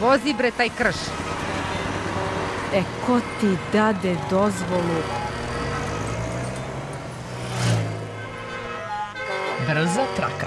vozi bre taj krš. Ko ti dade dozvolu? Brza traka.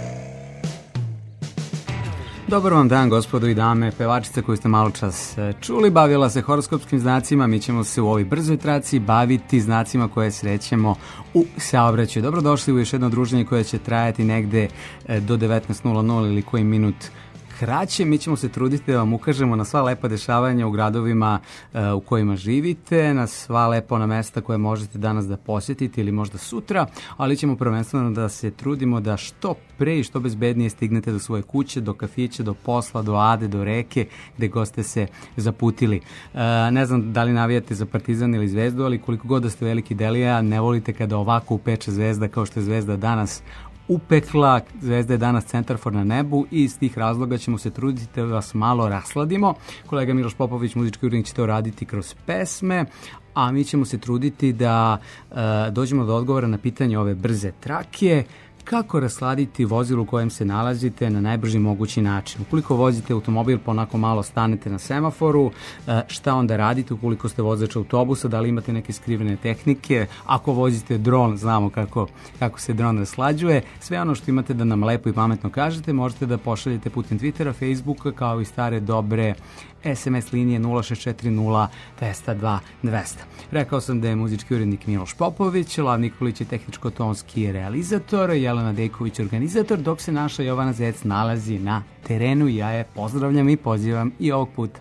Dobar vam dan, gospodo i dame. Pevačica koju ste malo čas čuli bavila se horoskopskim znacima. Mi ćemo se u ovoj brzoj traci baviti znacima koje srećemo u saobraćaju. Dobrodošli u još jedno druženje koje će trajati negde do 19:00 ili koji minut kraće. Mi ćemo se truditi da vam ukažemo na sva lepa dešavanja u gradovima u kojima živite, na sva lepa ona mesta koje možete danas da posjetite ili možda sutra, ali ćemo prvenstveno da se trudimo da što pre i što bezbednije stignete do svoje kuće, do kafića, do posla, do Ade, do reke, gde god ste se zaputili. Ne znam da li navijate za Partizan ili Zvezdu, ali koliko god da ste veliki delija, ne volite kada ovako upeče zvezda kao što je Zvezda danas upekla. Zvezda je danas centarfor na nebu i iz tih razloga ćemo se truditi da vas malo rasladimo. Kolega Miloš Popović, muzički urednik, će to raditi kroz pesme, a mi ćemo se truditi da dođemo do odgovora na pitanje ove brze trake. Kako rasladiti vozilo u kojem se nalazite na najbrži mogući način? Ukoliko vozite automobil pa onako malo stanete na semaforu, šta onda radite ukoliko ste vozač autobusa, da li imate neke skrivene tehnike? Ako vozite dron, znamo kako se dron raslađuje. Sve ono što imate da nam lepo i pametno kažete, možete da pošaljete putem Twittera, Facebooka, kao i stare dobre SMS linije 0640 202 200. Rekao sam da je muzički urednik Miloš Popović, Lav Nikolić je tehničko-tonski realizator, Jelena Dejković organizator, dok se naša Jovana Zec nalazi na terenu. Ja je pozdravljam i pozivam i ovog puta.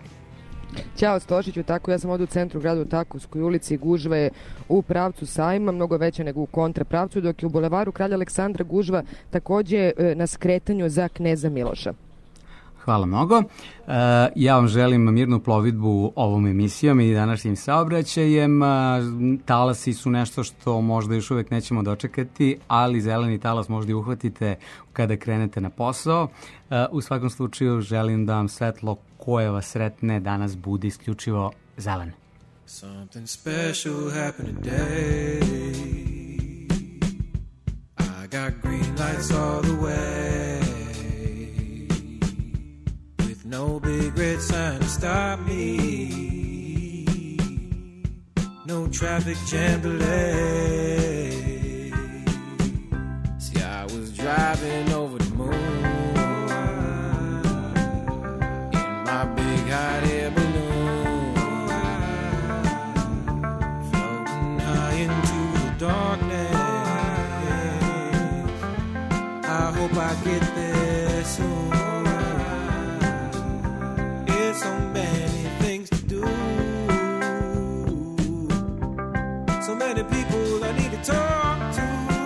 Ćao Stošiću, tako ja sam ovdje u centru grada u Takovskoj ulici, gužva je u pravcu sajma, mnogo veća nego u kontrapravcu, dok je u bulevaru Kralja Aleksandra gužva također na skretanju za Kneza Miloša. Hvala mnogo. Ja vam želim mirnu plovidbu ovom emisijom i današnjim saobraćajem. Talasi su nešto što možda još uvijek nećemo dočekati, ali zeleni talas možda i uhvatite kada krenete na posao. U svakom slučaju želim da vam svetlo koje vas sretne danas bude isključivo zeleno. Something special happened today. I got green lights all the way. No big red sign to stop me. No traffic jam delay. See, I was driving over the moon in my big hot air balloon, floating high into the darkness. I hope I get there soon. So many things to do, so many people I need to talk to,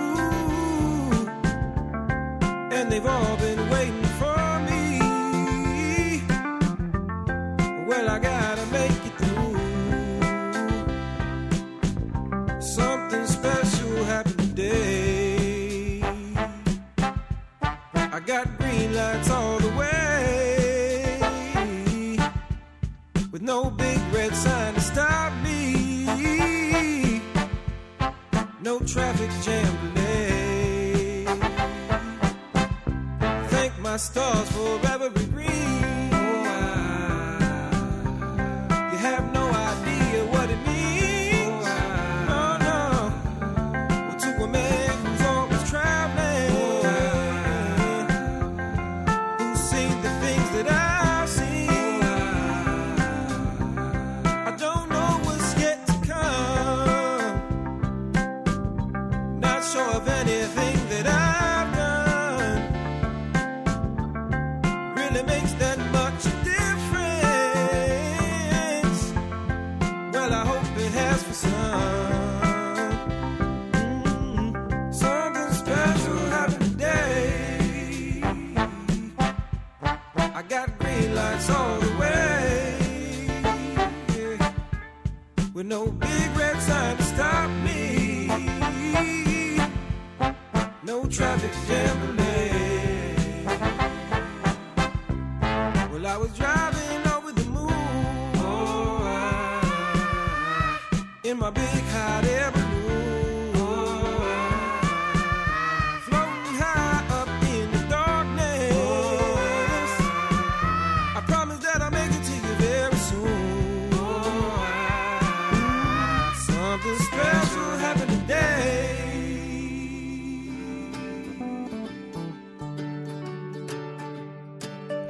and they've all been waiting for me. Well, I gotta make it through. Something special happened today. I got green lights all the way, with no big red sign to stop me. No traffic jam delay. Thank my stars for every green. You have no idea what it means. No, no. Well, to a man who's always traveling, who's seen the things that I've seen. Of anything that I've done really makes that much difference. Well, I hope it has for some. Something special happened today. I got green lights all the way, yeah, with no big red sign to stop me. No traffic jam delay. Well, I was driving over the moon, in my big hot air balloon, floating high up in the darkness. I promise that I'll make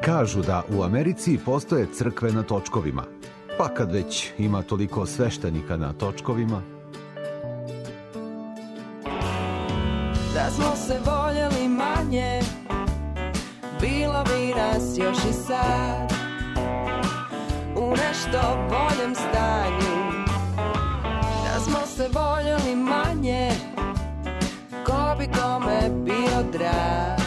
Kažu da u Americi postoje crkve na točkovima. Pa kad već ima toliko sveštenika na točkovima... Da smo se voljeli manje, bilo bi nas još i sad u nešto boljem stanju. Da smo se voljeli manje, ko bi kome bio drag.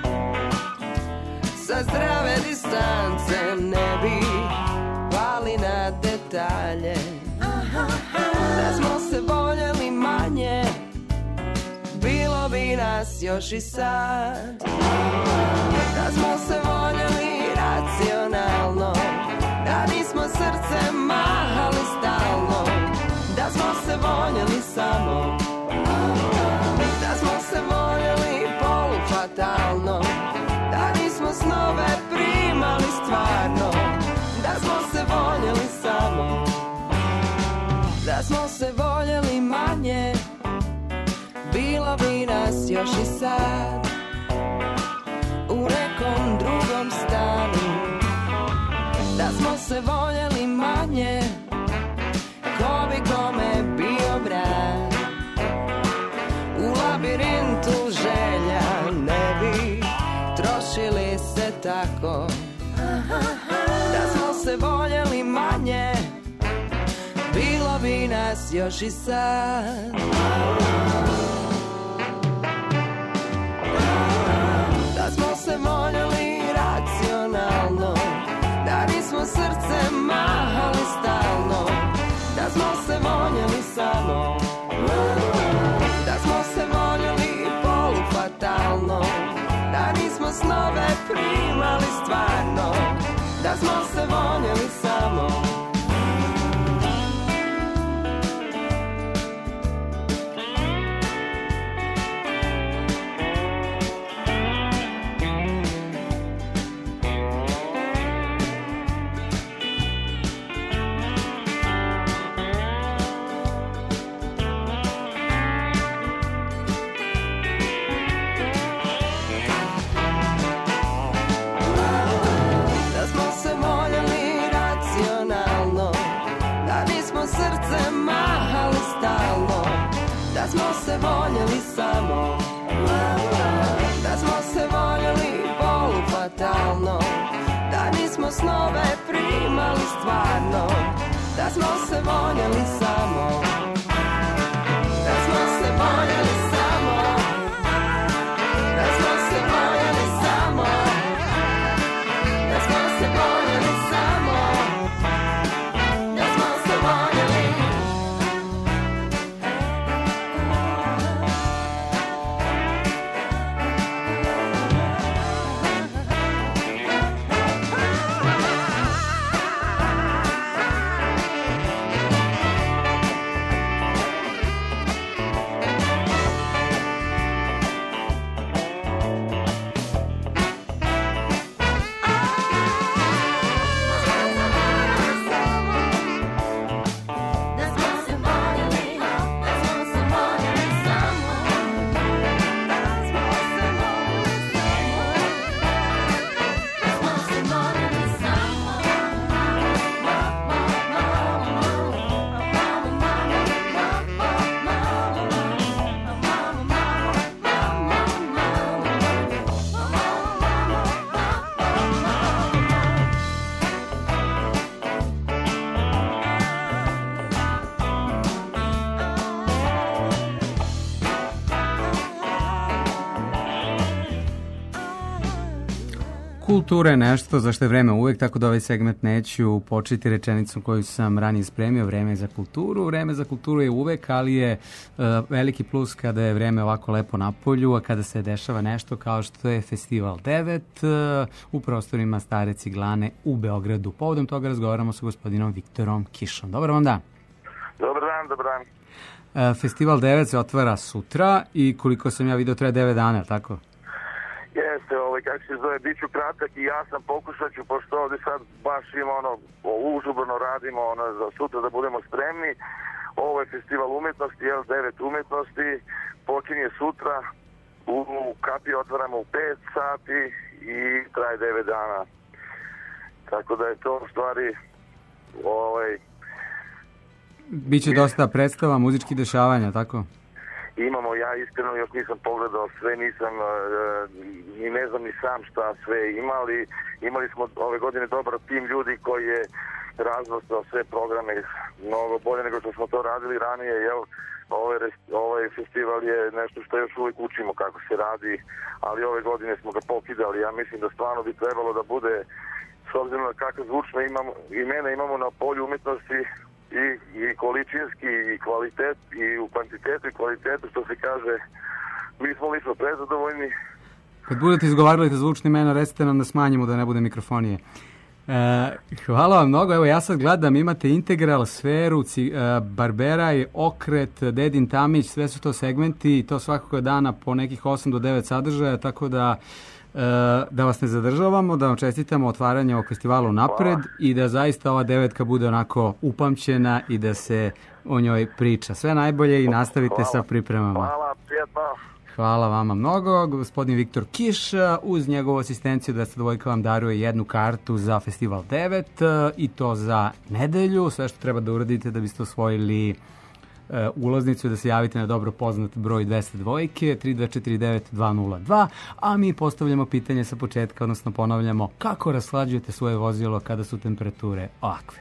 Sa zdrave distance ne bi pali na detalje. Da smo se voljeli manje, bilo bi nas još i sad. Da smo se voljeli racionalno, da nismo srce mahali stalno. Da smo se voljeli samo, da smo se voljeli polufatalno, da nismo snove primali stvarno. Da smo se voljeli samo, da smo se voljeli manje, bilo bi nas još i sad u nekom drugom stanu. Da smo se voljeli manje, ko bi kome bio bran. U labirintu želja ne bi trošili se tako. Da smo se voljeli manje, bilo bi nas još i sad. Da smo se voljeli racionalno, da nismo srce mahali stalno. Da smo se voljeli samo, da smo se voljeli polufatalno, da nismo snove primali stvarno. Da smo se voljeli samo. Da smo se voljeli samo, da smo se voljeli polufatalno, da nismo snove primali stvarno. Da smo se voljeli samo, da smo se voljeli samo, da smo se voljeli samo, da smo se voljeli samo, da smo se voljeli. Kultura je nešto za što je vreme uvek, tako da ovaj segment neću početi rečenicom koju sam ranije spremio, vreme je za kulturu. Vreme za kulturu je uvek, ali je veliki plus kada je vreme ovako lepo na polju, a kada se dešava nešto kao što je Festival 9 u prostorima Stare Ciglane u Beogradu. Povodom toga razgovaramo sa gospodinom Viktorom Kišom. Dobar vam dan. Dobar dan, dobar dan. Festival 9 se otvara sutra i koliko sam ja vidio traje 9 dana, tako? Jeste, kako se zove, bit ću kratak i ja sam pokušat ću, pošto ovdje sad baš ima užubrno radimo za sutra da budemo spremni. Ovo je festival umetnosti, 9 umetnosti, počinje sutra, u Kapiji otvaramo u 5 sati i traje 9 dana. Tako da je to u stvari Biće dosta predstava, muzičkih dešavanja, tako? imamo, ja iskreno još nisam pogledao sve, nisam i ne znam ni sam šta sve imali smo ove godine dobar tim ljudi koji je razvrstao sve programe mnogo bolje nego što smo to radili ranije, jel? Ovaj festival je nešto što još uvijek učimo kako se radi, ali ove godine smo ga pokidali. Ja mislim da stvarno bi trebalo da bude, s obzirom na kakve zvučne imena imamo na polju umjetnosti, i količinski i kvalitet i u kvantitetu i kvalitetu, što se kaže, mi smo lično prezadovoljni. Kad budete izgovarali te zvučne imena, recite nam da smanjimo da ne bude mikrofonije. Hvala vam mnogo. Evo, ja sad gledam, imate Integral, Sferu, Barberaj, Okret, Dedin Tamić, sve su to segmenti i to svakog dana po nekih 8 do 9 sadržaja, tako da vas ne zadržavamo, da vam čestitamo otvaranje ovog festivala napred i da zaista ova 9 bude onako upamćena i da se o njoj priča. Sve najbolje i nastavite sa pripremama. Hvala, prijetno. Hvala vama mnogo. Gospodin Viktor Kiš uz njegovu asistenciju 202 vam daruje jednu kartu za festival 9 i to za nedelju. Sve što treba da uradite da biste osvojili ulaznicu, da se javite na dobro poznat broj 202 3249 202, a mi postavljamo pitanje sa početka, odnosno ponavljamo kako rashlađujete svoje vozilo kada su temperature ovakve.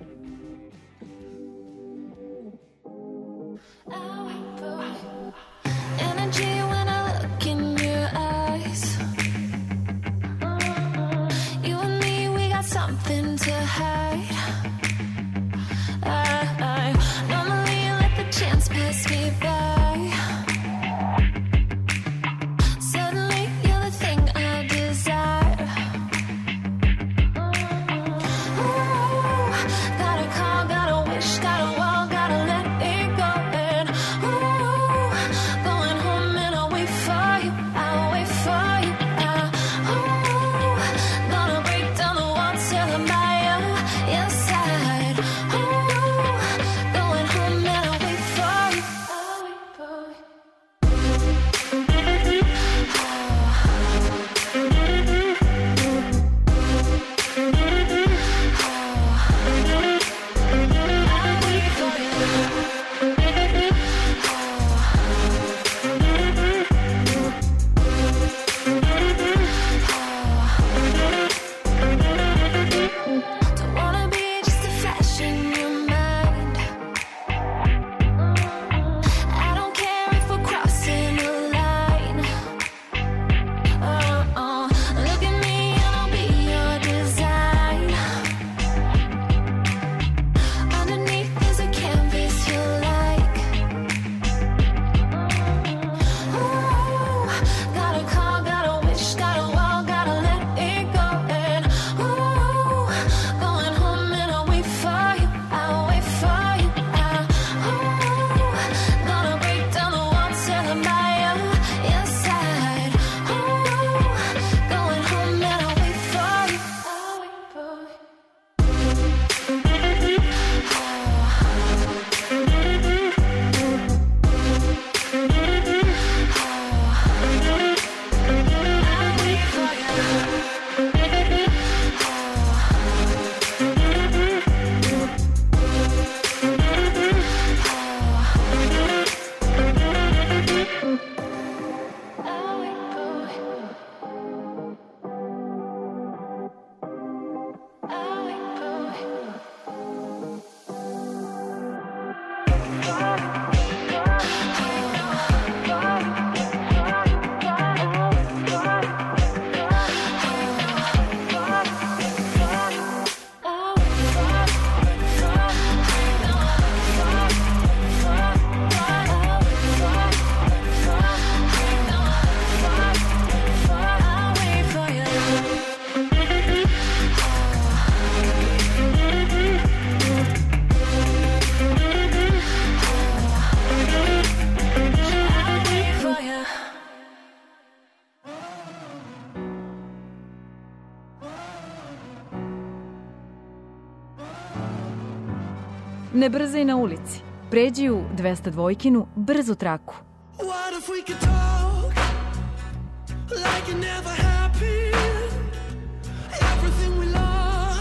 Ne brzaj na ulici. Pređi u 202-kinu brzu traku. What if we could talk like it never happened? Everything we lost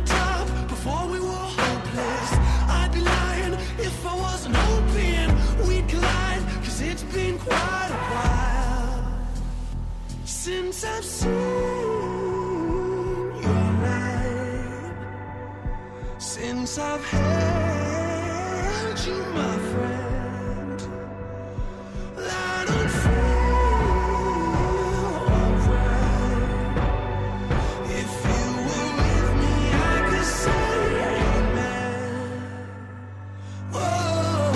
top before we were hopeless. I'd be lying if I wasn't hoping we'd collide, 'cause it's been quite a while since I've seen your light, since I've held you, my friend. I don't feel alright. If you were with me, I could say amen. Whoa.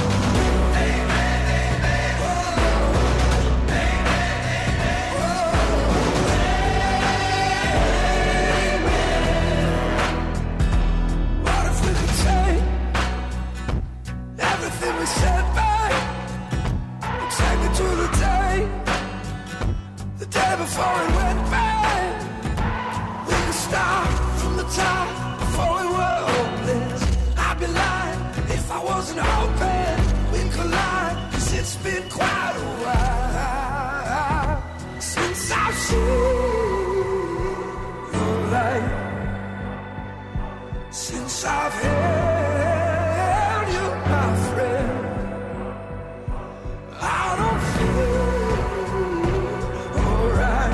What if we could take everything we said back and take me to the day before we went back? We could start from the top before we were hopeless. I'd be lying if I wasn't hoping we collide, 'cause it's been quite a while since I've seen your light, since I've held you, my friend. I don't feel alright.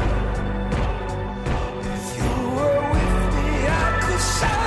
If you were with me, I could say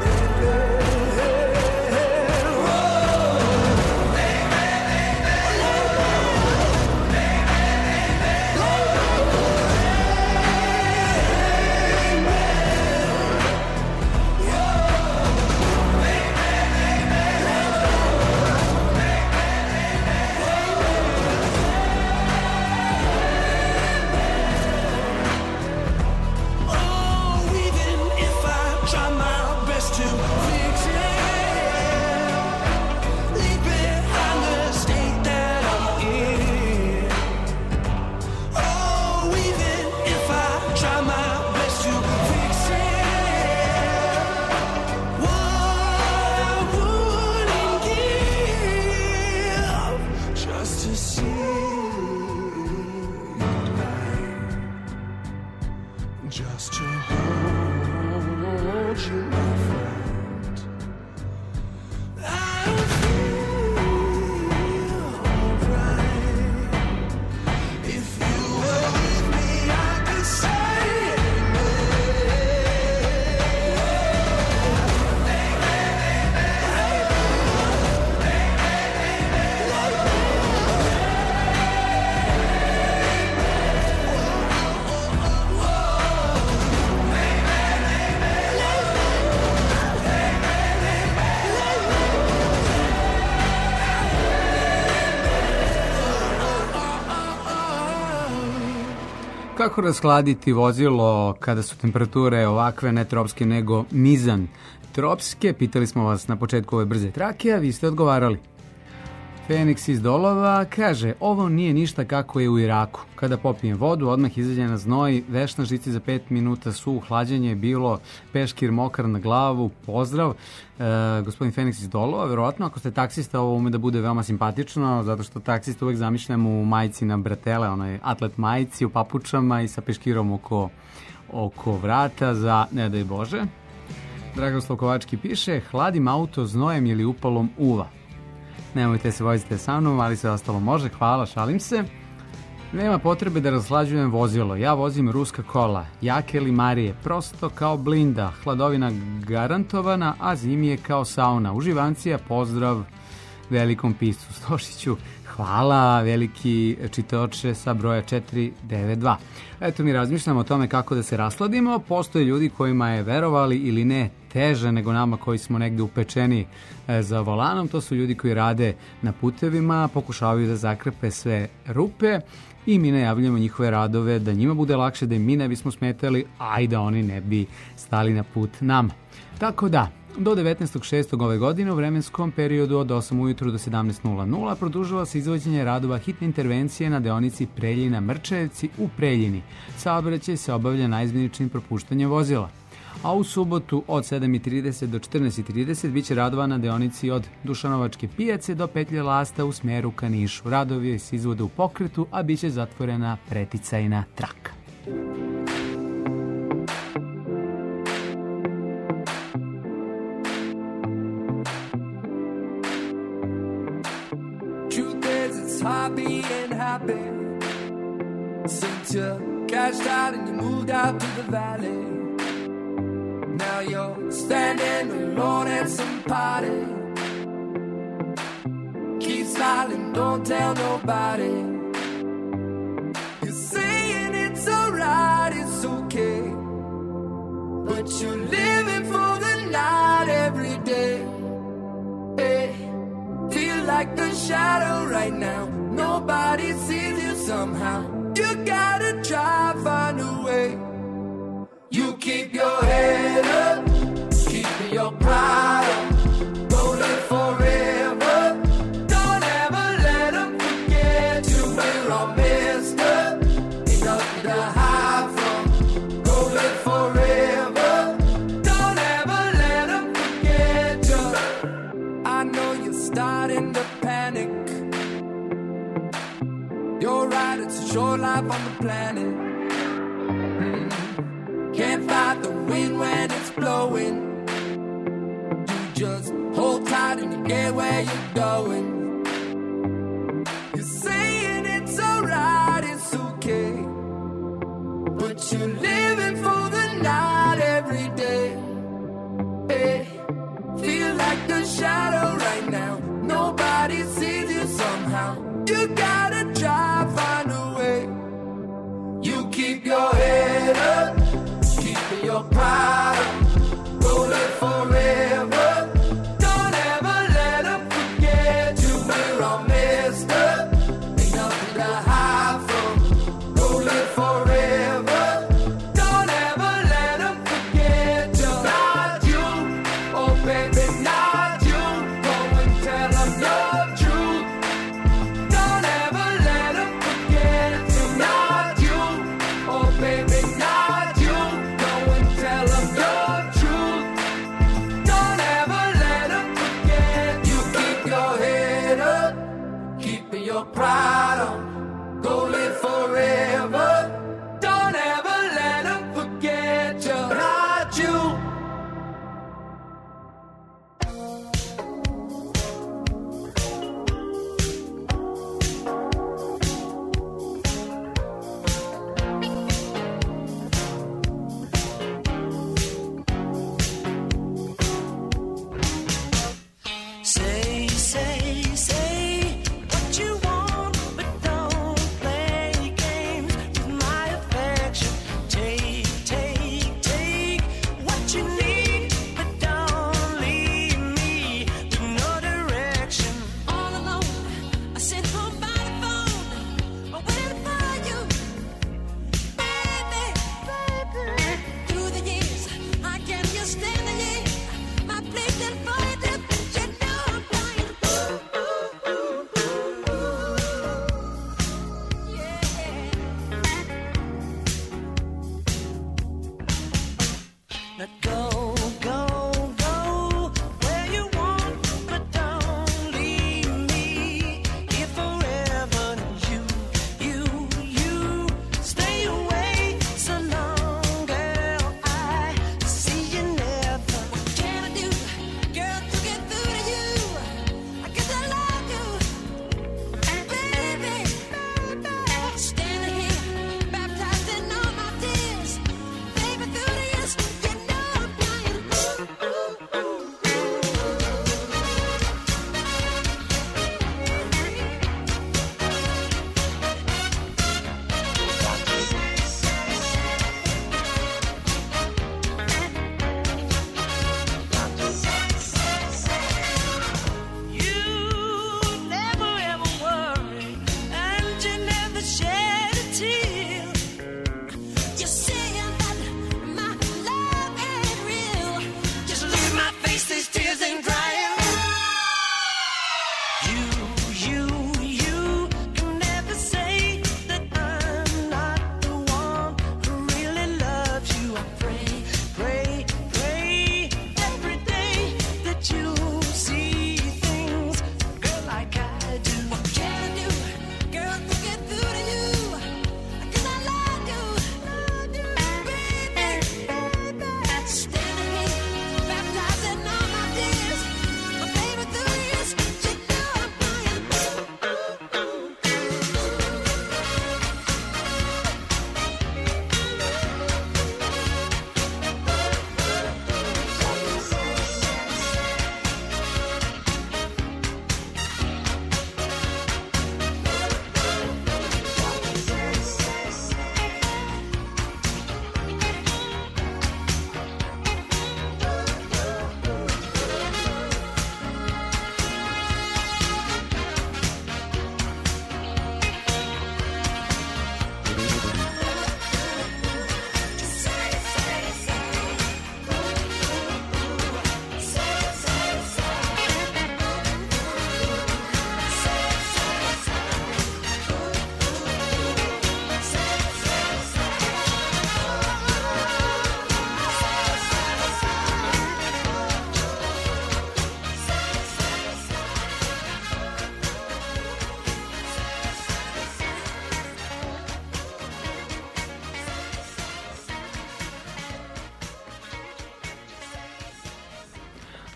just to hold you, my friend. I don't feel alright. If you were with me, I could say Kako raskladiti vozilo kada su temperature ovakve, ne tropske, nego mizan tropske? Pitali smo vas na početku ove brze trake, a vi ste odgovarali. Feniks iz Dolova kaže, ovo nije ništa kako je u Iraku. Kada popijem vodu, odmah izađe na znoj, veš na žici za 5 minuta su, hlađenje je bilo, peškir mokar na glavu, pozdrav. Gospodin Feniks iz Dolova, verovatno ako ste taksista, ovo ume da bude veoma simpatično, zato što taksista uvek zamišljam u majici na bretele, onaj atlet majici, u papučama i sa peškirom oko vrata za ne daj Bože. Dragoslav Kovački piše, hladim auto znojem ili upalom uva. Nemojte se vozite sa mnom, ali sve ostalo može, hvala, šalim se. Nema potrebe da razhlađujem vozilo, ja vozim ruska kola, jake limarije, prosto kao blinda, hladovina garantovana, a zimi je kao sauna. Uživancija, pozdrav velikom piscu Stošiću. Hvala, veliki čitaoče sa broja 492. Eto, mi razmišljamo o tome kako da se rasladimo. Postoje ljudi kojima je, verovali ili ne, teže nego nama koji smo negde upečeni za volanom. To su ljudi koji rade na putevima, pokušavaju da zakrpe sve rupe i mi najavljamo njihove radove da njima bude lakše, da im mi ne bismo smetali, a i da oni ne bi stali na put nama. Tako da, do 19.6. ove godine u vremenskom periodu od 8 ujutru do 17.00 produžava se izvođenje radova hitne intervencije na deonici Preljina-Mrčajevci u Preljini. Saobraćaj se obavlja naizmjeničnim propuštanjem vozila. A u subotu od 7.30 do 14.30 biće radova na deonici od Dušanovačke pijace do petlje Lasta u smeru ka Nišu. Radovi se izvode u pokretu, a biće zatvorena preticajna traka. it's hard being happy since you cashed out and you moved out to the valley. Now you're standing alone at some party. Keep smiling, don't tell nobody. You're saying it's alright, it's okay, but you're living for the night every day. Hey, feel like a shadow right now. Nobody sees you somehow. You gotta try, find a way. You keep your head up, keep your pride up, go live forever. Don't ever let them forget you. We're all messed up, ain't nothing to hide from. Go live forever. Don't ever let them forget you. I know you're starting to panic. You're right, it's a short life on the planet. Can't fight the wind when it's blowing. You just hold tight and you get where you're going. You're saying it's alright, it's okay, but you're living for the night every day. Hey, feel like the shadow right now. Nobody sees you somehow. You gotta try, find a way. You keep your head up, keep your pride up, go live forever. Don't ever let them forget you. We're all messed up, ain't nothing to hide from. Go live forever. Don't ever let them forget you. Not you, oh baby, not you. Go and tell them your truth. Don't ever let them forget you. Not you, oh baby, not you. Go and tell them your truth. Don't ever let them forget. You keep your head up, keep your pride on. Go live forever. Don't ever let them forget you. Not you. Say, say, say what you want, but don't play games with my affection. Take, take, take what you need, but don't leave me with no direction. All alone, I sit home by the phone, waiting for you, baby, baby. Through the years, I can't just stand the year. My place and fight it, you know I'm dying. Let go, go, go where you want, but don't leave me here forever. You stay away so long, girl. I see you never. What can I do, girl, to get through to you? I guess I love you, baby, baby. Standing here, baptized in all my tears, baby, through the years, you know I'm dying. You never ever worry, and you never shed a tear. You're saying that my love ain't real. Just look at my face, these tears ain't drying. You can never say that I'm not the one who really loves you. I pray, pray, pray every day that you see things, girl, like I do. What can I do, girl, to get through to you? 'Cause I love you, baby, baby. Standing here, baptized in all my tears, but baby, through the years, you know I'm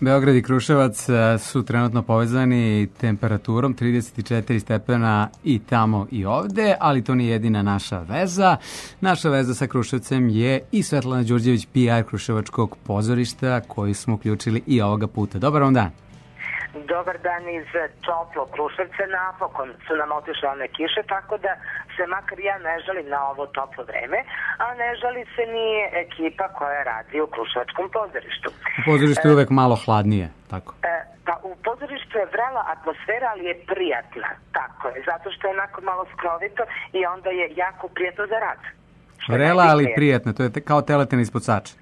Beograd i Kruševac su trenutno povezani temperaturom 34 stepena i tamo i ovde, ali to nije jedina naša veza. Naša veza sa Kruševcem je i Svetlana Đurđević, PR Kruševačkog pozorišta, koji smo uključili i ovoga puta. Dobar vam dan. Dobar dan iz toplog Kruševca, napokon su nam otišle one kiše, tako da se makar ja ne žalim na ovo toplo vreme, a ne žali se ni ekipa koja radi u Kruševačkom pozorištu. U pozorištu je uvek malo hladnije, tako? Pa u pozorištu je vrela atmosfera, ali je prijatna, tako je, zato što je onako malo skrovito i onda je jako prijatno za rad. Vrela, ali prijatna, to je kao teletina ispod sača.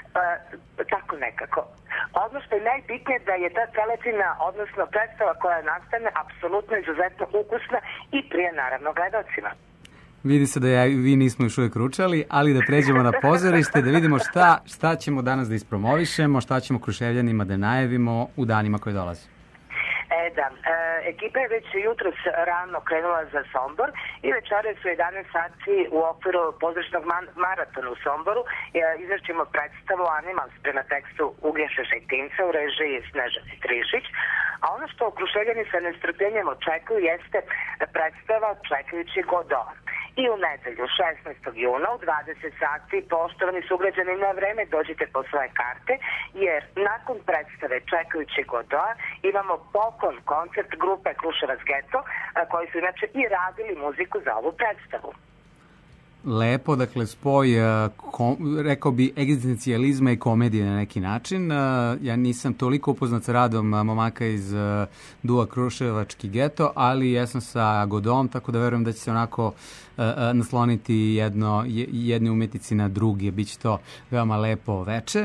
Tako nekako. Ono što je najbitnije da je ta teletina, odnosno predstava koja nastane, apsolutno izuzetno ukusna i prije naravno gledalcima. Vidi se da vi nismo još uvijek ručali, ali da pređemo na pozorište, da vidimo šta ćemo danas da ispromovišemo, šta ćemo Kruševljanima da najavimo u danima koji dolaze. Da, ekipa je već jutros rano krenula za Sombor i večera su 11 sati u okviru pozorišnog maratona u Somboru. Izvršćemo predstavu Animals prema tekstu Uglješe Šajtinca u režiji Snežane Trišić. A ono što Kruševljani sa nestrpljenjem očekuju jeste predstava Čekajući Godot. I u nedelju, 16. juna u 20 sati, poštovani sugrađani, na vreme dođite po svoje karte, jer nakon predstave Čekajući Godot imamo poklon koncert grupe Kruševac Geto, koji su inače i radili muziku za ovu predstavu. Lepo, dakle, spoj, rekao bi, egzistencijalizma i komedije na neki način. Ja nisam toliko upoznat sa radom momaka iz Dua Kruševački geto, ali jesam sa Godom, tako da verujem da će se onako nasloniti jedni umetnici na drugi. Biće to veoma lepo veče.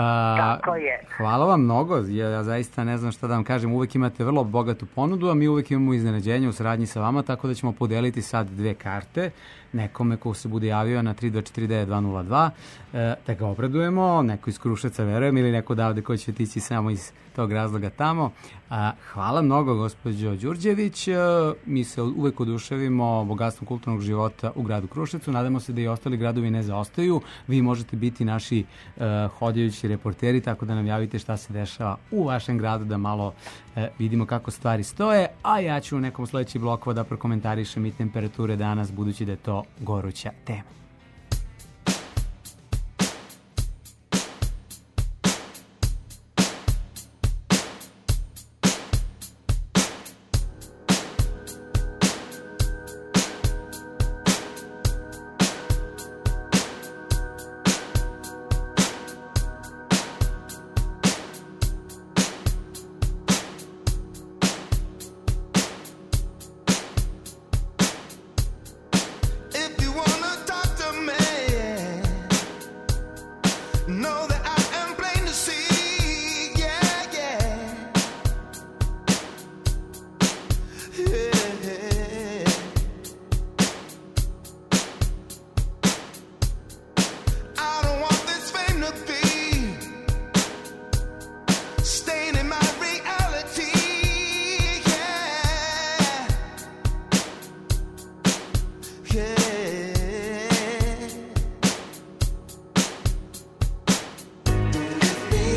Tako je. Hvala vam mnogo. Ja zaista ne znam šta da vam kažem. Uvek imate vrlo bogatu ponudu, a mi uvek imamo iznenađenje u saradnji sa vama, tako da ćemo podeliti sad 2 karte nekome ko se bude javio na 3249202, da ga obradujemo, neko iz Kruševca, verujem, ili neko davde ko će tići samo iz tog razloga tamo. Hvala mnogo, gospođo Đurđević. Mi se uvek oduševimo bogatstvom kulturnog života u gradu Kruševcu. Nadamo se da i ostali gradovi ne zaostaju. Vi možete biti naši hodajući reporteri, tako da nam javite šta se dešava u vašem gradu, da malo vidimo kako stvari stoje. A ja ću u nekom sledećem bloku da prokomentarišem i temperature danas, budući da je to goruća tema.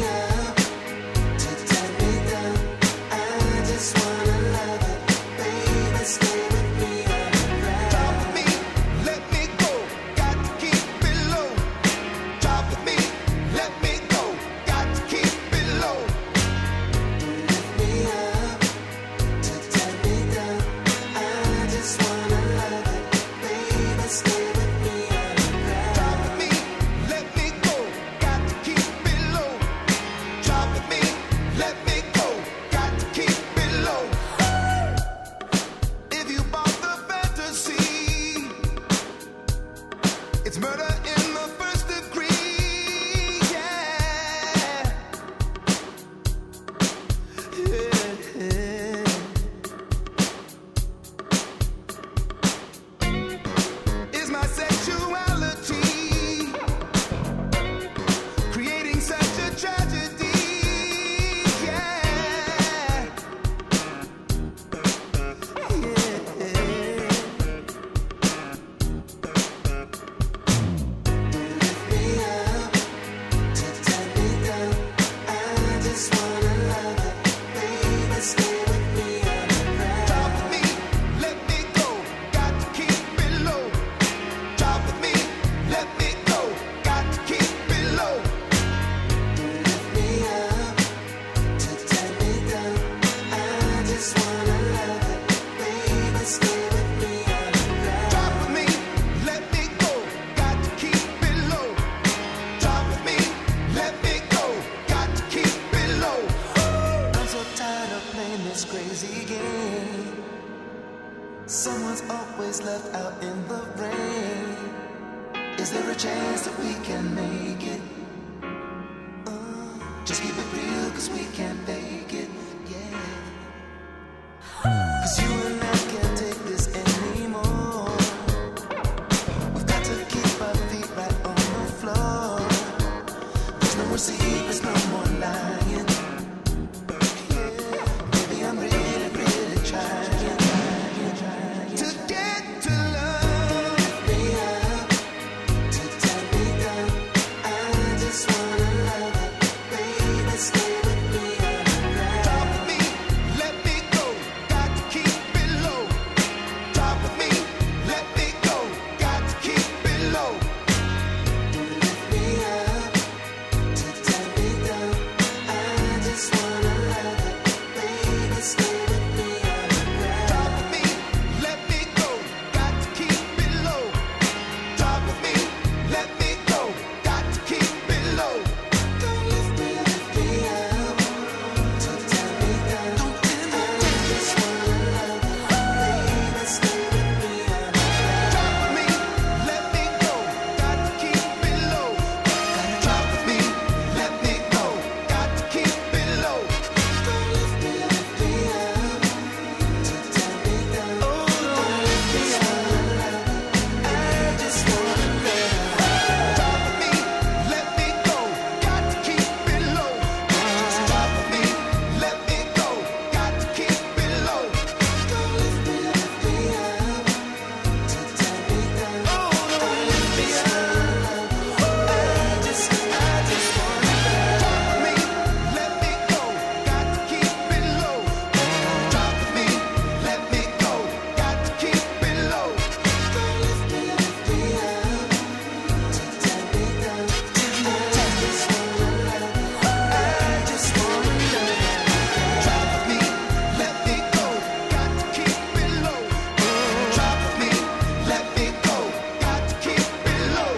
Baby crazy game. Someone's always left out in the rain. Is there a chance that we can make it? Just keep it real, cause we can't fake it, yeah. Cause you and I can't take this anymore. We've got to keep our feet right on the floor. There's no more secrets, no more lying. Yeah, baby, I'm really, really trying to get to love me up, to turn me down. I just wanna love it, baby, stay with me underground. Top of me, let me go, got to keep it low. Top of me, let me go, got to keep it low. Lift me up, to turn me down. I just wanna love it, baby, stay with me underground. Top of me, let me go, got to keep it low. Top of me, let me go, got to keep it low. Don't lift me up, to turn me down. Don't I just wanna love it, baby, stay with me underground. Top of me, let me go, got to keep it low. Top of me, let me go, got to keep it low. Don't lift me up, to turn me down. Oh, don't lift me up, I just wanna love it. Top of me, let me go, got to keep it low. Top of me, let me go, got to keep it low. Don't lift me up, to turn me down. Oh, don't lift me up, I just wanna love it. Top of me, let me go, got to keep it low. Top of me, let me go, got to keep it low. Don't lift me up, to turn me down. I just wanna love it, I just wanna love it. Top of me, let me go, got to keep it low. Top of me, let me go, got to keep it low.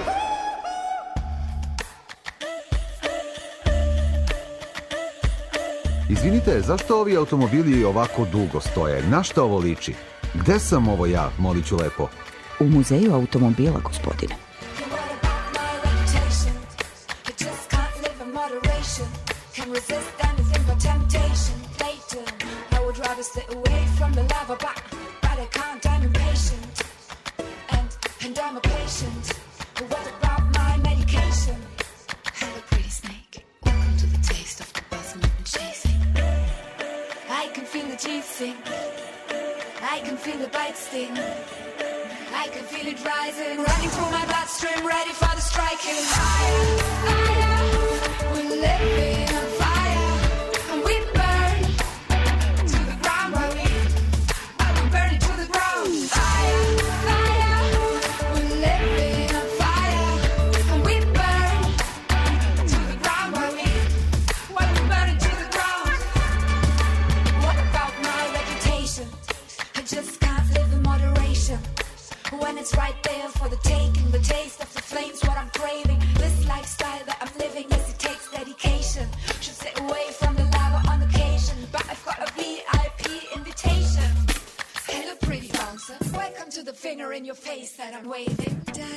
Izvinite, zašto ovi automobili ovako dugo stoje? Na šta ovo liči? Gde sam ovo ja, moliću lepo? U muzeju automobila, gospodine. What about my reputation? I just can't live in moderation. Can resist anything but temptation. Blatant. I would rather stay away from the lava, but I can't. I'm impatient, and I'm a patient. But what about my medication? Hello, pretty snake. Welcome to the taste of the buzzing you've been chasing. I can feel the teasing. I can feel the bite sting. I can feel it rising, running through my bloodstream, ready for the striking. Fire, fire, we're living on fire, and we burn to the ground while we burn it to the ground. Fire, fire, we're living on fire, and we burn to the ground while we burn it to the ground. What about my reputation? I just can't live in moderation. When it's right there for the taking, the taste of the flames, what I'm craving. This lifestyle that I'm living, yes, it takes dedication. Should stay away from the lava on occasion, but I've got a VIP invitation. Hello, pretty bouncer. Welcome to the finger in your face that I'm waving.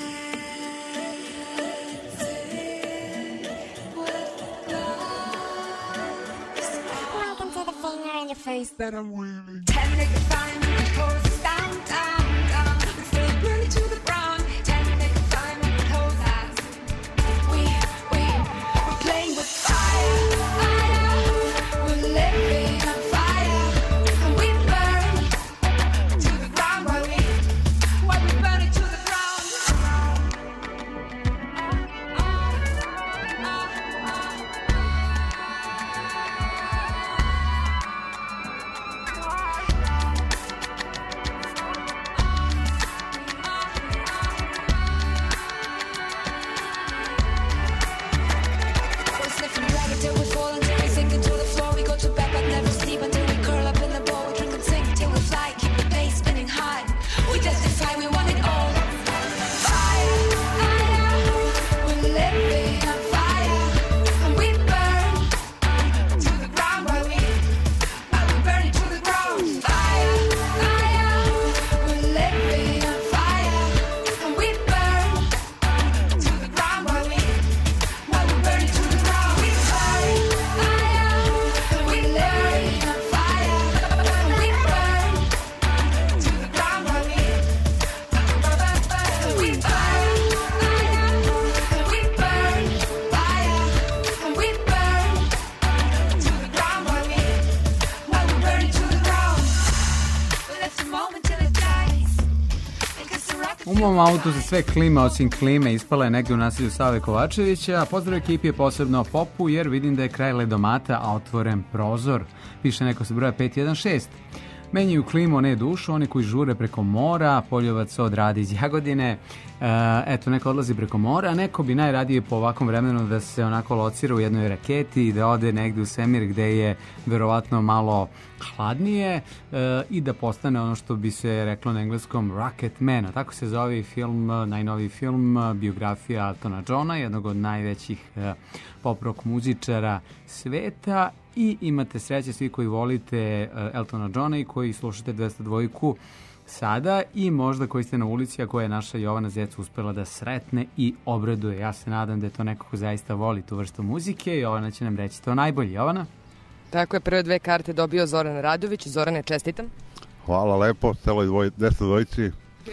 Dancing with stars. Welcome to the finger in your face that I'm waving. 10 niggas find me, poses down, down, down. Burn it to the ground. 10 niggas find me, close eyes. We're playing with fire, fire. We're living on fire, and we burn to the ground while we burn it to the ground. U mom autu se sve klima osim klime ispala je negdje u naselju Save Kovačevića, a pozdrav ekipi je posebno Popu jer vidim da je kraj ledomata, a otvoren prozor. Piše neko sa broja 516. Menjaju klimu, ne dušu, oni koji žure preko mora, Poljovac od Radi iz Jagodine. Eto, neko odlazi preko mora, a neko bi najradije po ovakvom vremenu da se onako locira u jednoj raketi i da ode negdje u svemir gde je verovatno malo hladnije i da postane ono što bi se reklo na engleskom Rocket Man. A tako se zove film, najnoviji film, biografija Eltona Johna, jednog od najvećih pop rock muzičara sveta. I imate sreće svi koji volite Eltona Johna i koji slušate 202 sada i možda koji ste na ulici, a koja je naša Jovana Zec uspela da sretne i obraduje. Ja se nadam da je to neko ko zaista voli tu vrstu muzike i Jovana će nam reći to najbolje. Jovana? Tako je, prve 2 karte dobio Zoran Radović. Zorane, čestitam. Hvala lepo, celoj 202.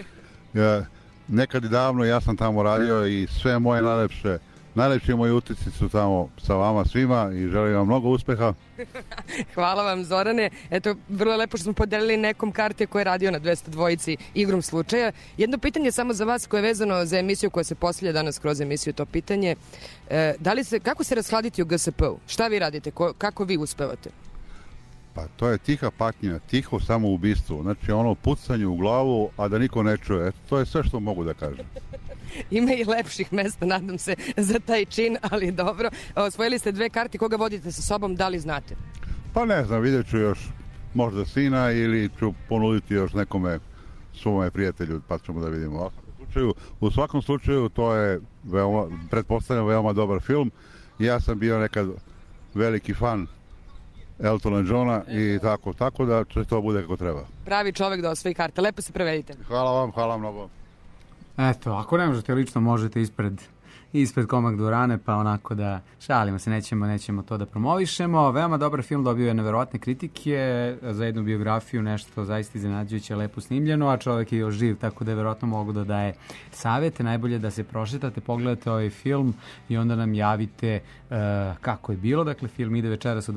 Nekad i davno ja sam tamo radio i sve moje najlepši moji utisci su tamo sa vama svima i želim vam mnogo uspeha. Hvala vam, Zorane. Eto, vrlo lepo što smo podelili nekom karte koje je radio na 202 igrom slučaja. Jedno pitanje samo za vas koje je vezano za emisiju koja se postavlja danas kroz emisiju, to pitanje. Kako se rashladiti u GSP-u? Šta vi radite? Kako vi uspevate? Pa to je tiha patnja, tiho samoubistvo. Znači ono pucanje u glavu, a da niko ne čuje. Eto, to je sve što mogu da kažem. Ima i lepših mesta, nadam se, za taj čin, ali dobro. Osvojili ste 2 karte, koga vodite sa sobom, da li znate? Pa ne znam, vidjet ću još možda sina ili ću ponuditi još nekome svome prijatelju, pa ćemo da vidimo. U svakom slučaju to je pretpostavljam veoma dobar film. Ja sam bio nekad veliki fan Eltona Johna i tako da će to bude kako treba. Pravi čovjek da osvoji karte, lepo se prevedite. Hvala vam mnogo. Eto, ako ne možete lično, možete ispred Komak dvorane, pa onako da šalimo se, nećemo to da promovišemo. Veoma dobar film, dobio je neverovatne kritike, za jednu biografiju nešto zaista iznenađujuće, lepo snimljeno, a čovjek je još živ, tako da je verovatno mogu da daje savjete. Najbolje da se prošetate, pogledate ovaj film i onda nam javite kako je bilo. Dakle, film ide večeras u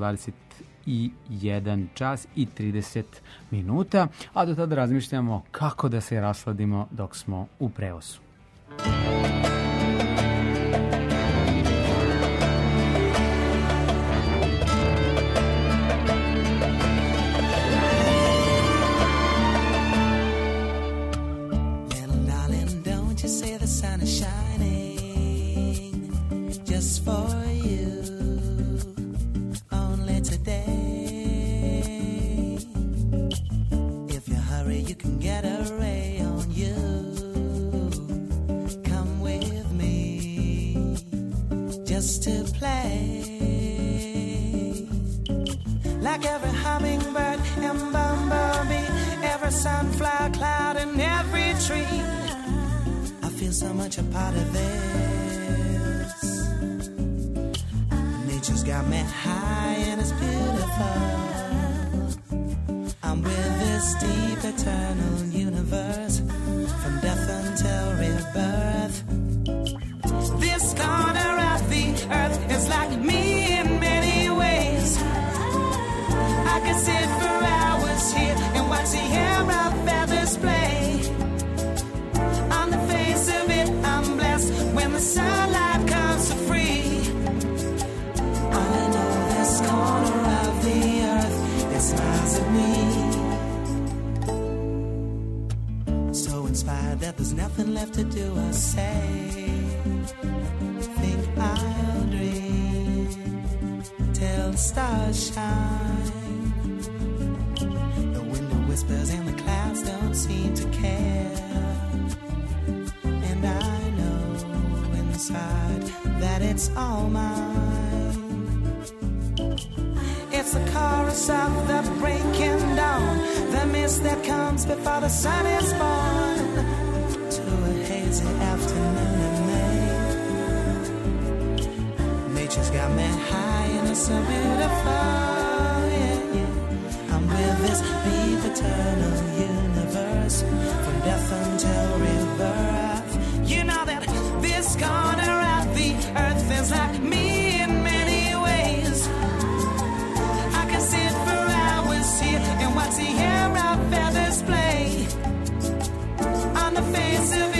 21 čas i 30 minuta, a do tada razmišljamo kako da se rasladimo dok smo u prevozu. Little darling, don't you say the sun is shining just for you. You can get a ray on you. Come with me just to play. Like every hummingbird and bumblebee, every sunflower cloud and every tree, I feel so much a part of this. Nature's got me high and it's beautiful. I'm with this deep eternal universe, from death until rebirth. This corner of the earth is like me in many ways. I could sit for hours here and watch the air of feathers play. On the face of it, I'm blessed when the sunlight comes so free. I know this corner of the earth, it smiles at me. Inspired that there's nothing left to do or say. Think I'll dream till the stars shine. The wind whispers and the clouds don't seem to care. And I know inside that it's all mine. It's the chorus of the breaking dawn, the mist that comes before the sun is born, to a hazy afternoon in May. Nature's got me high and it's so beautiful, yeah, yeah. I'm with this deep eternal universe, from death until rebirth. You know that this corner of the earth is like me in many ways. I can sit for hours here and watch the air of feathers play. On the face of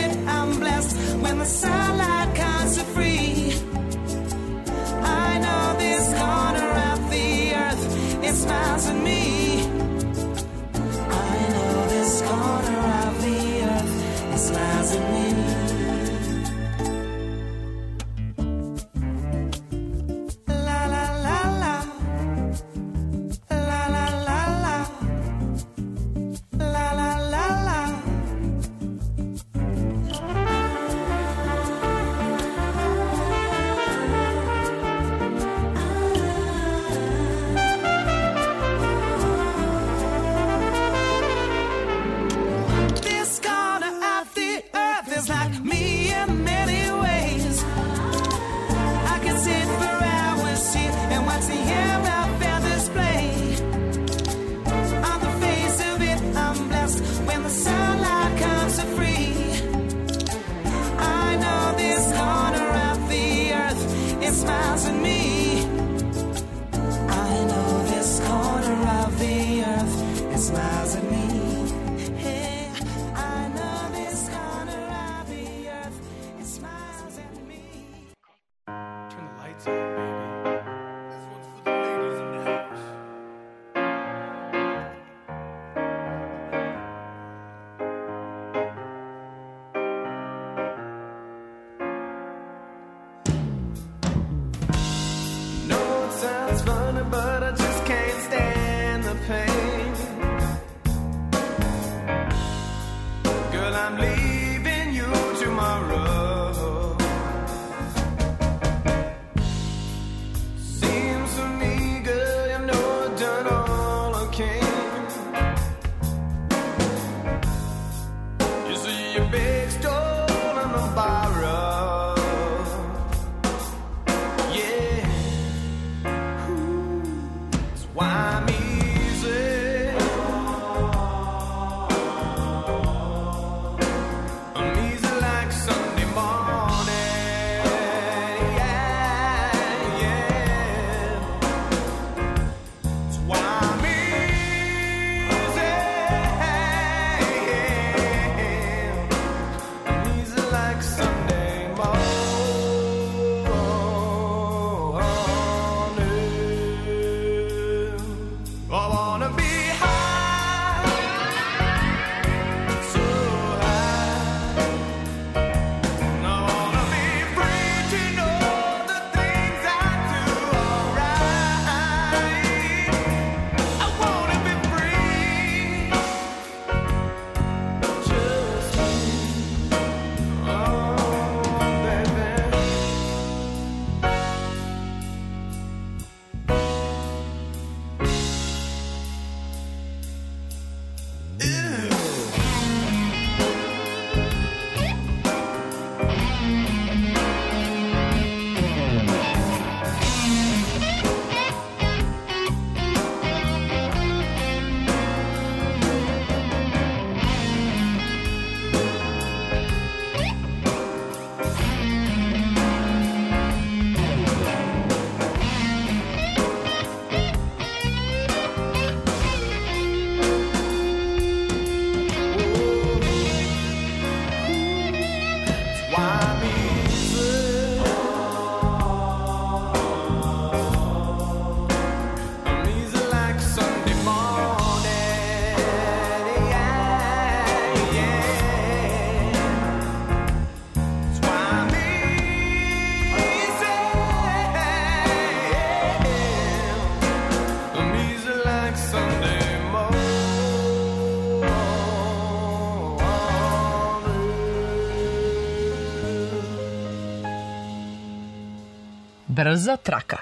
Brza traka.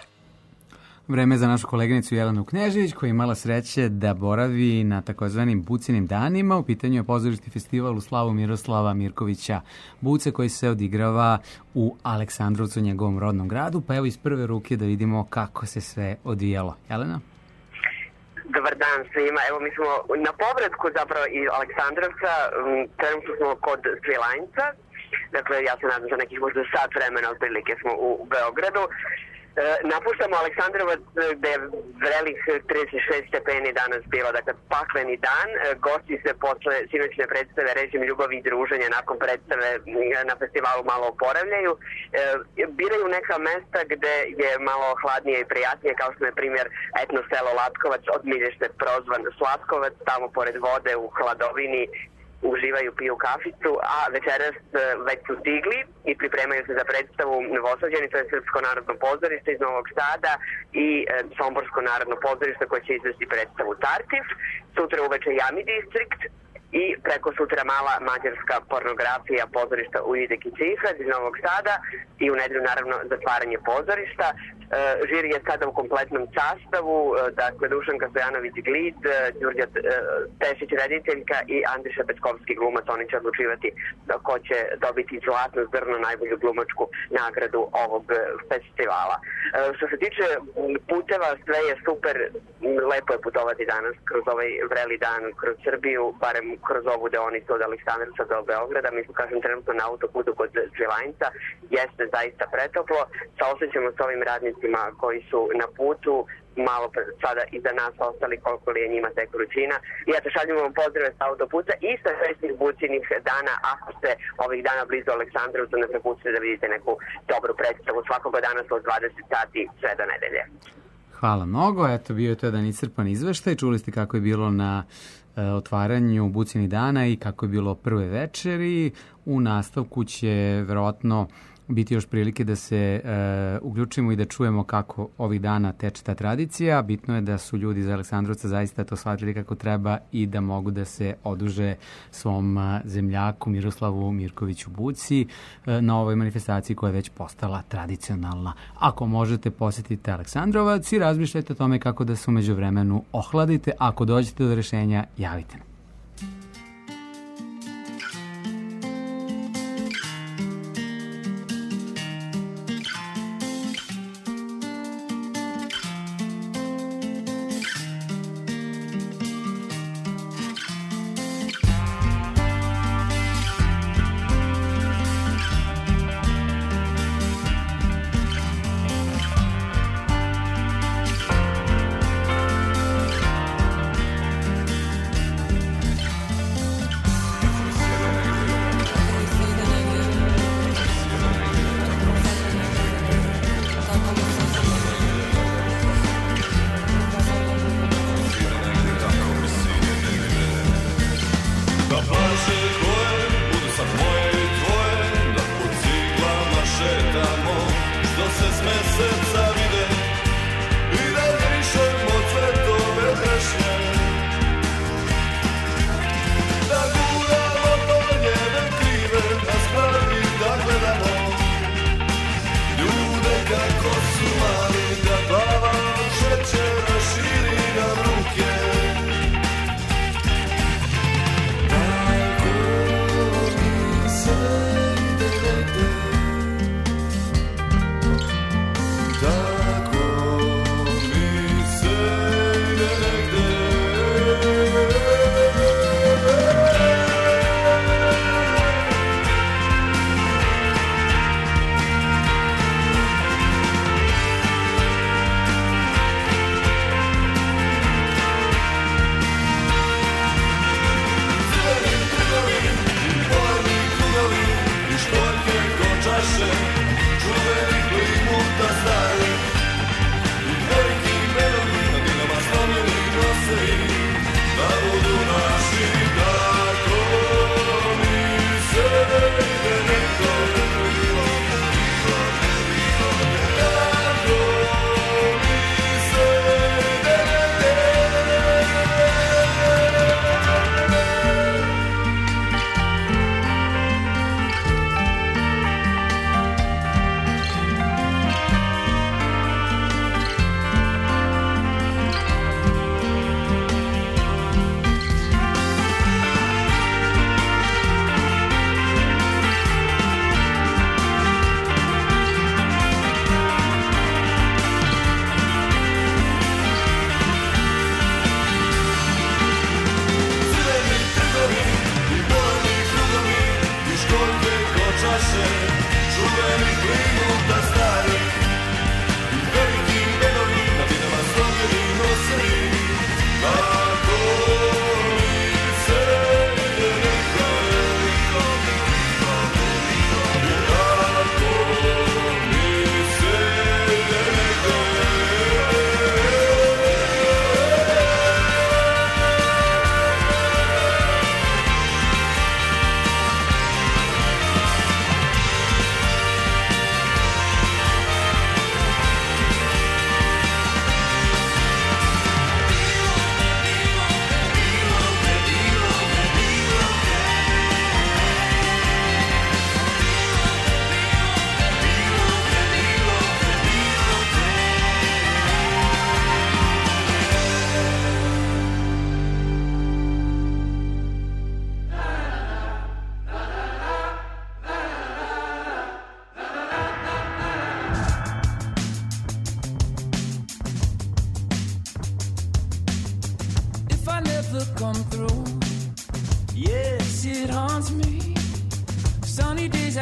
Vreme za našu koleginicu Jelenu Knežević, koja je imala sreće da boravi na takozvanim Bucinim danima. U pitanju je pozorišni festival u slavu Miroslava Mirkovića Buce, koji se odigrava u Aleksandrovcu, njegovom rodnom gradu. Pa evo iz prve ruke da vidimo kako se sve odvijalo. Jelena? Dobar dan svima. Evo mi smo na povratku zapravo iz Aleksandrovca, trenutno smo kod Svilajnca. Dakle, ja se nadam za nekih možda sat vremena otprilike smo u Beogradu. Napuštamo Aleksandrovac gde je vrelih 36 stepeni danas bilo, dakle pakleni dan. Gosti se posle sinoćne predstave Režim ljubavi i druženja nakon predstave na festivalu malo oporavljaju. Biraju neka mesta gde je malo hladnije i prijatnije, kao što je primjer etno selo Latkovac, od milješte prozvan Slatkovac, tamo pored vode u hladovini uživaju, piju kaficu, a večeras već su stigli i pripremaju se za predstavu Novosađeni, to je Srpsko narodno pozorište iz Novog Sada i Somborsko narodno pozorište koje će izvesti predstavu Tartif. Sutra uveče Jami distrikt i preko sutra mala mađarska pornografija pozorišta u Idek i Cifrad iz Novog Sada i u nedelju naravno zatvaranje pozorišta. Žiri je sada u kompletnom sastavu, dakle Dušanka Stojanović-Glid, Đurđa Tešić rediteljka i Andriša Petkovski glumac. Oni će odlučivati ko će dobiti zlatno zrno, najbolju glumačku nagradu ovog festivala. Što se tiče puteva, sve je super, lepo je putovati danas kroz ovaj vreli dan kroz Srbiju, barem kroz ovu deonicu od Aleksandrovca do Beograda. Mi smo, kažem, trenutno na autoputu kod Svilajnca. Jeste zaista pretoplo. Saosećamo s ovim radnicima koji su na putu, malo sada iza nas ostali koliko li je njima tek vrućina. I eto, šaljemo vam pozdrave sa autoputa i sa šestih Bucinih dana, ako ste ovih dana blizu Aleksandrovca, ne prepustite da vidite neku dobru predstavu svakoga dana od 20 sati sve do nedelje. Hvala mnogo. Eto, bio je to jedan iscrpan izveštaj. Čuli ste kako je bilo na otvaranju Bucinih dana i kako je bilo prve večeri. U nastavku će verovatno biti još prilike da se uključimo i da čujemo kako ovih dana teče ta tradicija. Bitno je da su ljudi iz Aleksandrovca zaista to shvatili kako treba i da mogu da se oduže svom zemljaku Miroslavu Mirkoviću Buci na ovoj manifestaciji koja je već postala tradicionalna. Ako možete, posjetite Aleksandrovac i razmišljajte o tome kako da se umeđu vremenu ohladite. Ako dođete do rešenja, javite nam.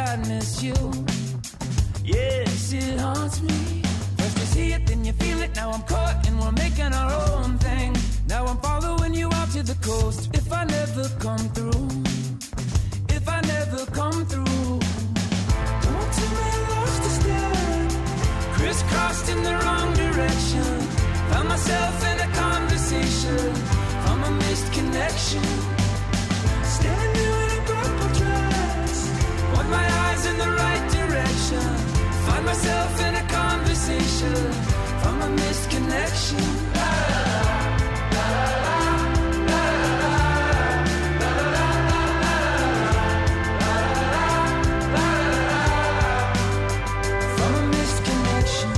sadness, you. Yes, it haunts me. First you see it, then you feel it. Now I'm caught and we're making our own thing. Now I'm following you out to the coast. If I never come through, if I never come through, don't tell me I lost a step. Crisscrossed in the wrong direction. Found myself in a conversation from a missed connection. Standing there in a purple dress. Want my eyes in the right direction. Find myself in a conversation from a missed connection. From a missed connection.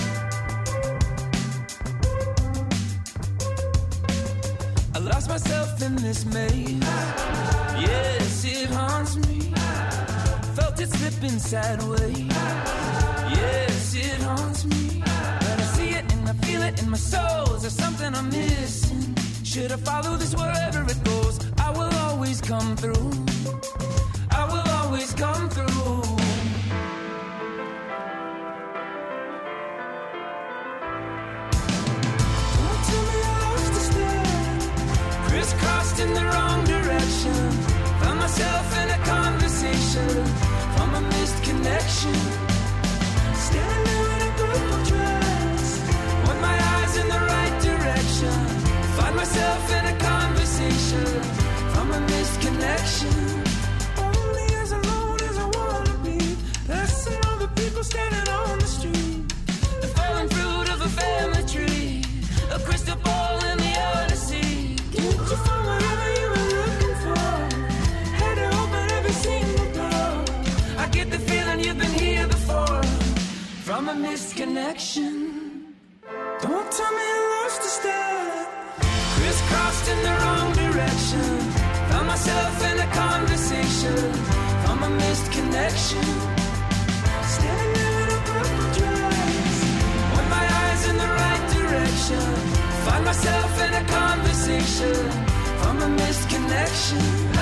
I lost myself in this maze. Yes, it haunts me. Felt it slipping sideways. Yes, it haunts me. But I see it and I feel it in my soul. Is there something I'm missing? Should I follow this wherever it goes? I will always come through. I will always come through. Don't tell me I lost a step. Crisscrossed in the wrong direction. Found myself in a conversation from a missed connection. Standing there in a purple dress. Want my eyes in the right direction. Find myself in a conversation from a missed connection. Only as alone as I wanna be. Less than all the people standing on the street. The fallen fruit of a family tree. A crystal ball in the Odyssey. Can't you find whatever you were looking for? Had to open every single door. I get the feeling you've been here before. From a missed connection. Don't tell me I lost a step. Crisscrossed in the wrong direction. Found myself in a conversation from a missed connection. Standing there in a purple dress. Want my eyes in the right direction. Find myself in a conversation from a missed connection.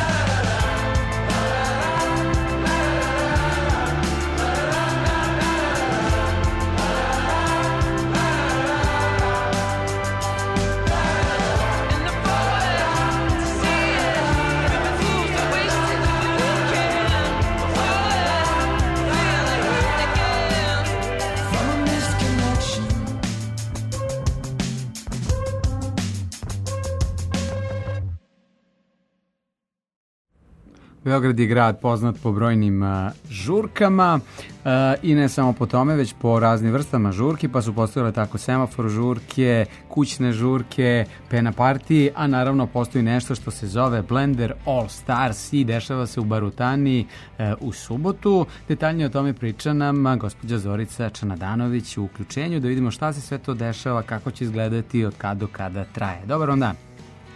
Beograd je grad poznat po brojnim žurkama i ne samo po tome, već po raznim vrstama žurki, pa su postojale tako semafor žurke, kućne žurke, pena partije, a naravno postoji nešto što se zove Blender All Stars i dešava se u Barutani u subotu. Detaljnije o tome priča nam gospođa Zorica Čanadanović u uključenju, da vidimo šta se sve to dešava, kako će izgledati, od kada do kada traje. Dobar vam dan.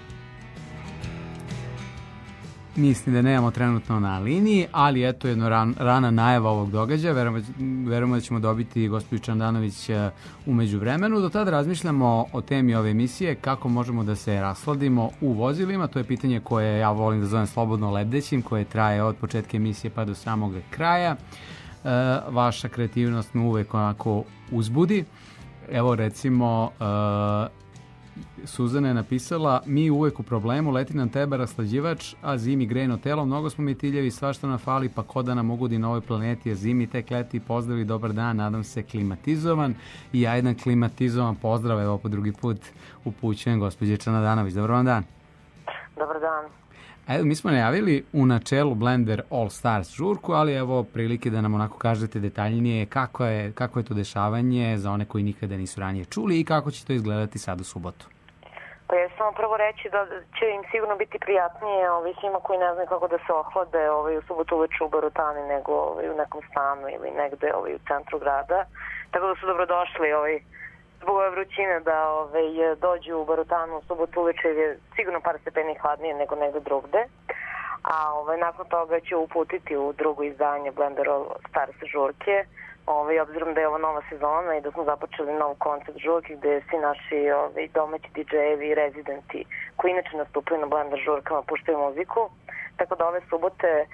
Mislim da nemamo trenutno na liniji, ali eto jedno rana najava ovog događaja. Verujemo da ćemo dobiti gospođu Čandanović u međuvremenu. Do tada razmišljamo o temi ove emisije, kako možemo da se rasladimo u vozilima. To je pitanje koje ja volim da zovem slobodno lebdećim, koje traje od početka emisije pa do samog kraja. Vaša kreativnost me uvek onako uzbudi. Evo recimo... Suzana je napisala: mi uvek u problemu, leti nam teba raslađivač, a zimi grejno telo, mnogo smo mi tiljevi, svašta nam fali, pa ko da nam ugodi na ovoj planeti, a zimi tek leti, pozdravi, dobar dan, nadam se klimatizovan. I ja jedan klimatizovan pozdrav, evo po drugi put upućujem gospođe Čanadanović. Dobar vam dan. Dobar dan. Evo, mi smo najavili u načelu Blender All Stars žurku, ali evo prilike da nam onako kažete detaljnije kako je to dešavanje za one koji nikada nisu ranije čuli i kako će to izgledati sad u subotu. Pa ja samo prvo reći da će im sigurno biti prijatnije svima koji ne znaju kako da se ohlade u subotu uveče u Barutani nego u nekom stanu ili negde u centru grada. Tako da su dobrodošli zbog ove vrućine da dođu u Barutanu u subotu uveče, je sigurno par stepeni hladnije nego negde drugde. A nakon toga će uputiti u drugo izdanje Blender All Stars žurke. Obzirom da je ovo nova sezona i da smo započeli nov koncept žurke gde svi naši domaći DJ-evi i rezidenti koji inače nastupaju na Blender žurkama puštaju muziku. Tako da ove subote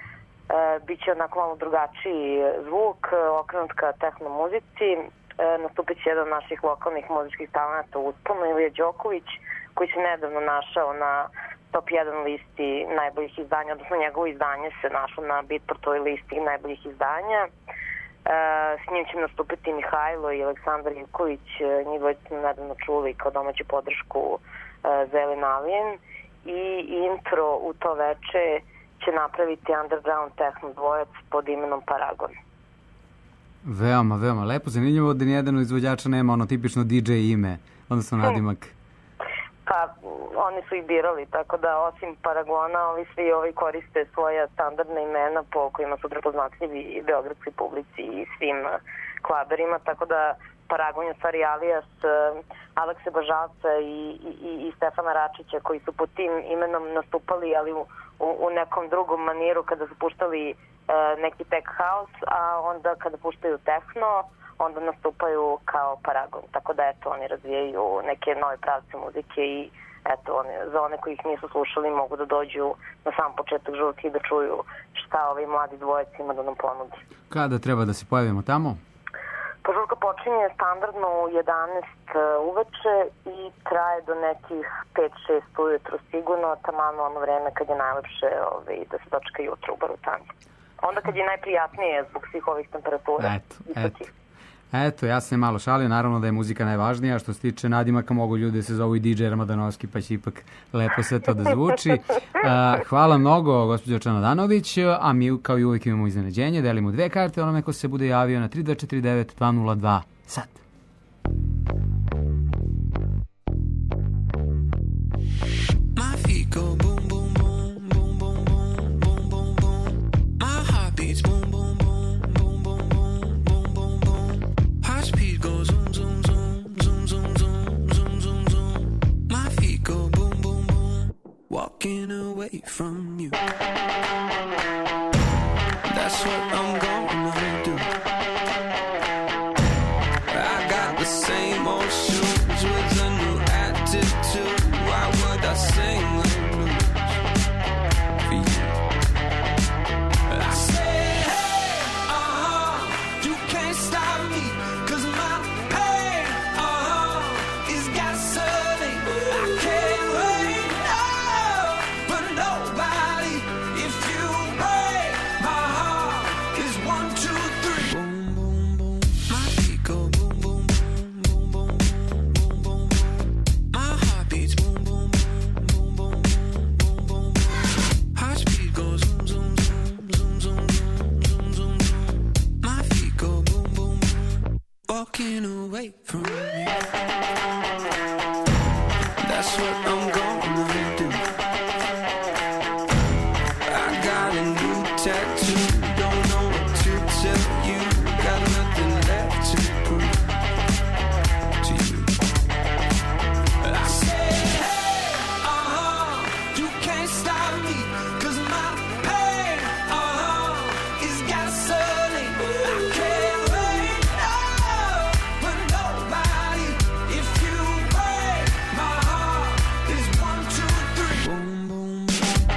Biće onako malo drugačiji zvuk, okrenut ka tehno muzici. Nastupit će jedan od naših lokalnih muzičkih talenata u Usponu, Ilija Đoković, koji se nedavno našao na top 1 listi najboljih izdanja, odnosno njegovo izdanje se našlo na Beatportovoj listi najboljih izdanja. S njim će nastupiti Mihajlo i Aleksandar Ivković, njih dvojica smo nedavno čuli kao domaću podršku za Elin Alien, i intro u to veče će napraviti underground techno dvojac pod imenom Paragon. Veoma, veoma lepo, zanimljivo da nijedan izvođača nema ono tipično DJ ime, odnosno nadimak. Pa, oni su ih birali, tako da osim Paragona, svi koriste svoja standardna imena po kojima su prepoznatljivi beogradskoj publici i svim klaberima, tako da Paragon je stvari alijas Alekse Bažalca i Stefana Račića, koji su pod tim imenom nastupali, ali u nekom drugom maniru kada su puštali neki tech house, a onda kada puštaju techno, onda nastupaju kao Paragon. Tako da eto, oni razvijaju neke nove pravce muzike i eto, za one koji ih nisu slušali mogu da dođu na sam početak žurke i da čuju šta ovi mladi dvojec ima da nam ponudi. Kada treba da se pojavimo tamo? Žurka počinje standardno u 11 uveče i traje do nekih 5-6 ujutru sigurno, taman ono vreme kad je najlepše da se dočeka jutro u Barutani. Onda kad je najprijatnije zbog svih ovih temperatura. Eto, ja sam malo šalio, naravno da je muzika najvažnija, što se tiče nadimaka mogu ljudi da se zovu i DJ Ramadanowski, pa će ipak lepo sve to da zvuči. Hvala mnogo, gospođo Čanadanović, a mi kao i uvijek imamo iznenađenje, delimo 2 karte onome ko se bude javio na 3249 202 sad. My feet go boom, boom, boom, boom, boom, boom, boom, boom, boom. My heart beats boom, boom, boom, boom, boom, boom, boom, boom, boom. Heart speed goes zoom, zoom, zoom, zoom, zoom, zoom, zoom, zoom, zoom. My feet go boom, boom, boom. Walking away from you. That's what I'm gonna do. I got the same old shoes with a new attitude. Why would I sing the blues for you? I said, hey, you can't stop me, 'cause my pain, is gasoline. I can't wait, no, for nobody. If you break my heart, it's 1, 2, 3. Boom, boom, boom. My feet go boom, boom, boom, boom, boom, boom, boom, boom. My heart beats boom, boom, boom, boom, boom, boom, boom, boom. Heart speed goes zoom, zoom, zoom, zoom, zoom, zoom, zoom, zoom. My feet go boom, boom, boom. Walking away from you. That's what I'm gonna do. I got a new tattoo. Don't know what to tell you. Got nothing left to prove to you. I said, hey, you can't stop me, 'cause my pain, is gasoline. I can't wait, no, for nobody. If you break my heart, it's 1, 2, 3. Boom, boom,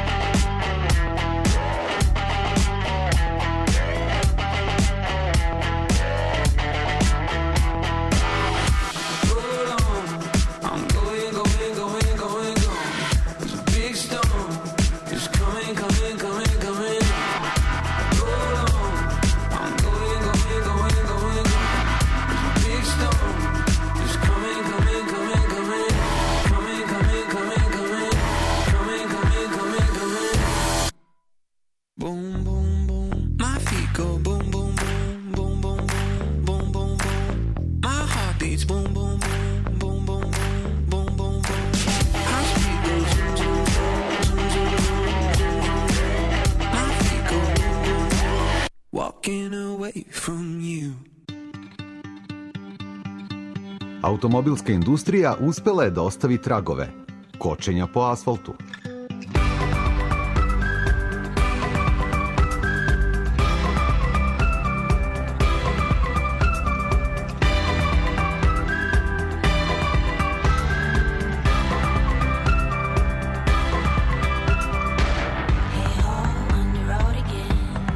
hold on. I'm going, going, going, going, going. There's a big storm. It's coming, coming, coming, coming. Hold on. I'm going, going, going, going, going. There's a big storm. It's coming, coming, coming, coming. Coming, coming, coming, coming. Coming, coming, coming, coming. Boom, boom, boom. My feet go boom, boom, boom, boom, boom, boom, boom, boom, boom. My heart beats boom, boom, boom, boom, boom, boom, boom, boom, boom. Heart speed goes zoom, zoom, zoom, zoom, zoom, zoom, zoom. My feet go boom, boom, boom. Walking away from you. Automobilska industrija uspela je da ostavi tragove, kočenja po asfaltu. On the road again.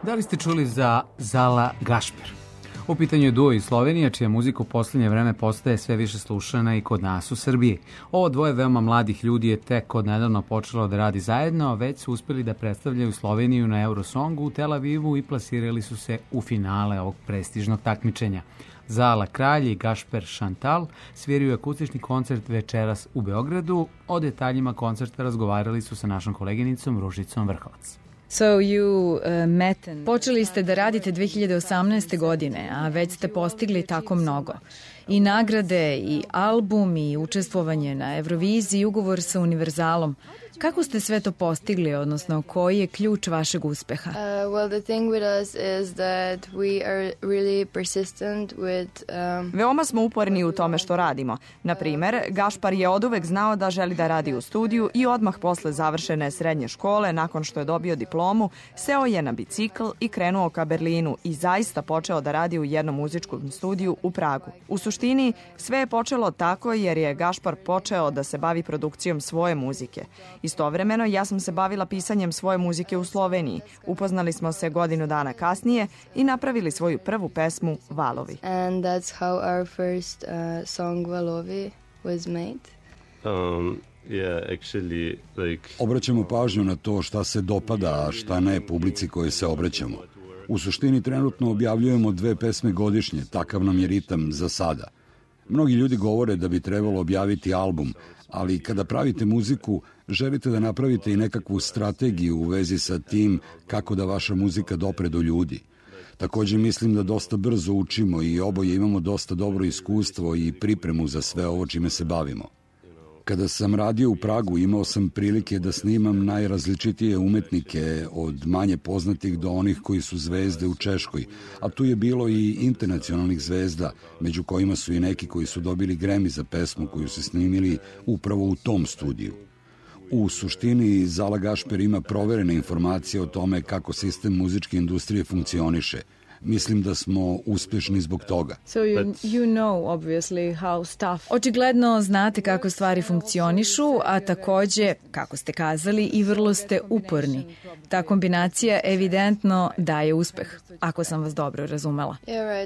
Da li ste čuli za Zala Gašper? U pitanju je duo iz Slovenije, čija muzika u posljednje vreme postaje sve više slušana i kod nas u Srbiji. Ovo dvoje veoma mladih ljudi je tek od nedavno počelo da radi zajedno, a već su uspeli da predstavljaju Sloveniju na Eurosongu u Tel Avivu i plasirali su se u finale ovog prestižnog takmičenja. Zala Kralj i Gašper Šantal sviraju akustični koncert večeras u Beogradu. O detaljima koncerta razgovarali su sa našom koleginicom Ružicom Vrhovac. Počeli ste da radite 2018. godine, a već ste postigli tako mnogo. I nagrade, i album, i učestvovanje na Euroviziji, ugovor sa Univerzalom. Kako ste sve to postigli, odnosno koji je ključ vašeg uspeha? Veoma smo uporni u tome što radimo. Na primer, Gašpar je oduvek znao da želi da radi u studiju i odmah posle završene srednje škole, nakon što je dobio diplomu, seo je na bicikl i krenuo ka Berlinu i zaista počeo da radi u jednom muzičkom studiju u Pragu. U suštini, sve je počelo tako jer je Gašpar počeo da se bavi produkcijom svoje muzike. Istovremeno, ja sam se bavila pisanjem svoje muzike u Sloveniji. Upoznali smo se godinu dana kasnije i napravili svoju prvu pesmu Valovi. And that's how our first song Valovi was made. Obraćamo pažnju na to šta se dopada, a šta ne publici koje se obraćamo. U suštini trenutno objavljujemo 2 pesme godišnje, takav nam je ritam za sada. Mnogi ljudi govore da bi trebalo objaviti album, ali kada pravite muziku, želite da napravite i nekakvu strategiju u vezi sa tim kako da vaša muzika dopre do ljudi. Također mislim da dosta brzo učimo i oboje imamo dosta dobro iskustvo i pripremu za sve ovo čime se bavimo. Kada sam radio u Pragu, imao sam prilike da snimam najrazličitije umetnike, od manje poznatih do onih koji su zvezde u Češkoj, a tu je bilo i internacionalnih zvezda, među kojima su i neki koji su dobili Grammy za pesmu koju su snimili upravo u tom studiju. U suštini, Zala Gašper ima proverene informacije o tome kako sistem muzičke industrije funkcioniše. Mislim da smo uspješni zbog toga. Očigledno znate kako stvari funkcionišu, a takođe, kako ste kazali, i vrlo ste uporni. Ta kombinacija evidentno daje uspeh, ako sam vas dobro razumela.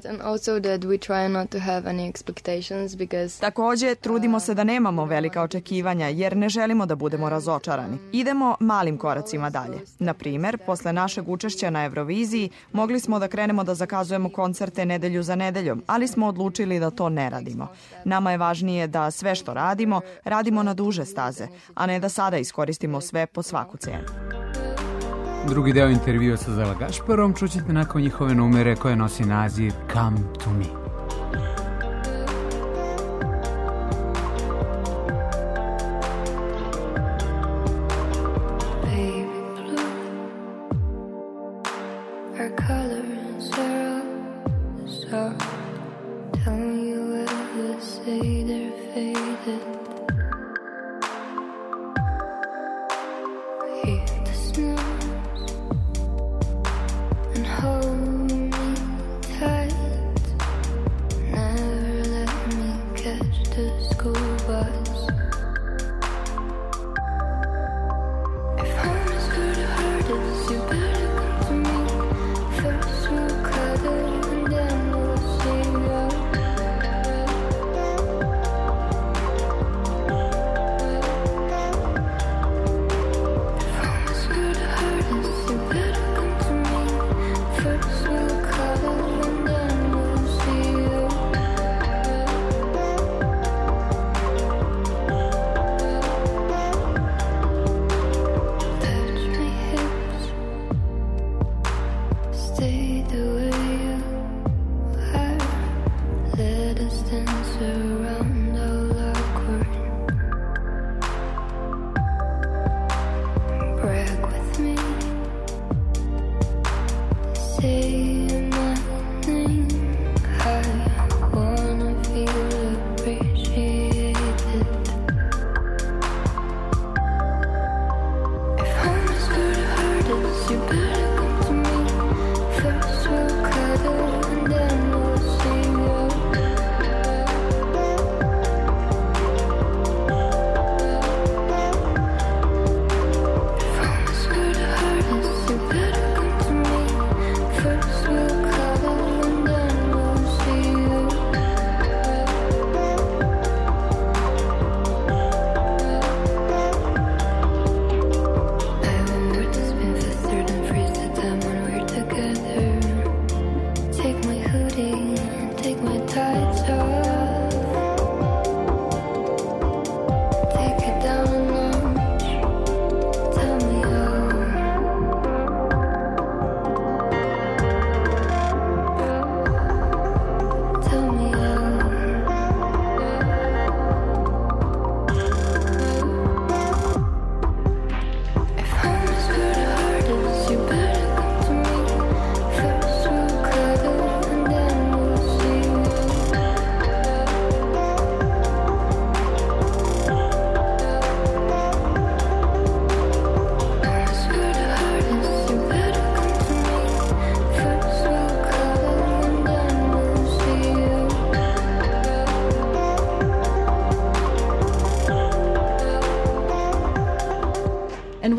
Takođe, trudimo se da nemamo velika očekivanja, jer ne želimo da budemo razočarani. Idemo malim koracima dalje. Na primer, posle našeg učešća na Euroviziji, mogli smo da krenemo da zakazujemo koncerte nedelju za nedeljom, ali smo odlučili da to ne radimo. Nama je važnije da sve što radimo, radimo na duže staze, a ne da sada iskoristimo sve po svaku cenu. Drugi deo intervjua sa Zala Gašperom čućete nakon njihove numere koje nosi naziv Come to Me.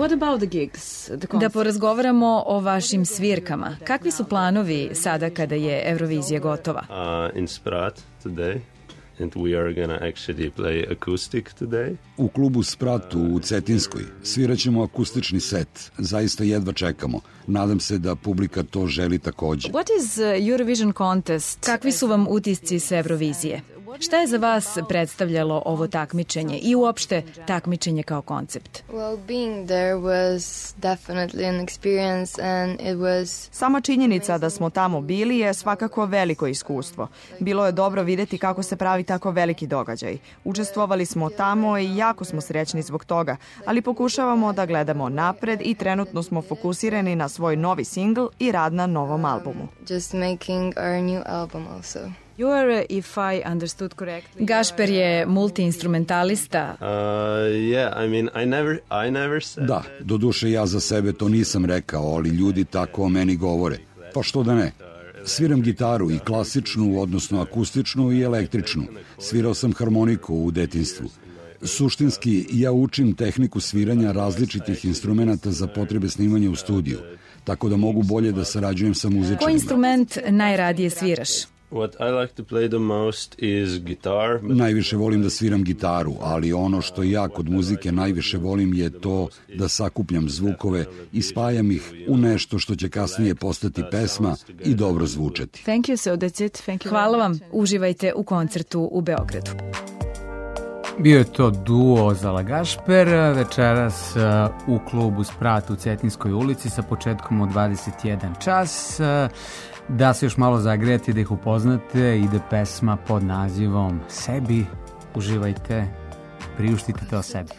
What about the gigs? Da porazgovaramo o vašim svirkama. Kakvi su planovi sada kada je Eurovizija gotova? In Sprat today. And we are gonna actually play acoustic today. U klubu Spratu u Cetinskoj sviraćemo akustični set. Zaista jedva čekamo. Nadam se da publika to želi takođe. What is Eurovision contest? Kakvi su vam utisci s Eurovizije? Šta je za vas predstavljalo ovo takmičenje i uopšte takmičenje kao koncept? Well, being there was definitely an experience and it was... Sama činjenica da smo tamo bili je svakako veliko iskustvo. Bilo je dobro videti kako se pravi tako veliki događaj. Učestvovali smo tamo i jako smo srećni zbog toga, ali pokušavamo da gledamo napred i trenutno smo fokusirani na svoj novi singl i rad na novom albumu. Just making our new album also. You are, if I understood correctly... Gašper je multiinstrumentalista. Yeah, I mean, I never said... Da, doduše ja za sebe to nisam rekao, ali ljudi tako o meni govore. Pa što da ne? Sviram gitaru i klasičnu, odnosno akustičnu i električnu. Svirao sam harmoniku u detinjstvu. Suštinski, ja učim tehniku sviranja različitih instrumenta za potrebe snimanja u studiju, tako da mogu bolje da sarađujem sa muzičarima. Koji instrument najradije sviraš? What I like to play the most is guitar. Najviše volim da sviram gitaru, ali ono što ja kod muzike najviše volim je to da sakupljam zvukove i spajam ih u nešto što će kasnije postati pesma i dobro zvučati. Thank you, so that's it. Thank you. Hvala vam. Uživajte u koncertu u Beogradu. Bio je to duo Zala Gašper, večeras u klubu Sprat u Cetinskoj ulici sa početkom od 21 čas. Da se još malo zagrejete, da ih upoznate, ide pesma pod nazivom Sebi. Uživajte, priuštite to sebi.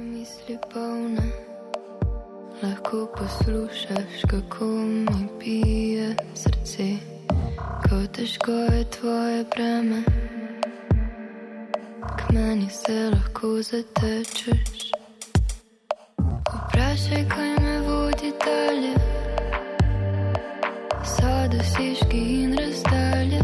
Lahko poslušaš, kako mi bije srce, kako težko je tvoje breme. K meni se lahko zatečeš. Vprašaj, kaj me vodi dalje. Sada siški in razdalje.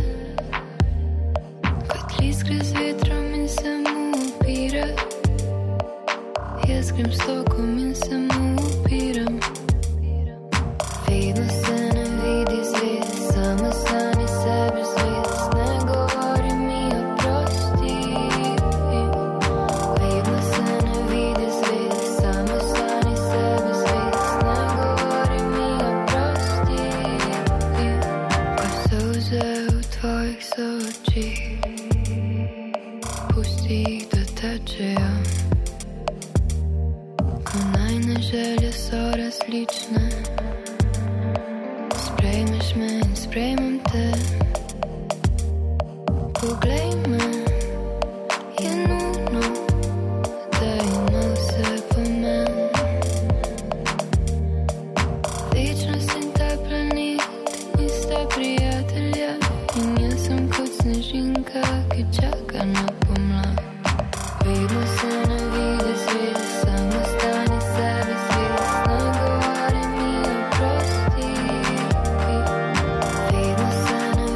Kot iskre z vetrom in se mu upira. Jaz grem s tokom in se mu upiram. Vedno se ne vidi zvest, samo sami sebi zvest. Ne govori mi oprosti. Vedno se ne vidi zvest, samo sami sebi zvest. Ne govori mi oprosti. Ko solze v tvojih sočih, pusti jih da tečejo. Ko najne želje so različne, sprejmeš me in sprejmem te. Poglej me, je nujno, da ima vse pomen. Večnost in ta planet nista prijatelja, in jaz sem kot snežinka, ki čaka na pomlad. Vedno se ne vidi zvest, samo stani sebi zvest. Ne govori mi oprosti. Vedno se ne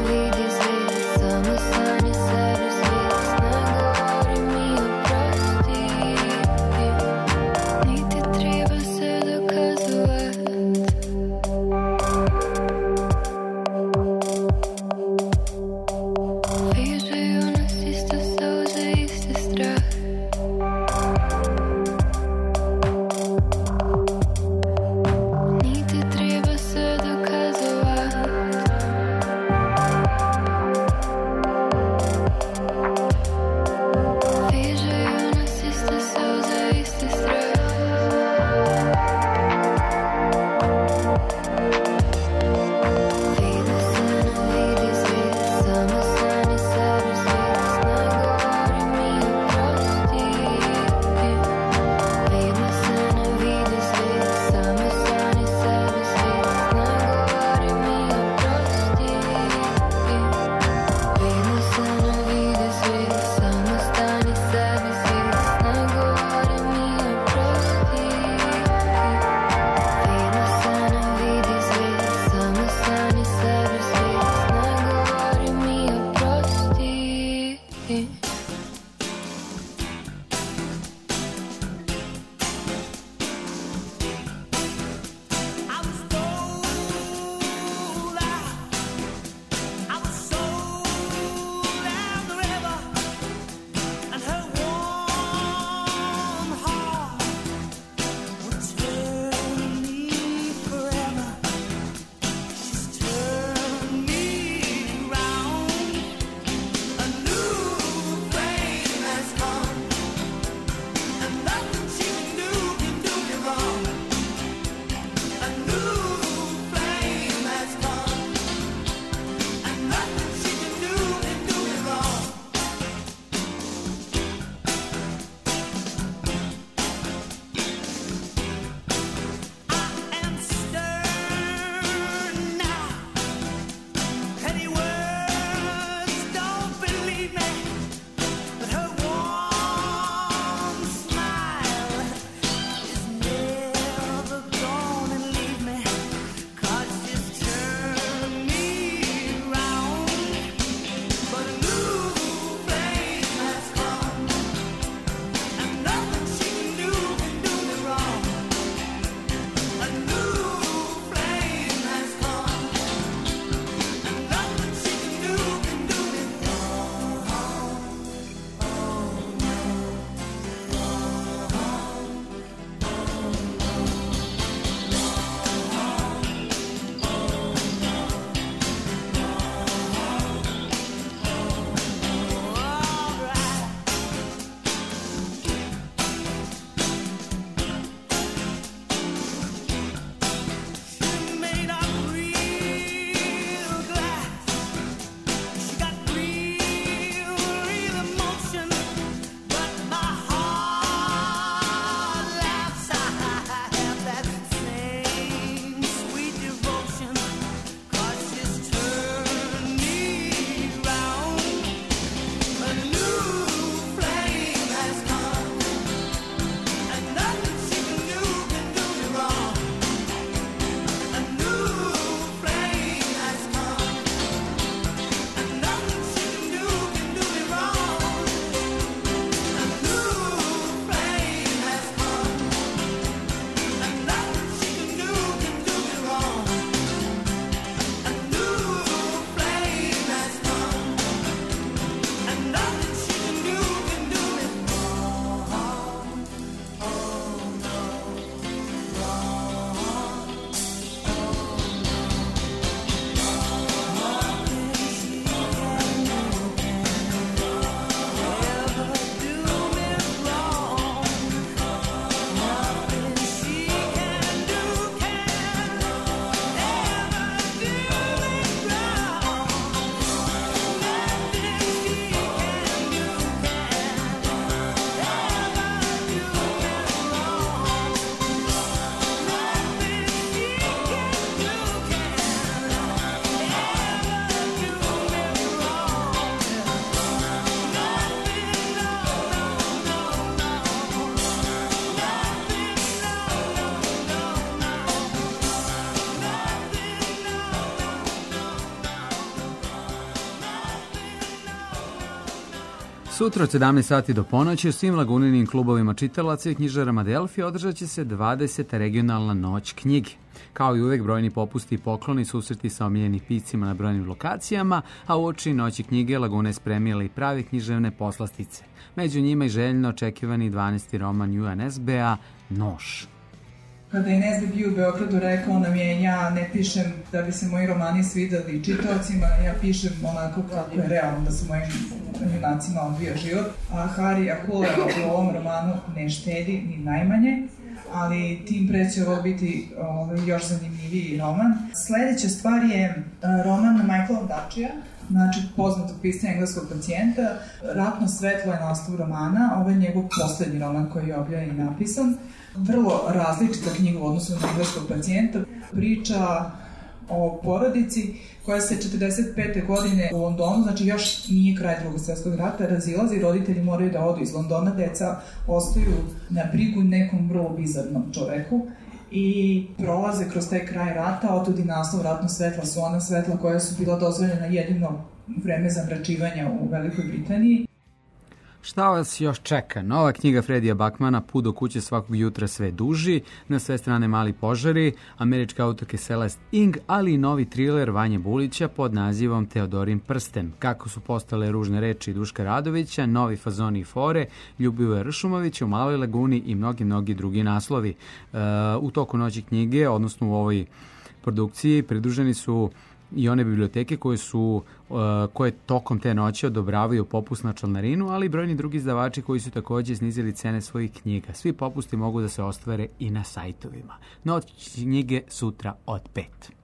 Sutra od 17 sati do ponoći u svim laguninim klubovima čitalaca i knjižarama Delfi održat će se 20. regionalna noć knjige. Kao i uvek, brojni popusti i pokloni, susreti sa omiljenih piscima na brojnim lokacijama, a u oči noći knjige Laguna je spremila i prave književne poslastice. Među njima i željno očekivani 12. roman UNSB-a Nož. Kada je Nesbe bio u Beogradu, rekao nam je: ja ne pišem da bi se moji romani svideli čitaocima, ja pišem onako kako je realno da se mojim junacima odvija život. A Hari Akula u ovom romanu ne štedi ni najmanje, ali tim pre će ovo biti još zanimljiviji roman. Sledeća stvar je roman Michaela Ondaatjea, znači poznatog pisca engleskog pacijenta. Ratno svetlo je naslov romana, ovo je njegov poslednji roman koji je objavljen i napisan. Vrlo različita knjiga u odnosu na engleskog pacijenta. Priča o porodici koja se 45. godine u Londonu, znači još nije kraj Drugog svjetskog rata, razilazi, roditelji moraju da odu iz Londona, deca ostaju na brigu nekom vrlo bizarnom čoveku i prolaze kroz taj kraj rata. Otud i naslov Ratno svetla su ona svetla koja su bila dozvoljena jedino vreme zamračivanja u Velikoj Britaniji. Šta vas još čeka? Nova knjiga Fredija Bakmana, Put do kuće svakog jutra sve duži, na sve strane mali požari, američke autorke Celeste Ng, ali i novi triler Vanje Bulića pod nazivom Teodorin prsten. Kako su postale ružne reči Duška Radovića, novi fazoni i fore, Ljubivoja Ršumovića, U maloj laguni i mnogi drugi naslovi. U toku noći knjige, odnosno u ovoj produkciji, pridruženi su i one biblioteke koje tokom te noći odobravaju popust na članarinu, ali i brojni drugi izdavači koji su također snizili cene svojih knjiga. Svi popusti mogu da se ostvare i na sajtovima. Noć knjige sutra od 5.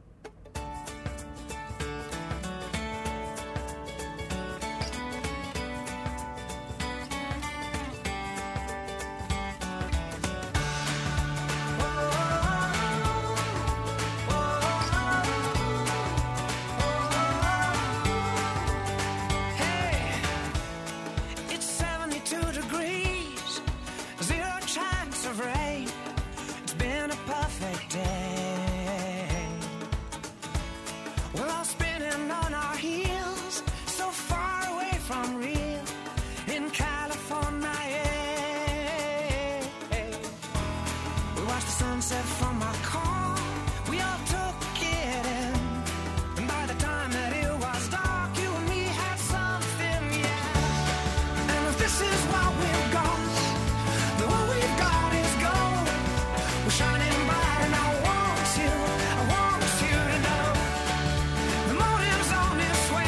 It's 72 degrees, 0 chance of rain. It's been a perfect day. We're all spinning on our heels, so far away from real in California. We watched the sunset from our car, we all took it in, and by the time that it was dark, you and me had something, yeah. And if this is what we've got, then what we've got is gold. We're shining bright and I want you to know the morning's on its way.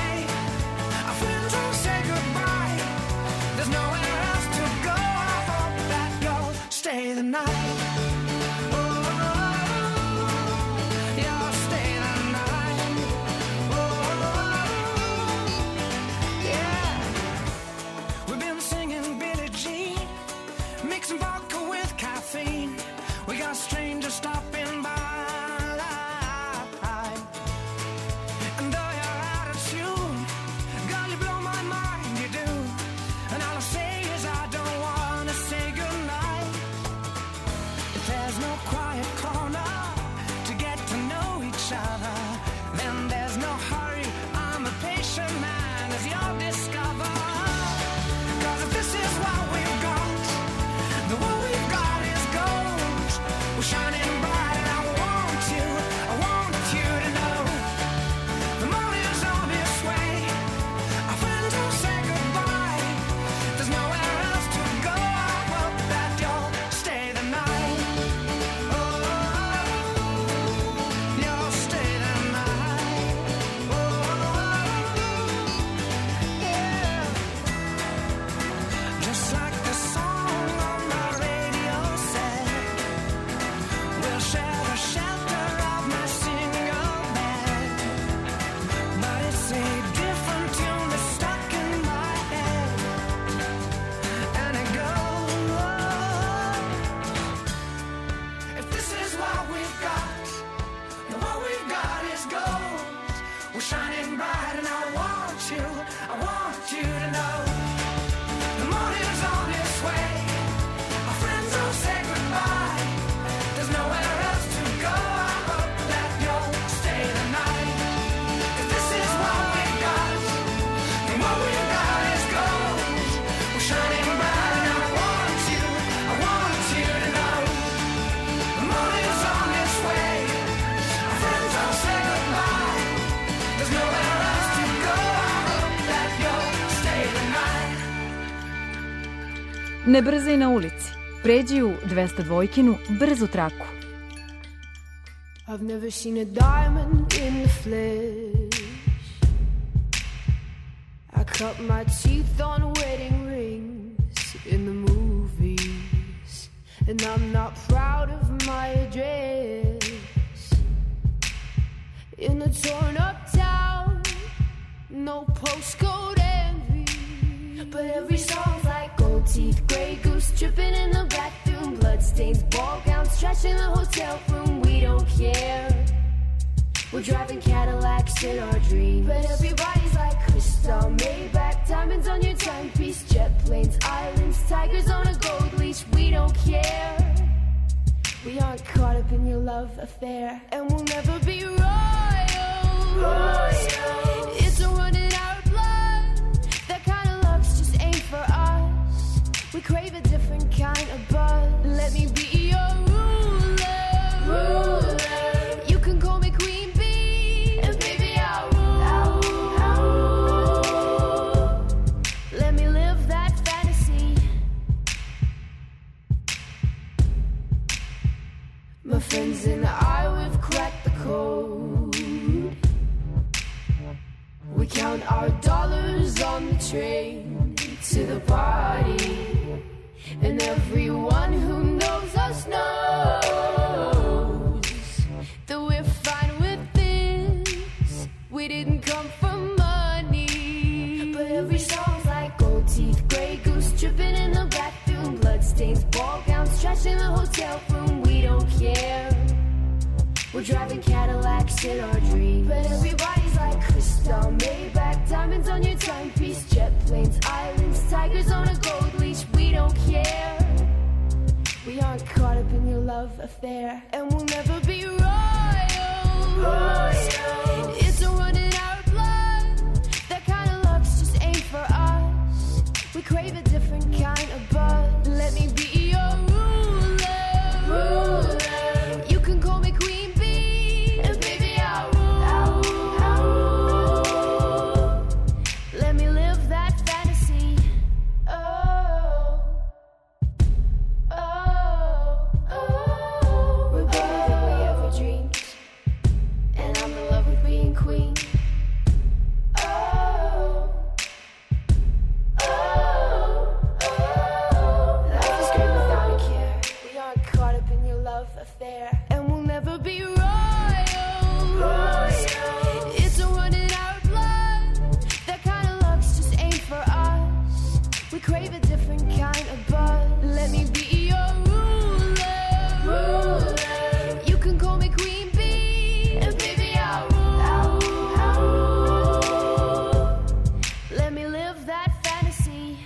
Ne brzaj na ulici. Pređi u 202-kinu brzu traku. I've never seen a diamond in the flesh. I cut my teeth on wedding rings in the movies, and I'm not proud of my address. In a torn up town, no postcode envy, but every song's like gold teeth, grey goose dripping in the bathroom, bloodstains, ball gowns, trash in the hotel room. We don't care. We're driving Cadillacs in our dreams, but everybody's like crystal, Maybach, diamonds on your timepiece, jet planes, islands, tigers on a gold leash. We don't care. We aren't caught up in your love affair, and we'll never be royals. It's a run in our blood. That kind of luck's just ain't for us. We crave a different kind of buzz. Let me be your ruler. You can call me Queen Bee, and baby I'll rule. Let me live that fantasy. My friends and I, we've cracked the code. We count our dollars on the train to the party, and everyone who knows us knows that we're fine with this. We didn't come for money, but every song's like gold teeth, grey goose dripping in the bathroom, bloodstains, ball gowns, trash in the hotel room. We don't care. We're driving Cadillacs in our dreams, but everybody's like crystal, Maybach, diamonds on your timepiece, jet planes, islands, tigers on a gold leash. We don't care. We aren't caught up in your love affair, and we'll never be royals. It's a run in our blood. That kind of luck's just ain't for us. We crave a different kind of buzz. Let me be your ruler. You can call me Queen Bee, and baby I'll rule. Let me live that fantasy. Oh, oh, oh. We're better than we ever dreamed, and I'm in love with being queen. Oh, oh, oh. Life is great without a care. We aren't caught up in your love affair, and we'll never be royals. It's a run in our blood. That kind of luck's just ain't for us. We crave a different kind of buzz. Let me be your ruler. You can call me Queen Bee, and baby I'll rule. Let me live that fantasy.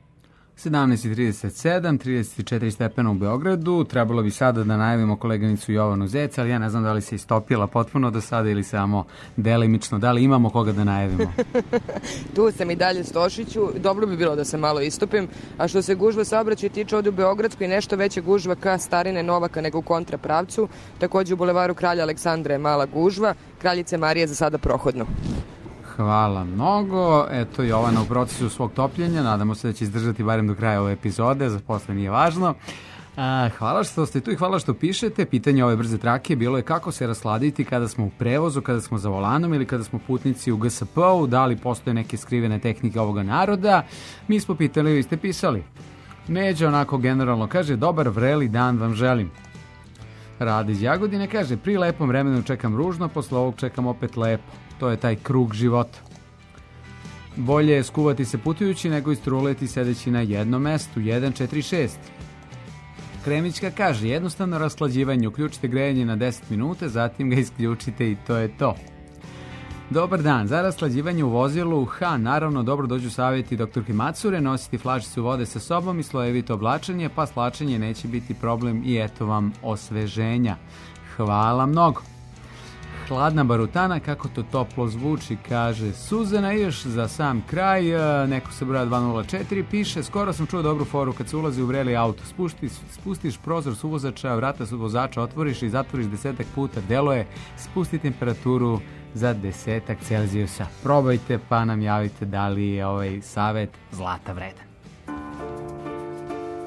17:37, 34 stepena u Beogradu. Trebalo bi sada da najavimo koleginicu Jovanu Zec, ali ja ne znam da li se istopila potpuno do sada ili samo delimično. Da li imamo koga da najavimo? Tu sam i dalje, Stošiću. Dobro bi bilo da se malo istopim. A što se gužva saobraćaja tiče, ovde u Beogradskoj nešto veća gužva ka Starine Novaka nego u kontrapravcu. Takođe u bulevaru Kralja Aleksandra je mala gužva. Kraljice Marije za sada prohodno. Hvala mnogo. Eto, Jovana u procesu svog topljenja. Nadamo se da će izdržati barem do kraja ove epizode. Za posle nije važno. Hvala što ste tu i hvala što pišete. Pitanje ove brze trake bilo je kako se rasladiti kada smo u prevozu, kada smo za volanom ili kada smo putnici u GSP-u. Da li postoje neke skrivene tehnike ovoga naroda? Mi smo pitali, vi ste pisali. Neđe onako generalno kaže, dobar vreli dan vam želim. Rade iz Jagodine kaže, pri lepom vremenu čekam ružno, posle ovog čekam opet lepo. To je taj krug života. Bolje je skuvati se putujući nego istruleti sedeći na jednom mestu. 146. Kremićka kaže, jednostavno rasklađivanje, uključite grejanje na 10 minuta, zatim ga isključite i to je to. Dobar dan, za rasklađivanje u vozilu, naravno dobro dođu savjeti doktorke Macure, nositi flašicu vode sa sobom i slojevito oblačenje, pa slačenje neće biti problem i eto vam osveženja. Hvala mnogo. Hladna barutana, kako to toplo zvuči, kaže Suzana. Još za sam kraj, neko se broja 204 piše, skoro sam čuo dobru foru kad se ulazi u vreli auto, spustiš prozor suvozača, vrata suvozača otvoriš i zatvoriš 10 puta, delo je, spusti temperaturu za 10 Celzijusa. Probajte pa nam javite da li je ovaj savet zlata vredan.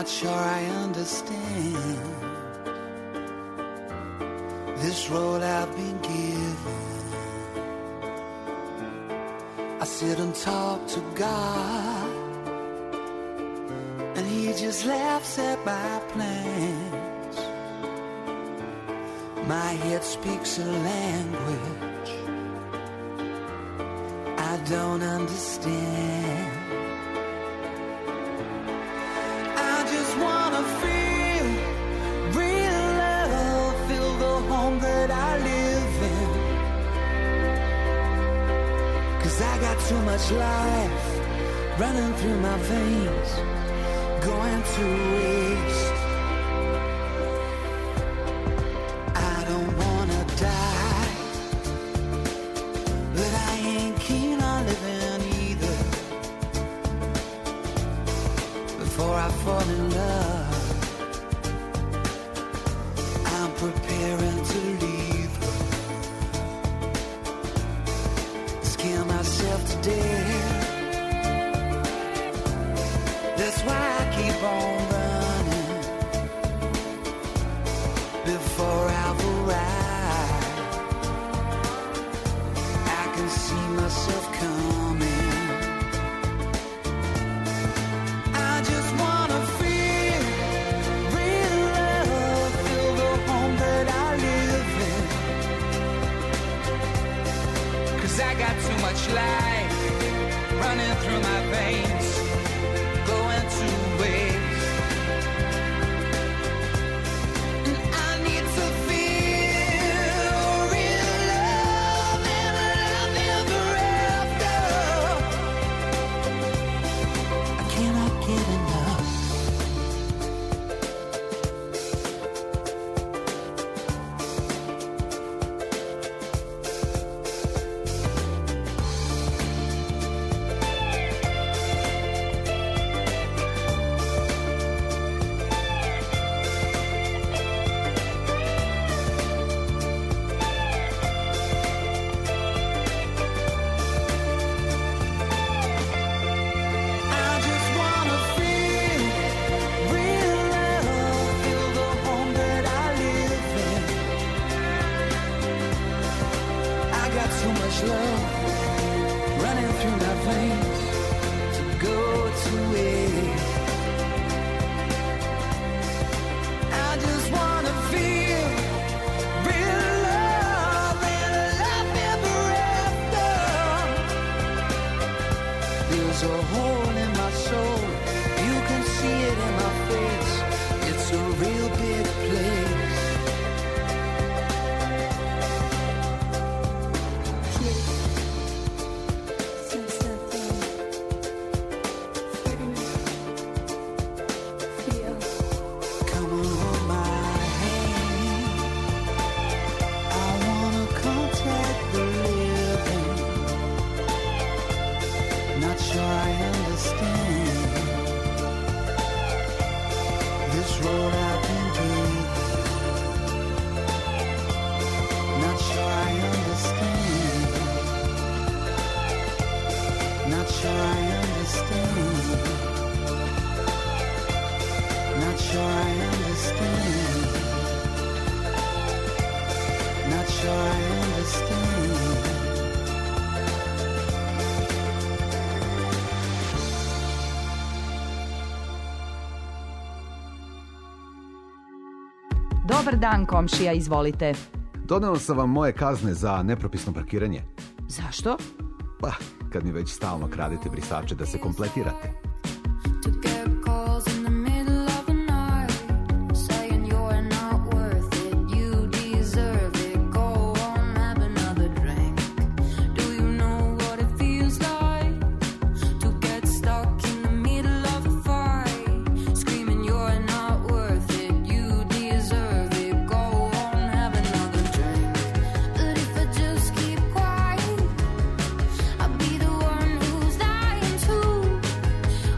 sure I understand this road I've been given. I sit and talk to God, and He just laughs at my plans. My head speaks a language I don't understand. I just wanna feel real love, feel the home that I live in. 'Cause I got too much life running through my veins, going to waste. I don't wanna die, but I ain't keen on living either. Before I fall in love, I'm preparing to leave her. Scare myself to death. That's why I keep on running before I've arrived. I can see myself coming. I just wanna feel real love, feel the home that I live in. 'Cause I got too much life running through my veins, going to waste. And I need to feel real love and a love ever after. I cannot get enough. I just wanna feel real love, feel the home that I live in. I got so much love running through my veins to go to waste. I just wanna feel real love and a love ever after. There's a hole in my soul, you can see it in my face. It's a real big place. Come on, hold my hand. I wanna contact the living. Not sure I understand this road I've been given. Not sure I understand. Not sure I understand. Not sure I understand. Not sure I understand. Dobar dan, komšija, izvolite. Doneo sam vam moje kazne za nepropisno parkiranje. Zašto? Pa, kad mi već stalno kradete brisače da se kompletirate. Calls in the middle of the night, saying you're not worth it, you deserve it. Go on, have another drink. Do you know what it feels like to get stuck in the middle of a fight, screaming you're not worth it, you deserve it. Go on, have another drink. But if I just keep quiet, I'll be the one who's lying too.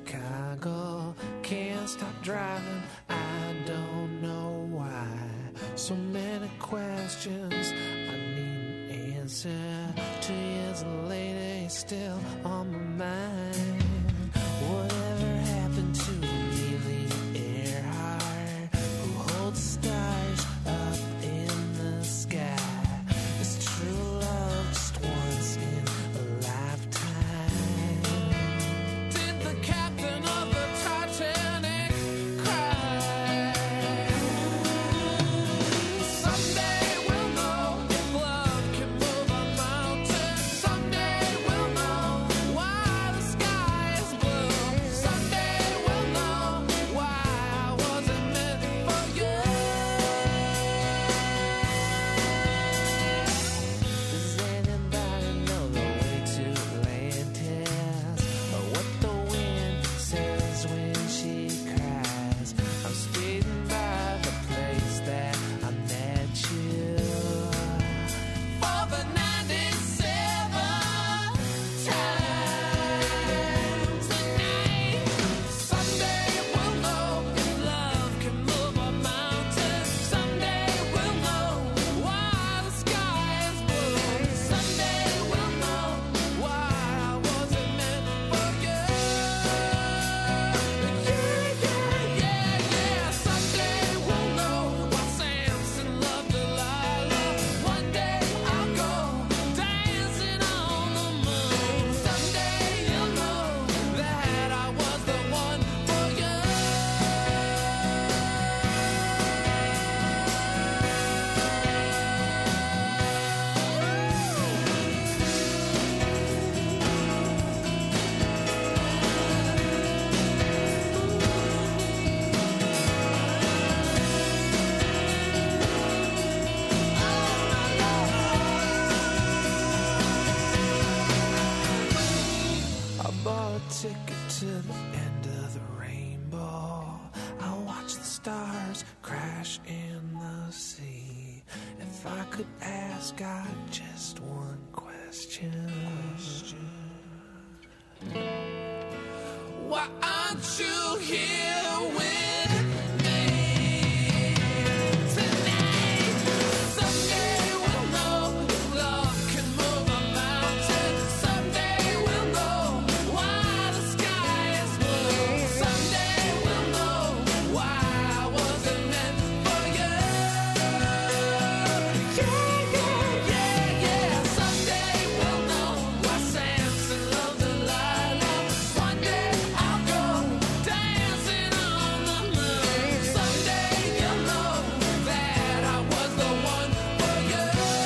Chicago. Can't stop driving, I don't know why. So many questions, I need an answer. 2 years later, it's still on my mind. Whatever happened to Amelia Earhart, who holds stars up in the sky? It's true love just once in a lifetime. Did the captain of the Titanic cry? Someday we'll know if love can move a mountain. Someday we'll know why the sky is blue. Someday we'll know why I wasn't meant for you. Does anybody know the way to Atlantis? Or what the wind says when she cries? I'm speeding by the place that I met you. For the 97th time tonight. Someday we'll know if love can move a mountain. Someday we'll know why the sky is blue. Someday we'll know why I wasn't meant for you. Yeah. Someday we'll know why Samson loved Delilah. One day I'll go dancing on the moon. Someday you'll know that I was the one for you. I bought a ticket to the end of the rainbow. I watched the stars crash in the sea. If I could ask God just one question, why aren't you here with me tonight? Someday we'll know if love can move a mountain. Someday we'll know why the sky is blue. Someday we'll know why I wasn't meant for you. Yeah. Someday we'll know why Samson loved Delilah. One day I'll go dancing on the moon. Someday you'll know that I was the one for you.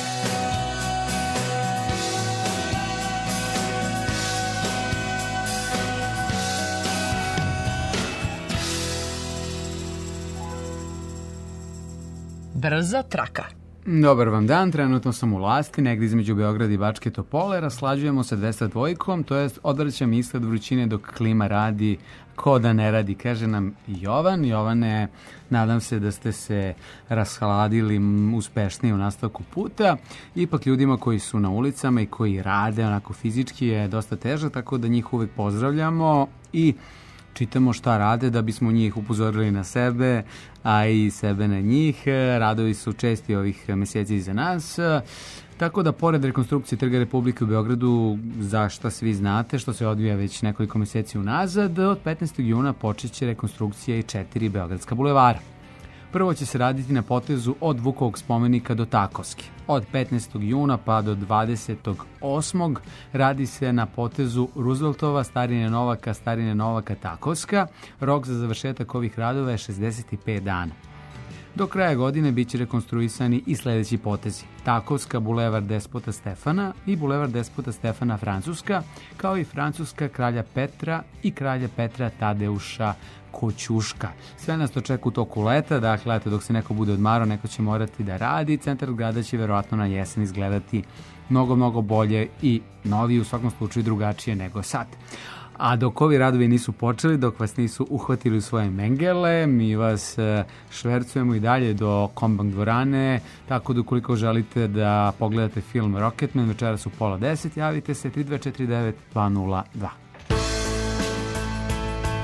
Brza traka. Dobar vam dan, trenutno sam u Lasti, negdje između Beograda i Bačke Topole, raslađujemo se 202, to jest odvraćam isled vrućine dok klima radi ko da ne radi, kaže nam Jovan. Jovane, nadam se da ste se rashladili uspešnije u nastavku puta. Ipak ljudima koji su na ulicama i koji rade onako fizički je dosta teže, tako da njih uvek pozdravljamo i čitamo šta rade da bismo njih upozorili na sebe, a i sebe na njih. Radovi su česti ovih meseci iza nas. Tako da, pored rekonstrukcije Trga Republike u Beogradu, za šta svi znate, što se odvija već nekoliko meseci unazad, od 15. juna počet će rekonstrukcija i 4 Beogradska bulevara. Prvo će se raditi na potezu od Vukovog spomenika do Takovske. Od 15. juna pa do 28. radi se na potezu Rooseveltova, Starine Novaka, Takovska. Rok za završetak ovih radova je 65 dana. Do kraja godine biće rekonstruisani i sledeći potezi: Takovska, Bulevar Despota Stefana i Bulevar Despota Stefana Francuska, kao i Francuska Kralja Petra i Kralja Petra Tadeuša Koćuška. Sve nas to čeka u toku leta, dakle, eto, dok se neko bude odmarao, neko će morati da radi. Centar grada će verovatno na jesen izgledati mnogo bolje i novi, u svakom slučaju drugačije nego sad. A dok ovi radovi nisu počeli, dok vas nisu uhvatili u svoje mengele, mi vas švercujemo i dalje do Kombank dvorane, tako da ukoliko želite da pogledate film Rocketman, večeras u 9:30, javite se 3249 202.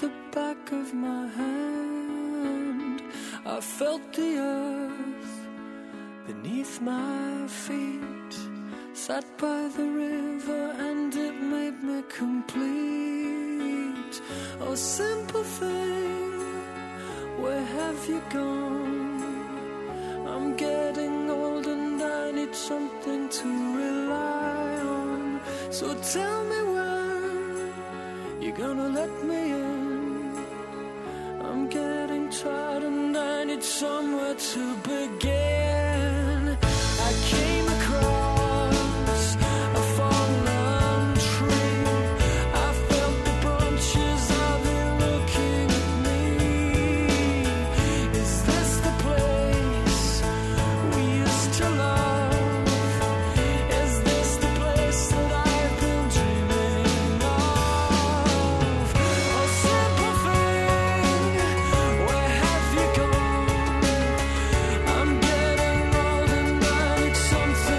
the back of my hand. I felt the earth beneath my feet. Sat by the river and it made me complete. Oh, simple thing, where have you gone? I'm getting old and I need something to rely on. So tell me when you're gonna let me in. I'm getting tired and I need somewhere to begin. I came across a fallen tree. I felt the branches of it looking at me. Is this the place we used to love? Is this the place that I've been dreaming of? Oh, simple thing, where have you gone? I'm getting old and I need something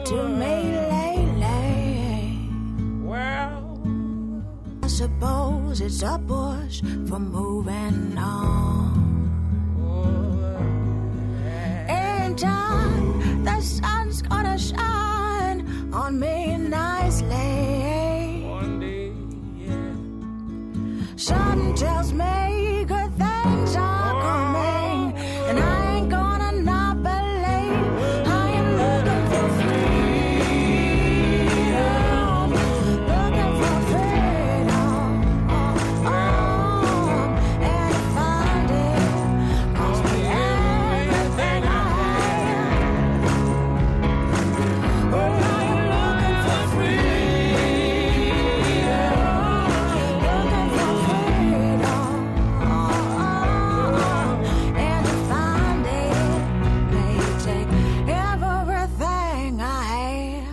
to me lately. Well, I suppose it's a push for moving on. In time, the sun's gonna shine on me nicely. One day, yeah. Something tells me good things are coming, and I ain't gonna not believe. I am looking for freedom, looking for freedom, and to find it cost me everything I have. Oh, I am looking for freedom, looking for freedom, and to find it may take everything I have.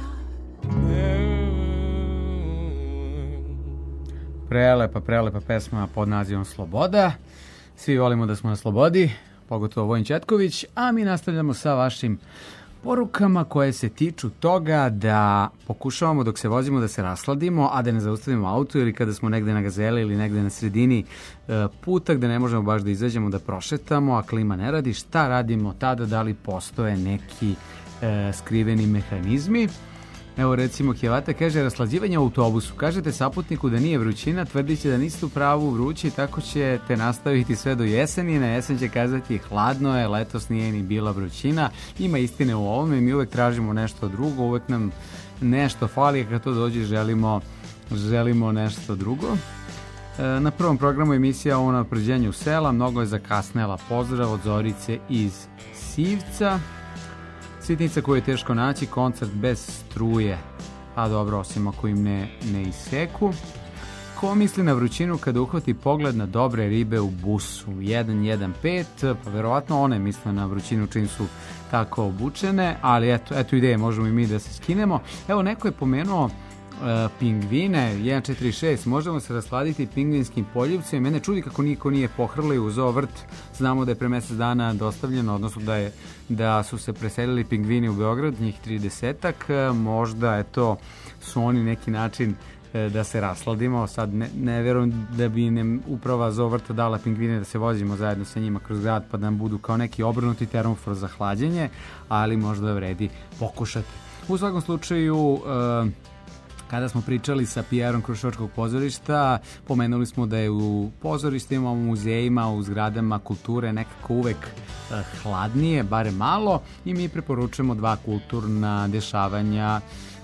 Prelepa pesma pod nazivom Sloboda. Svi volimo da smo na slobodi, pogotovo Vojin Četković, a mi nastavljamo sa vašim porukama koje se tiču toga da pokušavamo dok se vozimo da se rasladimo, a da ne zaustavimo auto, ili kada smo negde na gazeli ili negde na sredini puta gde ne možemo baš da izađemo da prošetamo, a klima ne radi. Šta radimo tada? Da li postoje neki skriveni mehanizmi? Evo recimo Kjevata kaže raslađivanje u autobusu. Kažete saputniku da nije vrućina, tvrdiće da niste u pravu vrući, tako ćete nastaviti sve do jeseni. Na jesen će kazati hladno je, letos nije ni bila vrućina. Ima istine u ovome, mi uvek tražimo nešto drugo, uvek nam nešto fali, a kad to dođe želimo nešto drugo. Na prvom programu emisija o unapređenju sela, mnogo je zakasnela. Pozdrav od Zorice iz Sivca. Sitnica koju je teško naći, koncert bez struje. Pa dobro, osim ako im ne iseku. Ko misli na vrućinu kada uhvati pogled na dobre ribe u busu? 115, pa verovatno one misle na vrućinu čim su tako obučene, ali eto ideje, možemo i mi da se skinemo. Evo, neko je pomenuo pingvine, 146, možemo se rasladiti pingvinskim poljubcima. Mene čudi kako niko nije pohrlio u zoo vrt. Znamo da je pre mesec dana dostavljeno, odnosno da su se preselili pingvini u Beograd, njih 30-ak. Možda su oni neki način da se rasladimo. Sad ne verujem da bi nam uprava zoo vrta dala pingvine da se vozimo zajedno sa njima kroz grad pa da nam budu kao neki obrnuti termofor za hlađenje, ali možda vredi pokušati. U svakom slučaju, kada smo pričali sa PR-om Kruševačkog pozorišta, pomenuli smo da je u pozorištima, u muzejima, u zgradama kulture nekako uvek hladnije, barem malo, i mi preporučujemo dva kulturna dešavanja.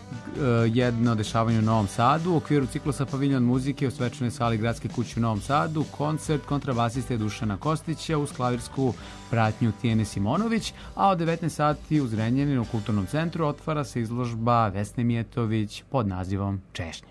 Jedno dešavanje u Novom Sadu u okviru ciklusa Paviljon muzike u svečanoj sali Gradske kuće u Novom Sadu, koncert kontrabasiste Dušana Kostića uz klavirsku pratnju Tijene Simonović, a od 19 sati u Zrenjaninu u Kulturnom centru otvara se izložba Vesne Mijetović pod nazivom Češnje.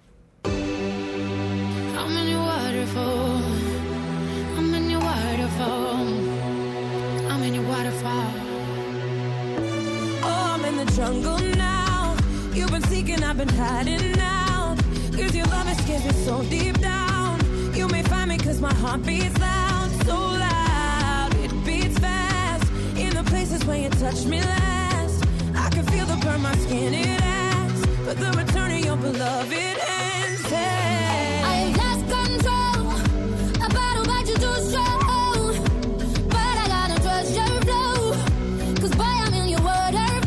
You've been seeking, I've been hiding now. Cause your love scares me so deep down. You may find me cause my heart beats loud. So loud, it beats fast. In the places where you touched me last, I can feel the burn my skin, it asks. But the return of your beloved ends. Hey. I have lost control. A battle but you're too strong. But I gotta trust your flow. Cause boy, I'm in your waterfall.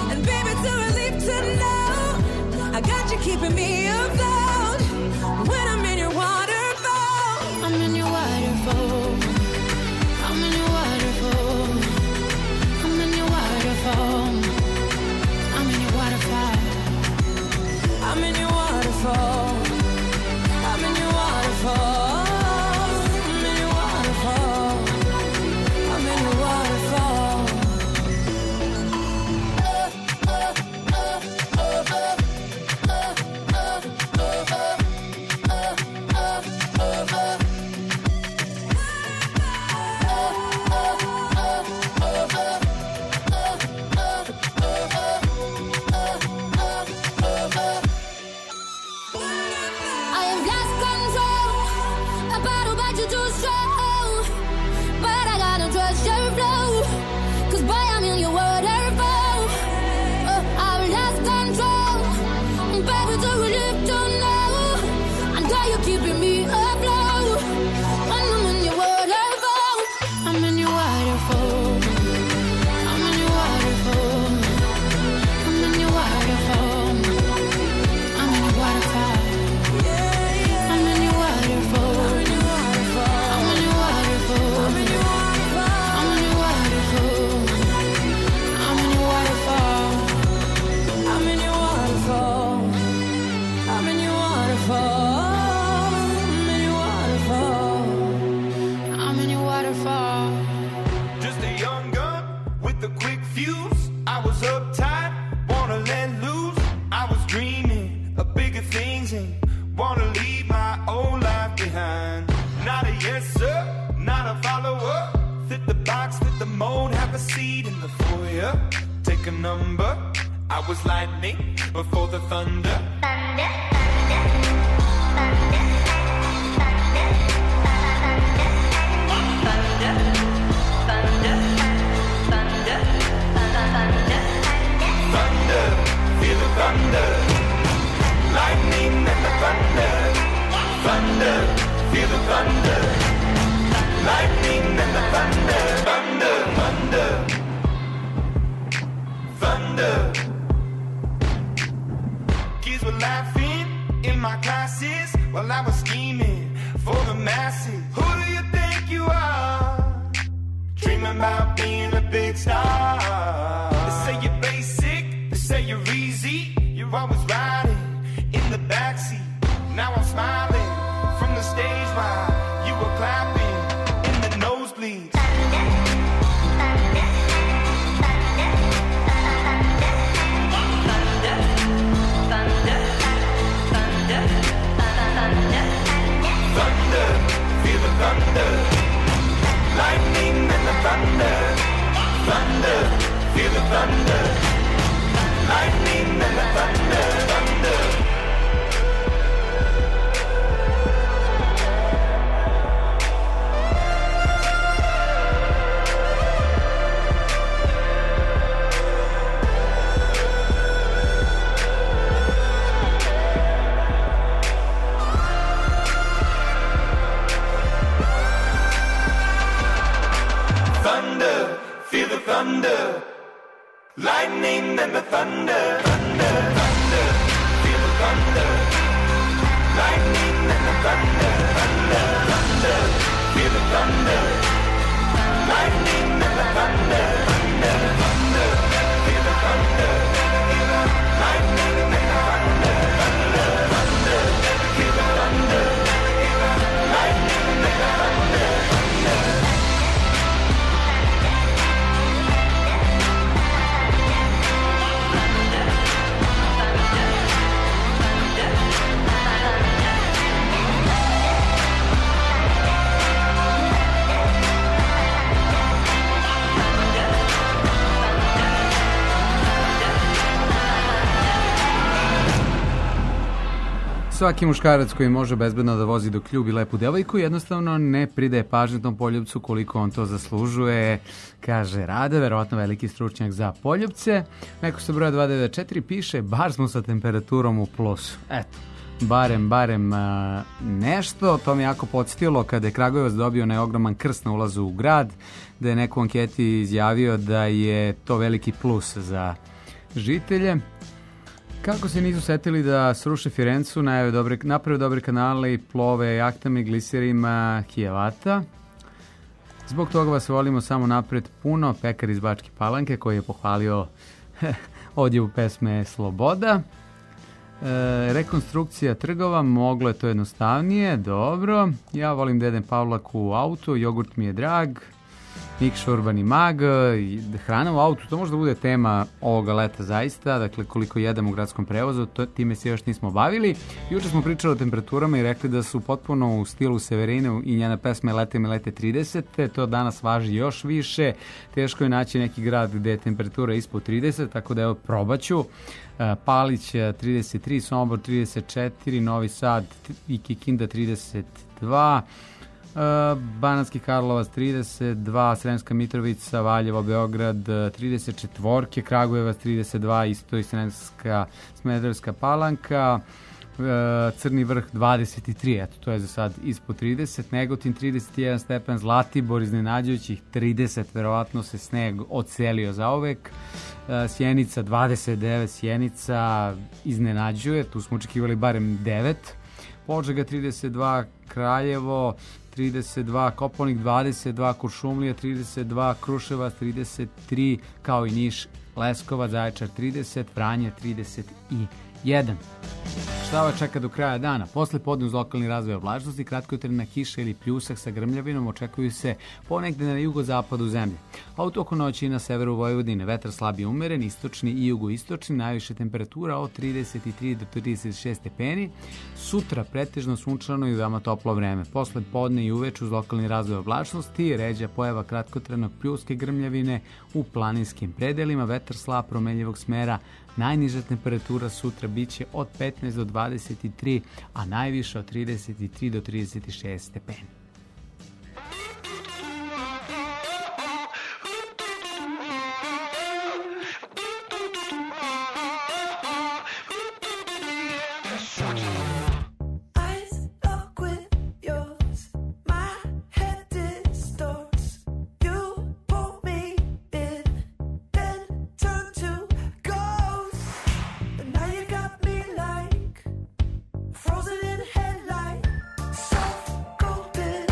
Keeping me afloat when keeping me afloat. When I'm in your waterfall, I'm in your waterfall. I'm in your waterfall. I'm in your waterfall. I'm in your waterfall. I'm in your waterfall. I'm in your waterfall. I'm in your waterfall. I'm in your waterfall. I'm in your waterfall. I'm in your waterfall. I'm in your waterfall. I'm in your waterfall. Just a young gun with a quick fuse. I was uptight, wanna let loose. I was dreaming of bigger things and wanna leave my old life behind. Not a yes sir, not a follower. Fit the box, fit the mold, have a seat in the foyer. Take a number. I was lightning before the thunder. Thunder, feel the thunder. Lightning and the thunder. Thunder, feel the thunder. Lightning and the thunder. Thunder, thunder. Thunder. Kids were laughing in my classes while I was scheming for the masses. Who do you think you are? Dreaming about being a big star. They say you're basic, they say you're easy. You're always riding in the backseat. Now I'm smiling from the stage while you were clapping in the nosebleeds. Thunder, feel the thunder. Lightning and the thunder. Thunder, feel the thunder. Lightning and the thunder. Thunder. Thunder, feel the thunder. Lightning and the thunder. Thunder, thunder, feel the thunder. Lightning and the thunder. Thunder, thunder, feel the thunder. Lightning and the thunder. Thunder, thunder, feel the thunder. Lightning and the thunder. Thunder, thunder, feel the thunder. Lightning and the thunder. Svaki muškarac koji može bezbedno da vozi dok ljubi lepu devojku jednostavno ne pridaje pažnju tom poljubcu koliko on to zaslužuje, kaže Rade, verovatno veliki stručnjak za poljubce. Neko se broja 294 piše, bar smo sa temperaturom u plusu. Eto, barem nešto. To mi jako podsjetilo kada je Kragujevac dobio onaj ogroman krst na ulazu u grad, da je neko u anketi izjavio da je to veliki plus za žitelje. Kako se nisu setili da sruše Firencu, naprave dobre kanale i plove jahtama i gliserima Kijevata. Zbog toga vas volimo samo napred puno. Pekar iz Bačke Palanke koji je pohvalio odjevu pesme Sloboda. Rekonstrukcija trgova, moglo je to jednostavnije, dobro. Ja volim da jedem Pavlaku u autu, jogurt mi je drag. Nikša Urbani mag, hrana u autu, to može da bude tema ovoga leta zaista, dakle koliko jedemo u gradskom prevozu, time se još nismo bavili. Juče smo pričali o temperaturama i rekli da su potpuno u stilu Severine i njena pesma Lete 30, to danas važi još više, teško je naći neki grad gde je temperatura ispod 30, tako da evo probaću. Palić 33, Sombor 34, Novi Sad i Kikinda 32, Banatski Karlovac 32, Sremska Mitrovica, Valjevo, Beograd 34, Kragujevac 32, isto i Smederevska Palanka, Crni Vrh 23, eto to je za sad ispod 30, Negotin 31 stepen, Zlatibor iznenađujućih 30, verovatno se sneg odselio zauvek, Sjenica 29, Sjenica iznenađuje, tu smo očekivali barem 9, Požega 32, Kraljevo 32, Kopaonik 22, Kuršumlija 32, Kruševac 33, kao i Niš, Leskovac, Zaječar 30, Vranje 31. Šta vas čeka do kraja dana? Posle podne uz lokalni razvoj oblačnosti, kratkotrajna kiša ili pljusak sa grmljavinom očekuju se ponegde na jugozapadu zemlje. A u toku noći na severu Vojvodine vetar slabije umeren, istočni i jugoistočni, najviše temperatura od 33 do 36 stepeni. Sutra pretežno sunčano i veoma toplo vreme. Posle podne i uveče uz lokalni razvoj oblačnosti, ređa pojava kratkotrajnog pljuska i grmljavine u planinskim predelima, vetar slab promenljivog smera. Najniža temperatura sutra biće od 15 do 23, a najviša od 33 do 36 stepeni. Frozen in headlight, soft golden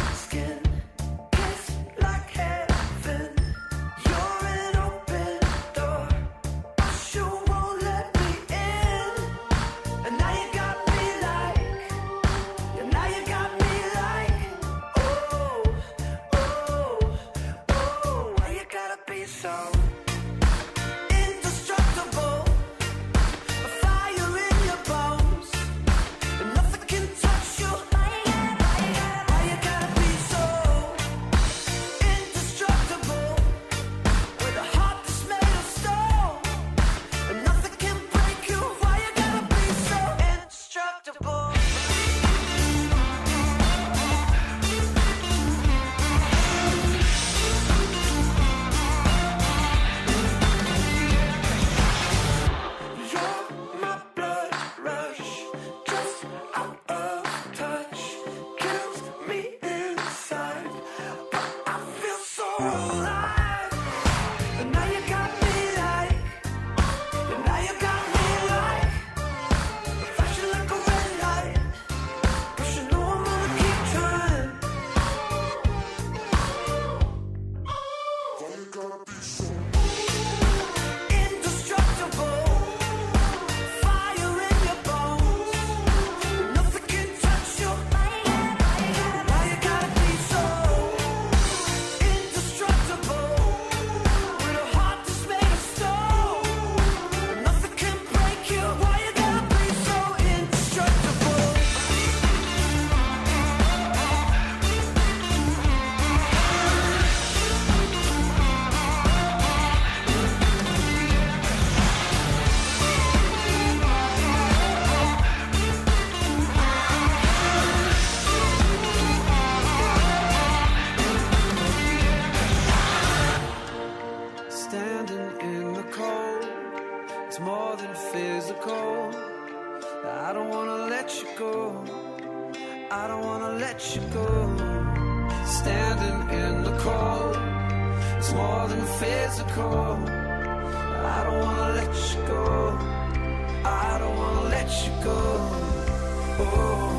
I don't wanna let you go. Standing in the cold, it's more than physical. I don't wanna let you go. I don't wanna let you go. Oh.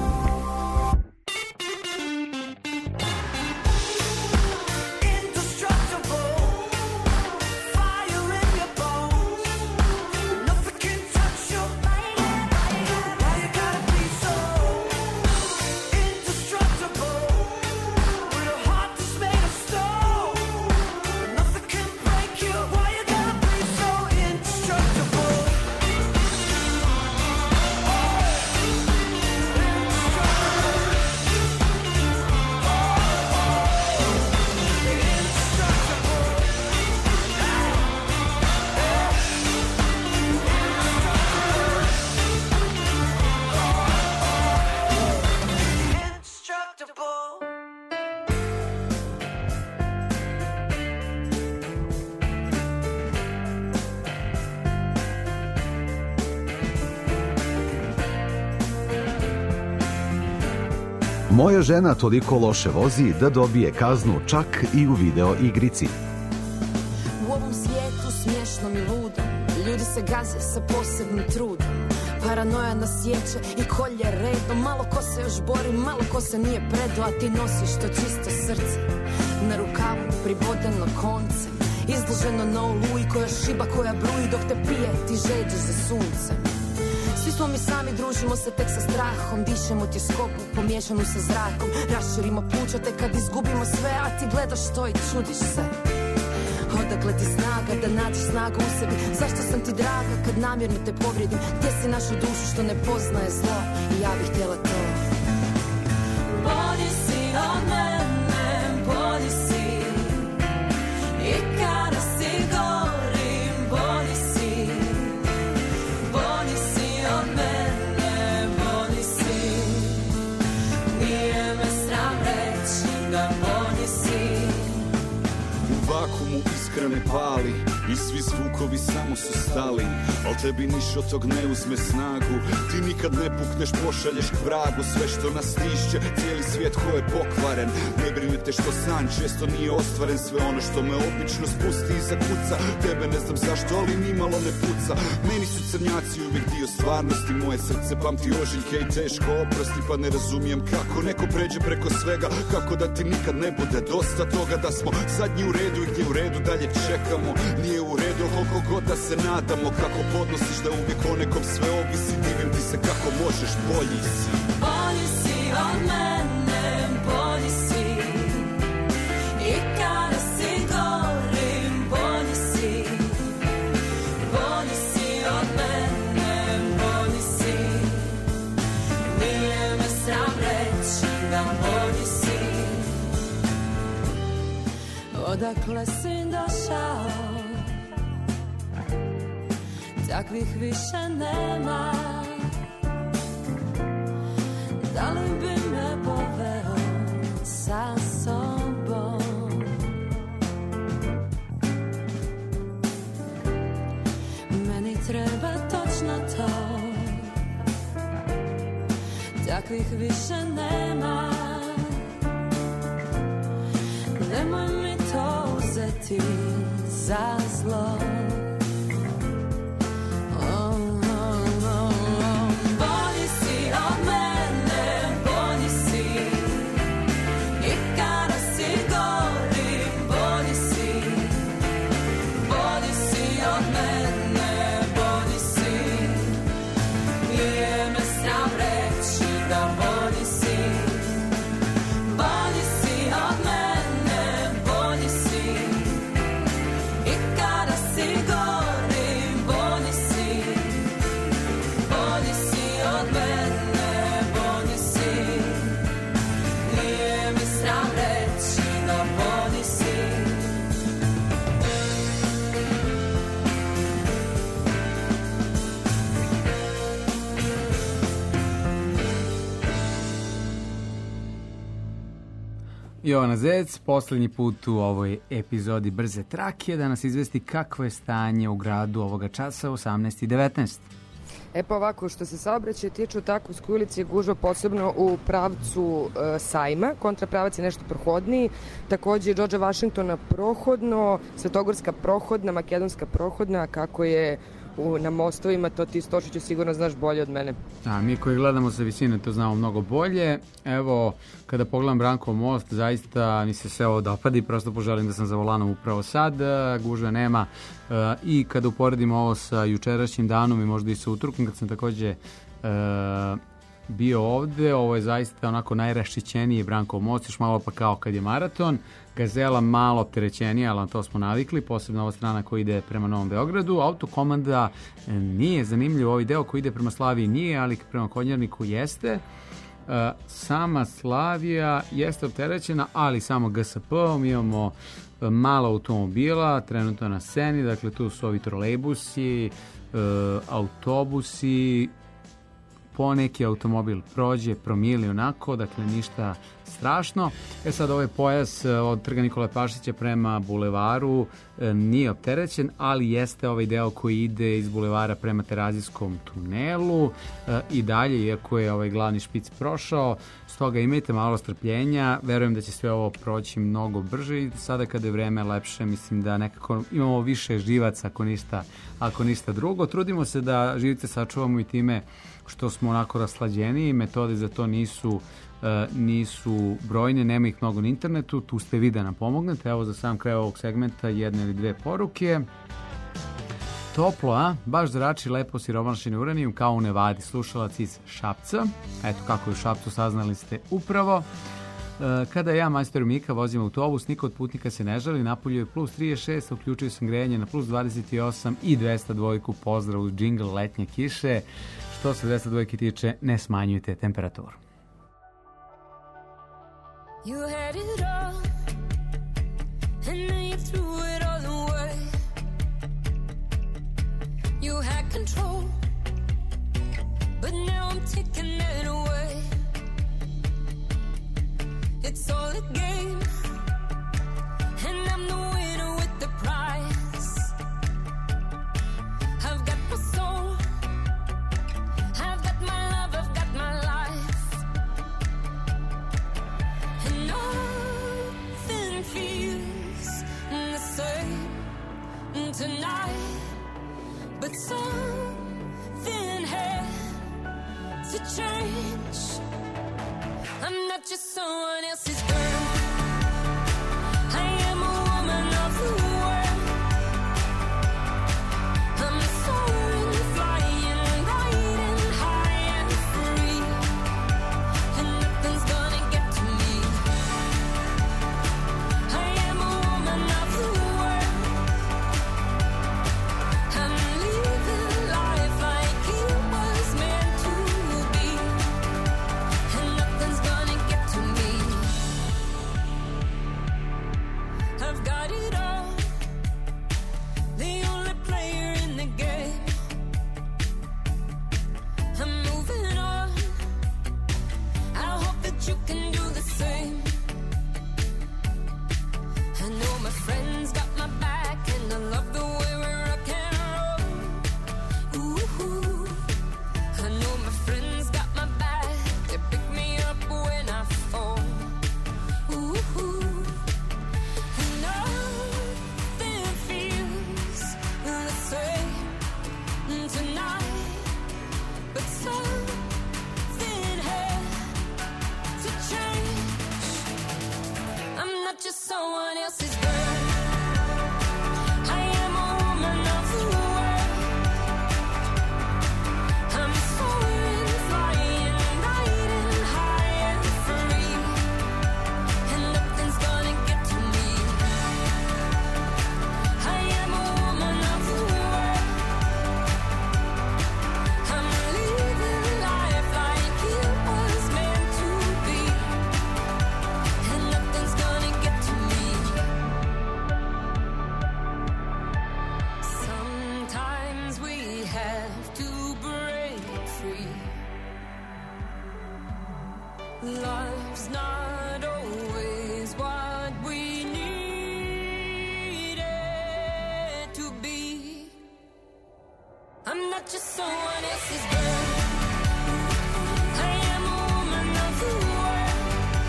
Moja žena toliko loše vozi da dobije kaznu čak i u video igrici. U ovom svijetu smiješnom i ludom ljudi se gaze sa posebnim trudom. Paranoja nas sjeće i kolje redom. Malo ko se još bori, malo ko se nije predo, a ti nosiš to čisto srce na rukavu pribodeno koncem, izloženo na oluji koja šiba, koja bruji dok te pije, ti žeđeš za suncem. Svi smo mi sami, družimo se tek sa strahom, dišemo tjeskobu pomiješanu sa zrakom, raširimo pluća tek kad izgubimo sve, a ti gledaš to i čudiš se. Odakle ti snaga da nađeš snagu u sebi? Zašto sam ti draga kad namjerno te povrijedim? Gdje si našu dušu što ne poznaje zlo? I ja bih htjela to. Bolji si od mene, bolji si. I kada si gorim, bolji si. Bolji si od mene, bolji si. Nije me sram reći da bolji si. U vakumu iskrene pali i svi zvukovi samo su stali, al tebi niš od tog ne uzme snagu. Ti nikad ne pukneš, pošalješ k vragu sve što nas stišće, cijeli svijet ko je pokvaren. Ne brinete što san često nije ostvaren, sve ono što me obično spusti iza kuca. Tebe ne znam zašto, ali nimalo ne puca. Meni su crnjaci uvijek dio stvarnosti, moje srce pamti ožiljke i teško oprosti. Pa ne razumijem kako neko pređe preko svega, kako da ti nikad ne bude dosta toga, da smo zadnji u redu i gdje u redu dalje čekamo. Nije u redu koliko god da se nadamo, kako podnosiš da uvijek o nekom sve ovisi. Divim ti se kako možeš, bolji si. Bolji si od mene, bolji si. I kada si gorim, bolji si. Bolji si od mene, bolji si. Nije me sram reći da bolji si. Odakle si došao, takvih više nema. Da li bi me poveo sa sobom? Meni treba točno to, takvih više nema. Nemoj mi to uzeti za zlo. Bolji si od mene, bolji si. I kada si gorim, bolji si. Bolji si od mene, bolji si. Nije me sram reći da bolji si. Bolji si od mene, bolji si. I kada si gorim, bolji si. Bolji si od mene, bolji si. Nije mi sram reći da bolji si. Jovana Zec, poslednji put u ovoj epizodi Brze trake, da nas izvesti kakvo je stanje u gradu ovoga časa u 18:19. E pa ovako, što se saobraćaja tiče u Takovskoj ulici je gužva posebno u pravcu Sajma, kontrapravac je nešto prohodniji, takođe Đorđa Vašingtona prohodno, Svetogorska prohodna, Makedonska prohodna, kako je na mostovima, to ti Stošiću sigurno znaš bolje od mene. A mi koji gledamo sa visine to znamo mnogo bolje. Evo, kada pogledam Brankov most, zaista mi se sve ovo dopadi, prosto poželim da sam za volanom upravo sad, gužve nema. I kada uporedimo ovo sa jučerašnjim danom i možda i sa utorkom, kad sam takođe bio ovde, ovo je zaista onako najraščićeniji Brankov most, još malo pa kao kad je maraton. Gazela malo opterećenija, ali na to smo navikli, posebno ova strana koja ide prema Novom Beogradu. Autokomanda nije zanimljiv, ovaj deo koji ide prema Slaviji nije, ali prema Konjarniku jeste. Sama Slavija jeste opterećena, ali samo GSP-om imamo malo automobila, trenutno na sceni, dakle tu su ovi trolejbusi, autobusi, poneki automobil prođe promili onako, dakle ništa strašno. Sad ovaj pojas od Trga Nikole Pašića prema bulevaru nije opterećen, ali jeste ovaj deo koji ide iz bulevara prema Terazijskom tunelu i dalje, iako je ovaj glavni špic prošao. Stoga imajte malo strpljenja, verujem da će sve ovo proći mnogo brže i sada kada je vreme lepše, mislim da nekako imamo više živaca ako ništa drugo. Trudimo se da živice sačuvamo i time što smo onako raslađeniji, metode za to nisu brojne, nema ih mnogo na internetu, tu ste vi da nam pomognete. Evo za sam kraj ovog segmenta jedne ili dve poruke. Toplo, a? Baš zrači lepo siromašeni uranijum kao u Nevadi. Slušalac iz Šapca. Eto kako je u Šapcu, saznali ste upravo. Kada ja, majstor Mika, vozim autobus, niko od putnika se ne žali, napolju je plus 36, uključio sam grejanje na plus 28 i 202, pozdrav uz džingl letnje kiše. Što se 202 tiče, ne smanjujte temperaturu. You had it all, and then you threw it all away. You had control, but now I'm taking it away. It's all a game, and I'm the winner with the prize. I've got my soul, I've got my love, I've got my life. And nothing feels the same tonight, but something had to change. I'm not just someone else's girl. I am a woman of the world. I'm soaring, flying, riding high and free, and nothing's gonna get to me. I am a woman of the world. I'm living life like it was meant to be, and nothing's gonna get to me. I've got it all, the only player in the game. I'm moving on, I hope that you can do the same. I know my friends got my back, and I love the way we rock and roll. Ooh, I know my friends got my back, they pick me up when I fall. Ooh, and nothing feels the same tonight, but something had to change. I'm not just someone else's girl. I am a woman of the world. I'm soaring, flying, riding high and free, and nothing's gonna get to me. I am a woman of the world. I'm living life like it was meant to be, and nothing's gonna get to me. Sometimes we have to break free. Love's not always what we need it to be. I'm not just someone else's girl. I am a woman of the world.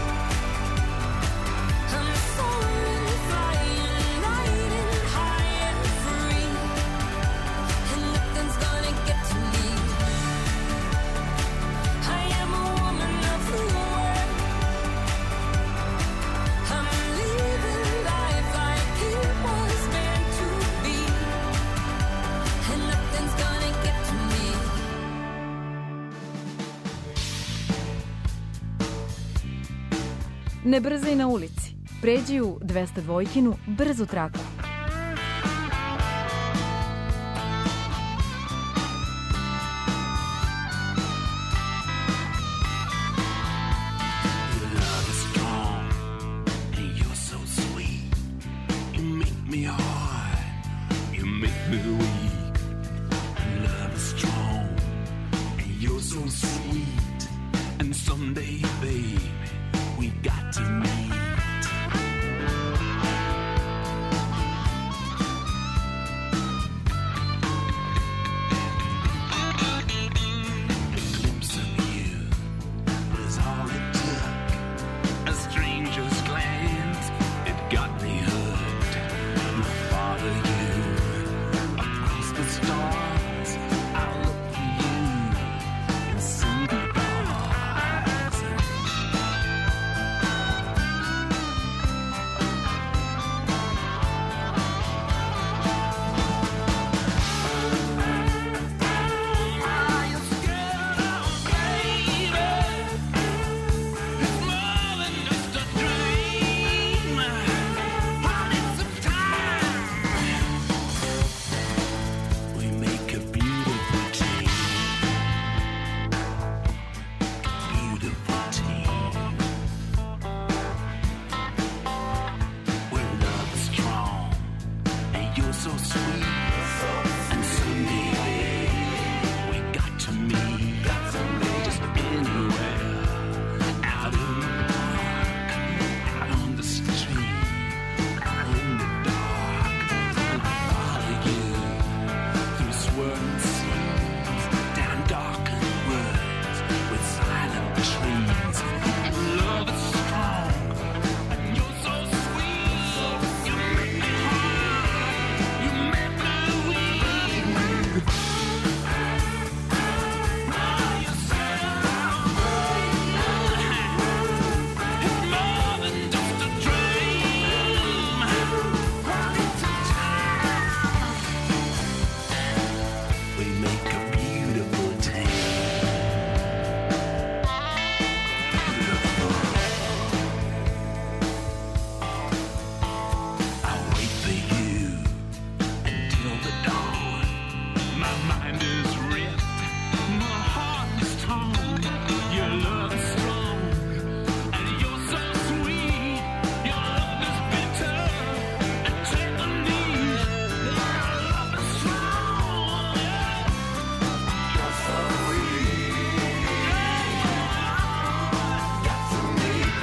I'm soaring, flying, riding high and free, and nothing's gonna get to me. I am a woman of the world. I'm living life like it was meant to be, and nothing's gonna get to me. Ne brzaj na ulici. Pređi u 202-kinu brzu traku. Your love is strong, and you're so sweet. You make me hard, you make me weak. Your love is strong, and you're so sweet. to meet. A glimpse of you was all it took. A stranger's glance, it got me hooked. And I follow you across the stars. I'll look for you in single bars. We make a beautiful team. Beautiful team. Where love is strong and you're so sweet. And someday, babe, we got to meet. Just anywhere. Out in the park, out on the street, out in the dark. And I follow you through swirling seas, down darkened woods with silent trees. And love is strong, and you're so sweet. You make me hard, you make me weak. Oh, you sound it's more than just a dream. We make a beautiful team. Beautiful. I'll wait for you until the dawn. My mind is ripped, my heart is torn. Your love is strong, and you're so sweet. Your love is bitter and tenderly. Your love is strong. You're so sweet. Got to meet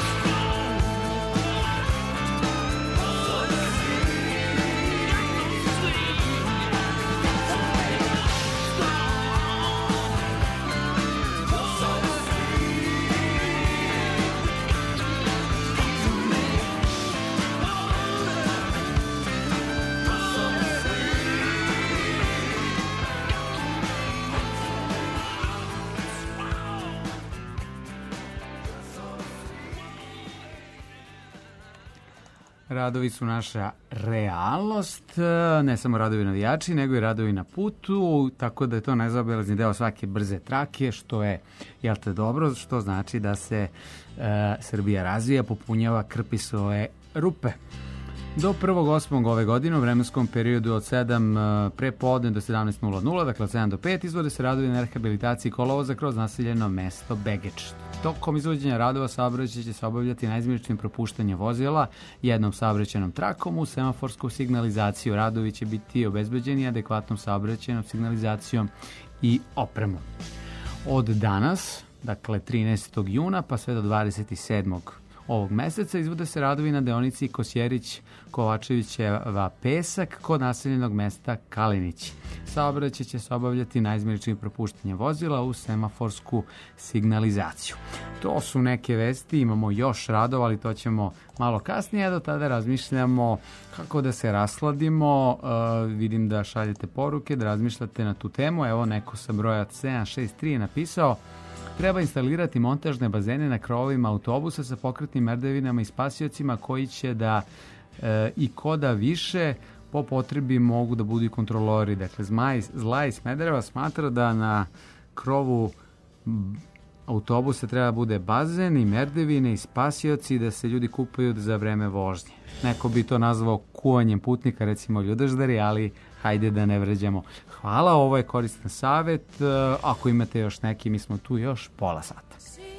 Radovi su naša realnost, ne samo radovi navijači, nego i radovi na putu, tako da je to nezaobilazni deo svake brze trake, što je, jel te dobro, što znači da se Srbija razvija, popunjava, krpi svoje rupe. Do 1.8. ove godine u vremenskom periodu od 7 prepodne do 17.00, dakle od 7 do 5, izvode se radovi na rehabilitaciji kolovoza kroz naseljeno mesto Begeč. Tokom izvođenja radova saobraćaj će se obavljati naizmjeničnim propuštanjem vozila jednom saobraćajnom trakom u semaforsku signalizaciju. Radovi će biti obezbeđeni adekvatnom saobraćajnom signalizacijom i opremom. Od danas, dakle 13. juna pa sve do 27. ovog meseca izvode se radovi na deonici Kosjerić-Kovačevićeva Pesak kod naseljenog mesta Kalinić. Saobraćaj će se obavljati naizmjeničnim propuštanjem vozila u semaforsku signalizaciju. To su neke vesti, imamo još radova, ali to ćemo malo kasnije, do tada razmišljamo kako da se rasladimo. Vidim da šaljete poruke, da razmišljate na tu temu. Evo neko sa broja 763 je napisao: treba instalirati montažne bazene na krovovima autobusa sa pokretnim merdevinama i spasiocima koji će da i koda više po potrebi mogu da budu i kontrolori. Dakle, Zla iz Smedereva smatra da na krovu autobusa treba da bude bazen i merdevine i spasioci da se ljudi kupaju za vreme vožnje. Neko bi to nazvao kuvanjem putnika, recimo ljudeždari, ali hajde da ne vređamo. Hvala, ovo je koristan savjet. Ako imate još neki, mi smo tu još pola sata.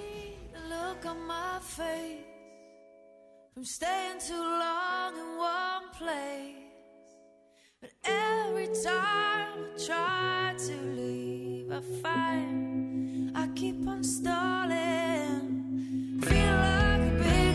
From staying too long in one place, but every time I try to leave, I find I keep on stalling. Feel like a big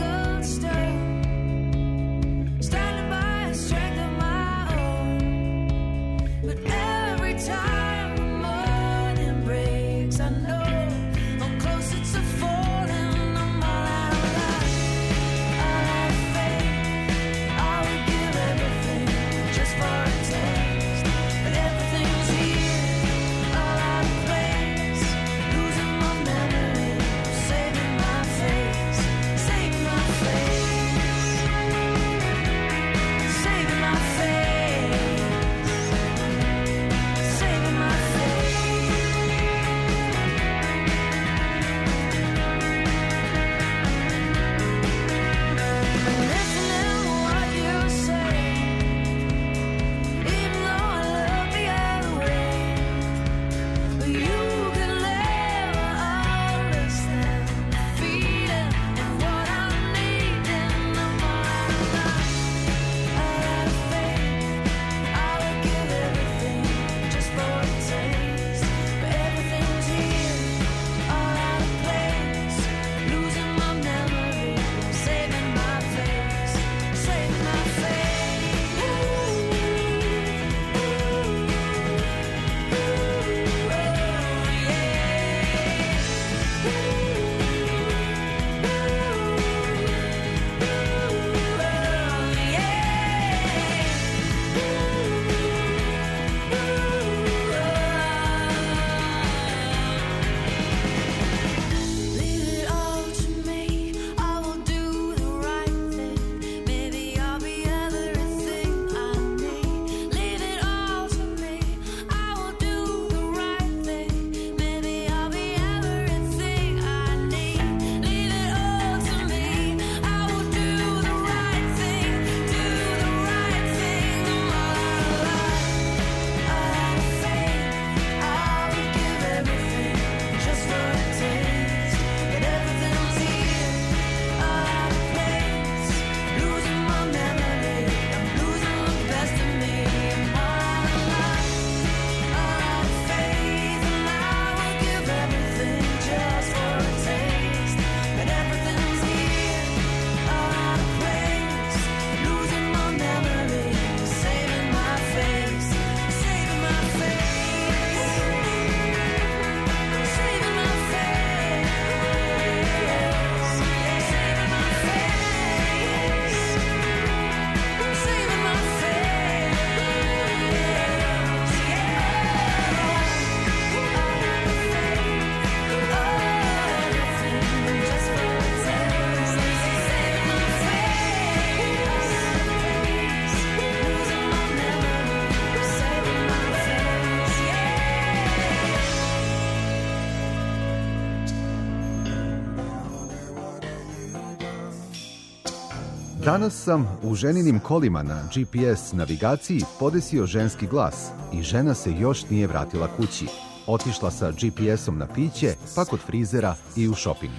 Danas sam u ženinim kolima na GPS navigaciji podesio ženski glas i žena se još nije vratila kući. Otišla sa GPS-om na piće, pa kod frizera i u šoping.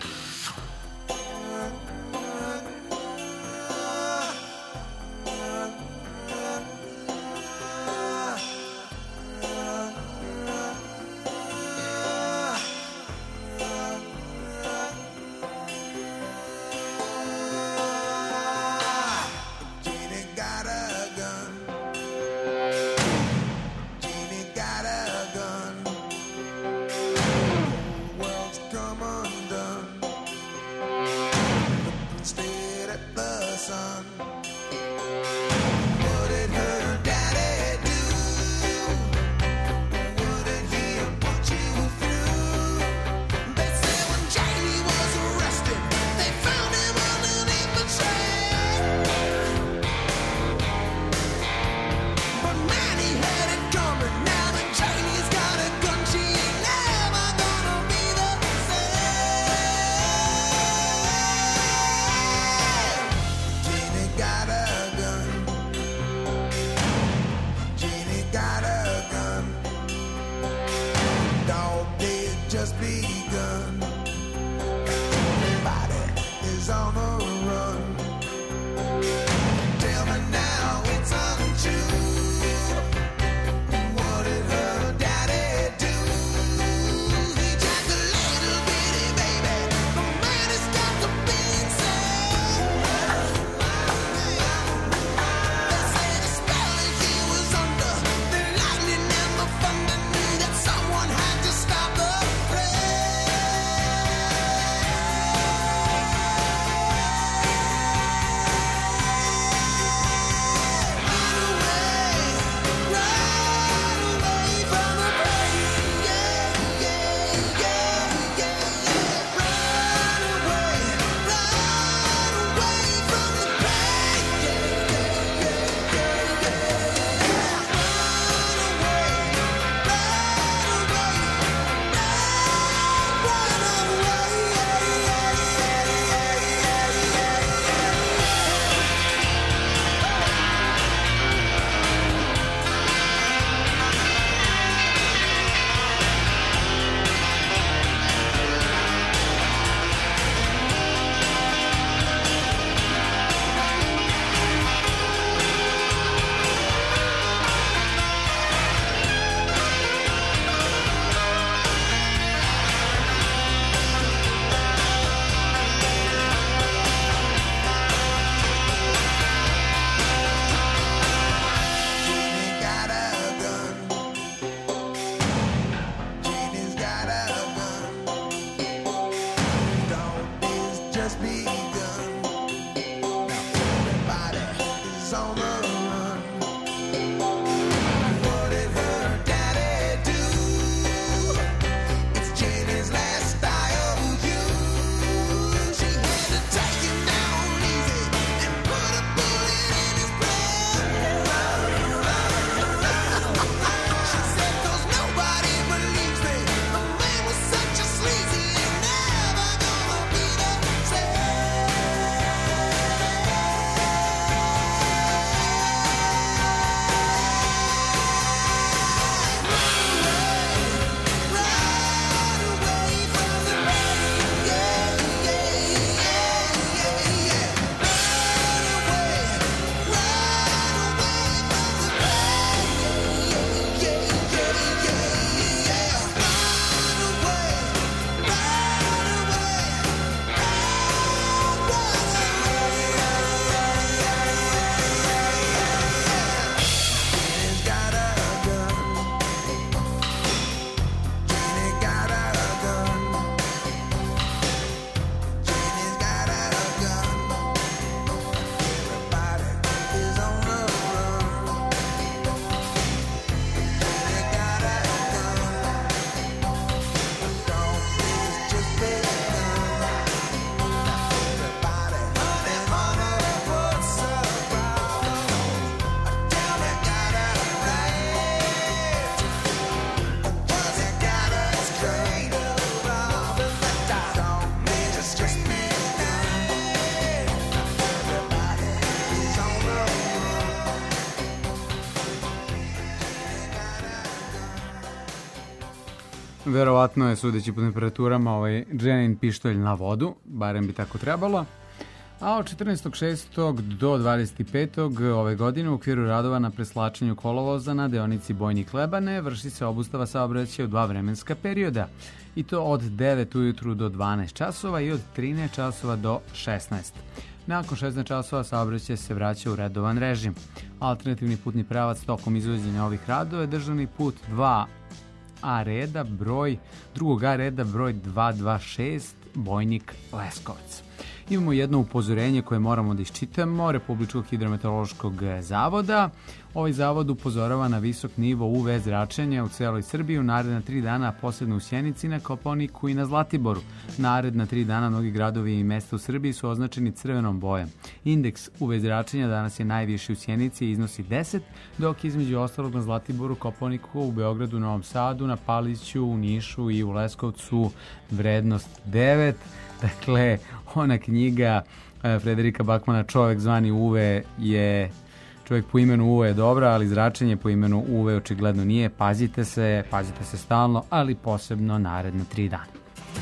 Verovatno je, sudeći po temperaturama, Dženin pištolj na vodu, barem bi tako trebalo. A od 14.6. do 25. ove godine u okviru radova na preslačenju kolovoza na deonici Bojnik-Lebane vrši se obustava saobraćaja u 2 vremenska perioda, i to od 9 ujutru do 12 časova i od 13 časova do 16. Nakon 16 časova saobraćaj se vraća u redovan režim. Alternativni putni pravac tokom izvođenja ovih radova je državni put 2A reda broj 226 Bojnik-Leskovac. Imamo jedno upozorenje koje moramo da iščitamo, Republičkog hidrometeorološkog zavoda. Ovaj zavod upozorava na visok nivo UV zračenja u celoj Srbiji u naredna 3 dana, posebno u Sjenici, na Kopaoniku i na Zlatiboru. Naredna 3 dana mnogi gradovi i mesta u Srbiji su označeni crvenom bojom. Indeks UV zračenja danas je najviši u Sjenici i iznosi 10, dok između ostalog na Zlatiboru, Kopaoniku, u Beogradu, Novom Sadu, na Paliću, u Nišu i u Leskovcu vrednost 9. Dakle, ona knjiga Frederika Bakmana Čovek zvani Uve je, čovjek po imenu Uve je dobra, ali zračenje po imenu Uve očigledno nije. Pazite se stalno, ali posebno naredne 3 dana.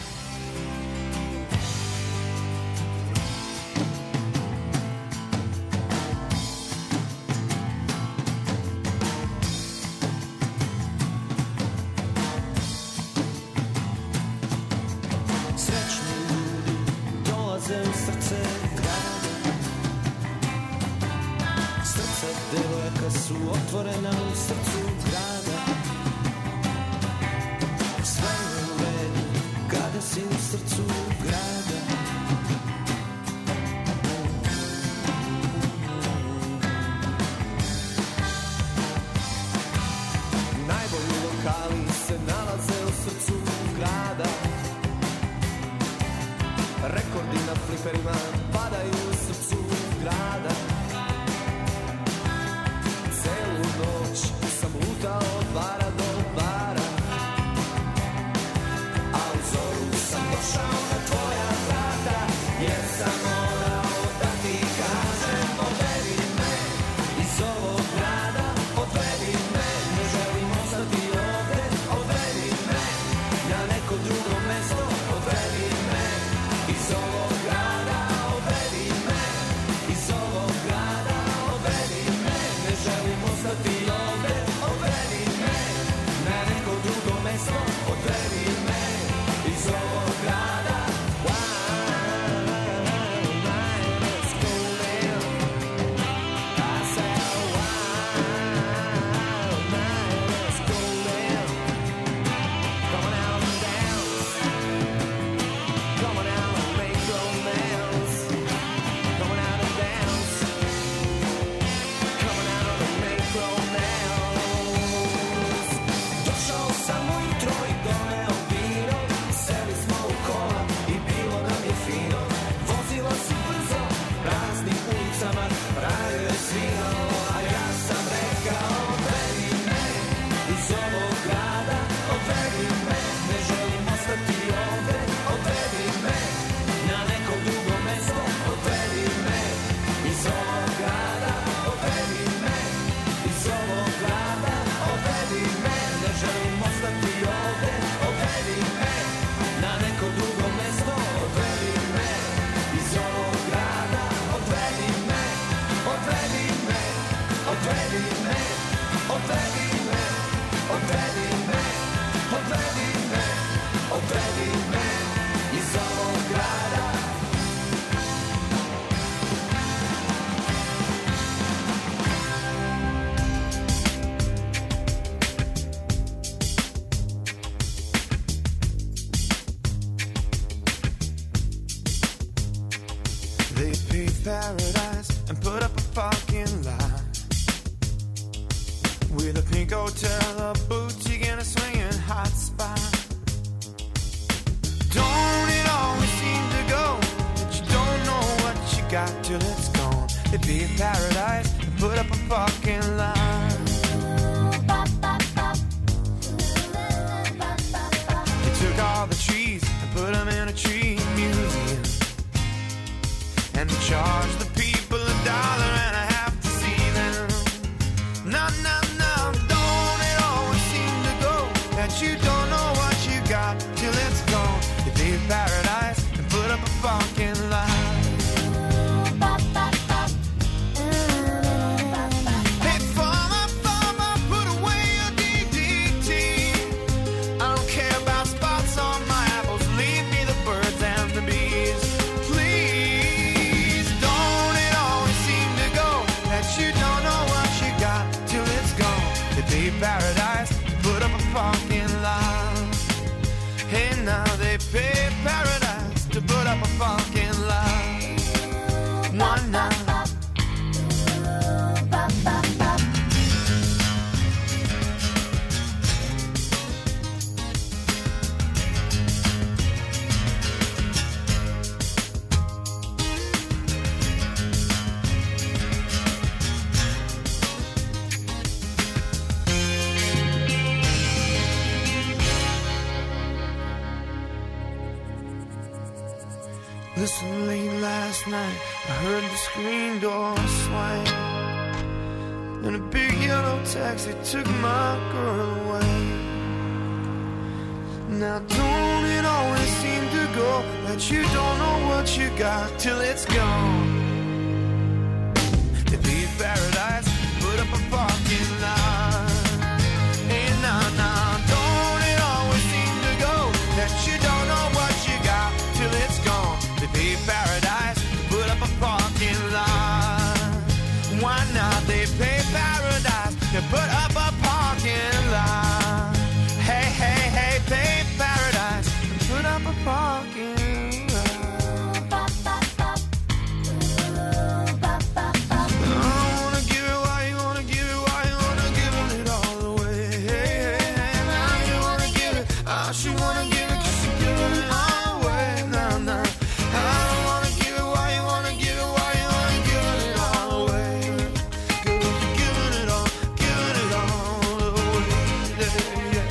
Paradise and put up a fucking lie with a pink hotel, a boutique, and a swinging hot spot. Don't it always seem to go that you don't know what you got till it's gone? It'd be a paradise and put up a fucking lie. They took all the trees and put them in a tree museum and charge the people $1 and I have to see them. No, no, no, don't it always seem to go that you don't know what you late last night, I heard the screen door swing, and a big yellow taxi took my girl away. Now don't it always seem to go that you don't know what you got till it's gone? To be paradise, put up a parking lot. Hey, nah, don't it always seem to go that you don't know what you got till it's gone? To be paradise, put up a parking lot. Why not? They pay paradise to put up a parking lot. Hey, hey, hey, pay paradise and put up a parking lot. She wanna give it 'cause you're giving it all away. Nah, nah. I don't wanna give it. Why you wanna give it? Why you wanna give it all away? Girl, you're giving it all away. Yeah.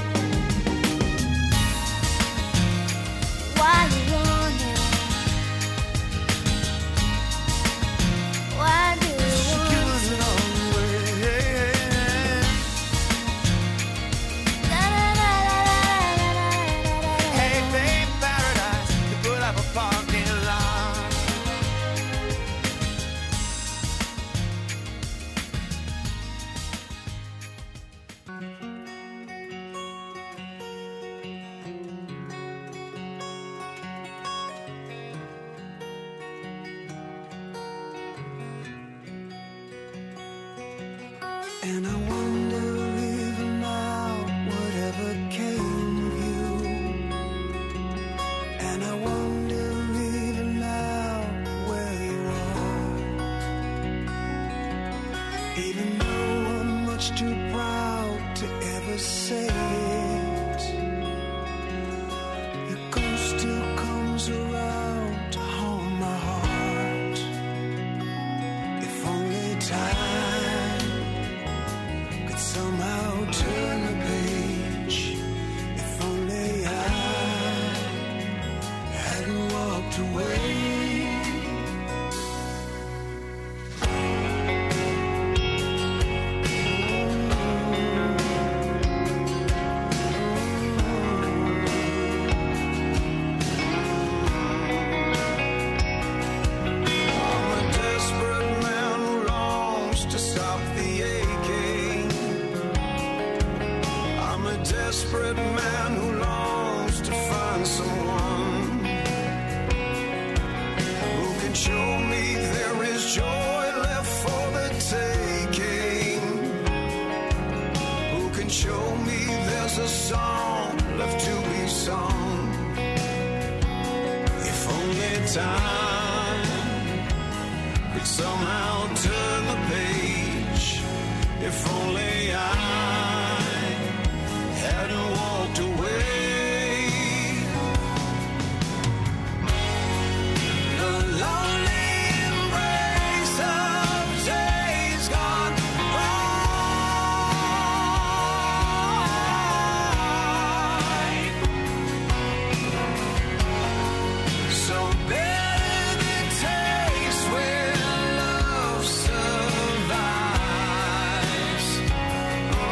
Why you want it? Why do you want it? Giving it all away. Hey, babe, paradise, you put up a parking lot. And I wonder even now whatever came of you. And I wonder even now where you are. Even though I'm much too proud to ever say it, your ghost still comes around to haunt my heart. If only time could somehow turn the page. If only I hadn't walked away. I'm a desperate man who longs to stop the aching. I'm a desperate man who longs to find someone who can show me there is joy left for the taking, who can show me there's a song left to be sung. If only time could somehow turn the page. If only I hadn't walked away. The lonely embrace of days gone by. So bitter the taste when love survives.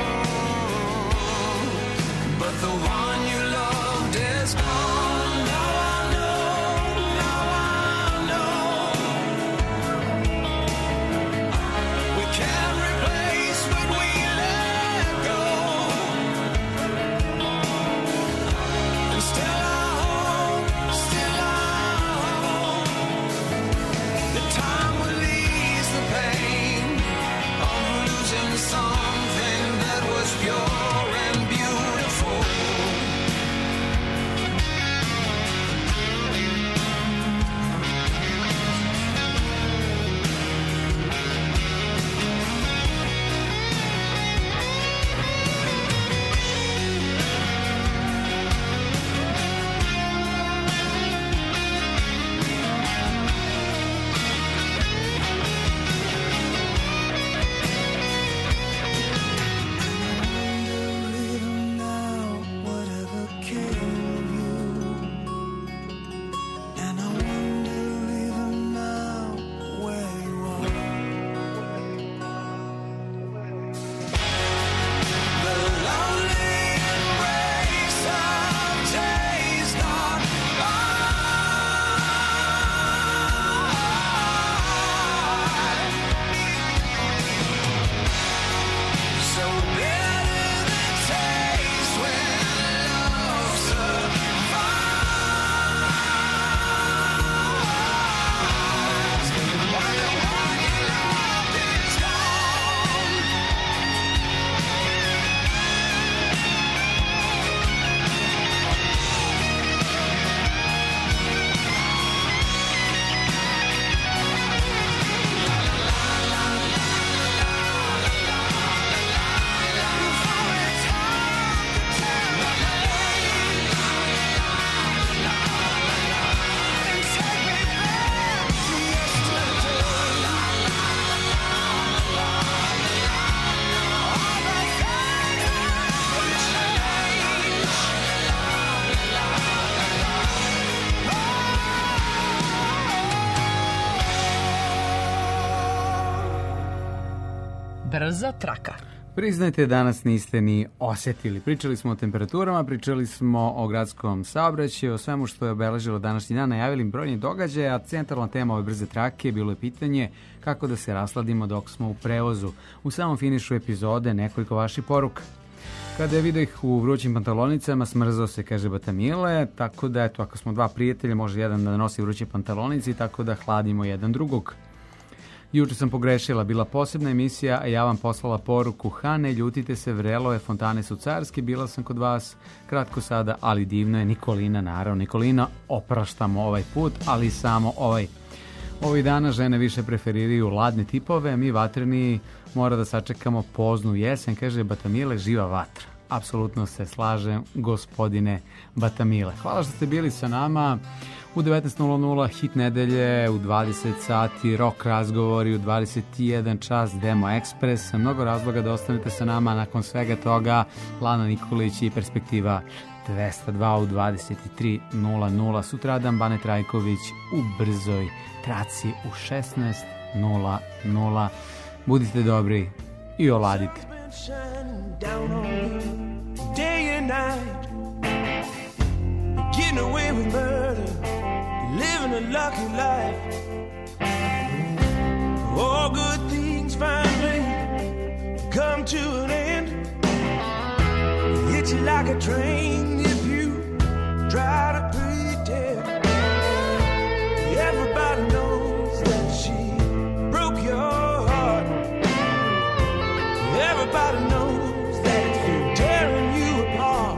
Brza traka. Priznajte, danas niste ni osetili. Pričali smo o temperaturama, pričali smo o gradskom saobraćaju, o svemu što je obeležilo današnji dan, najavili brojni događaje, a centralna tema ove brze trake bilo je pitanje kako da se rasladimo dok smo u prevozu. U samom finišu epizode nekoliko vaših poruka. Kada je vidio ih u vrućim pantalonicama, smrzao se, kaže Batamile, tako da, eto, ako smo dva prijatelja, može jedan da nosi vruće pantalonice, tako da hladimo jedan drugog. Juče sam pogrešila, bila posebna emisija, a ja vam poslala poruku, ne ljutite se, vrelo je, fontane su carske, bila sam kod vas, kratko sada, ali divno je, Nikolina, naravno, Nikolina, opraštamo ovaj put, ali samo ovaj. Ovih dana žene više preferiraju ladne tipove, mi vatreni mora da sačekamo poznu jesen, kaže Batamile, živa vatra. Apsolutno se slažem, gospodine Batamile. Hvala što ste bili sa nama. U 19.00 hit nedelje, u 20 sati rock razgovori, u 21 čas Demo Express. Mnogo razloga da ostanete sa nama, nakon svega toga Lana Nikolić i Perspektiva 202 u 23.00. Sutradan Bane Trajković u brzoj traci u 16.00. Budite dobri i oladite. Getting away with murder, living a lucky life. All good things finally come to an end. Hit you like a train if you try to pretend. Everybody knows that she broke your heart. Everybody knows that it's been tearing you apart.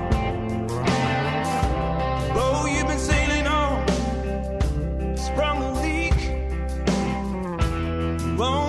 Oh, you've been sailing on, sprung a leak. Won't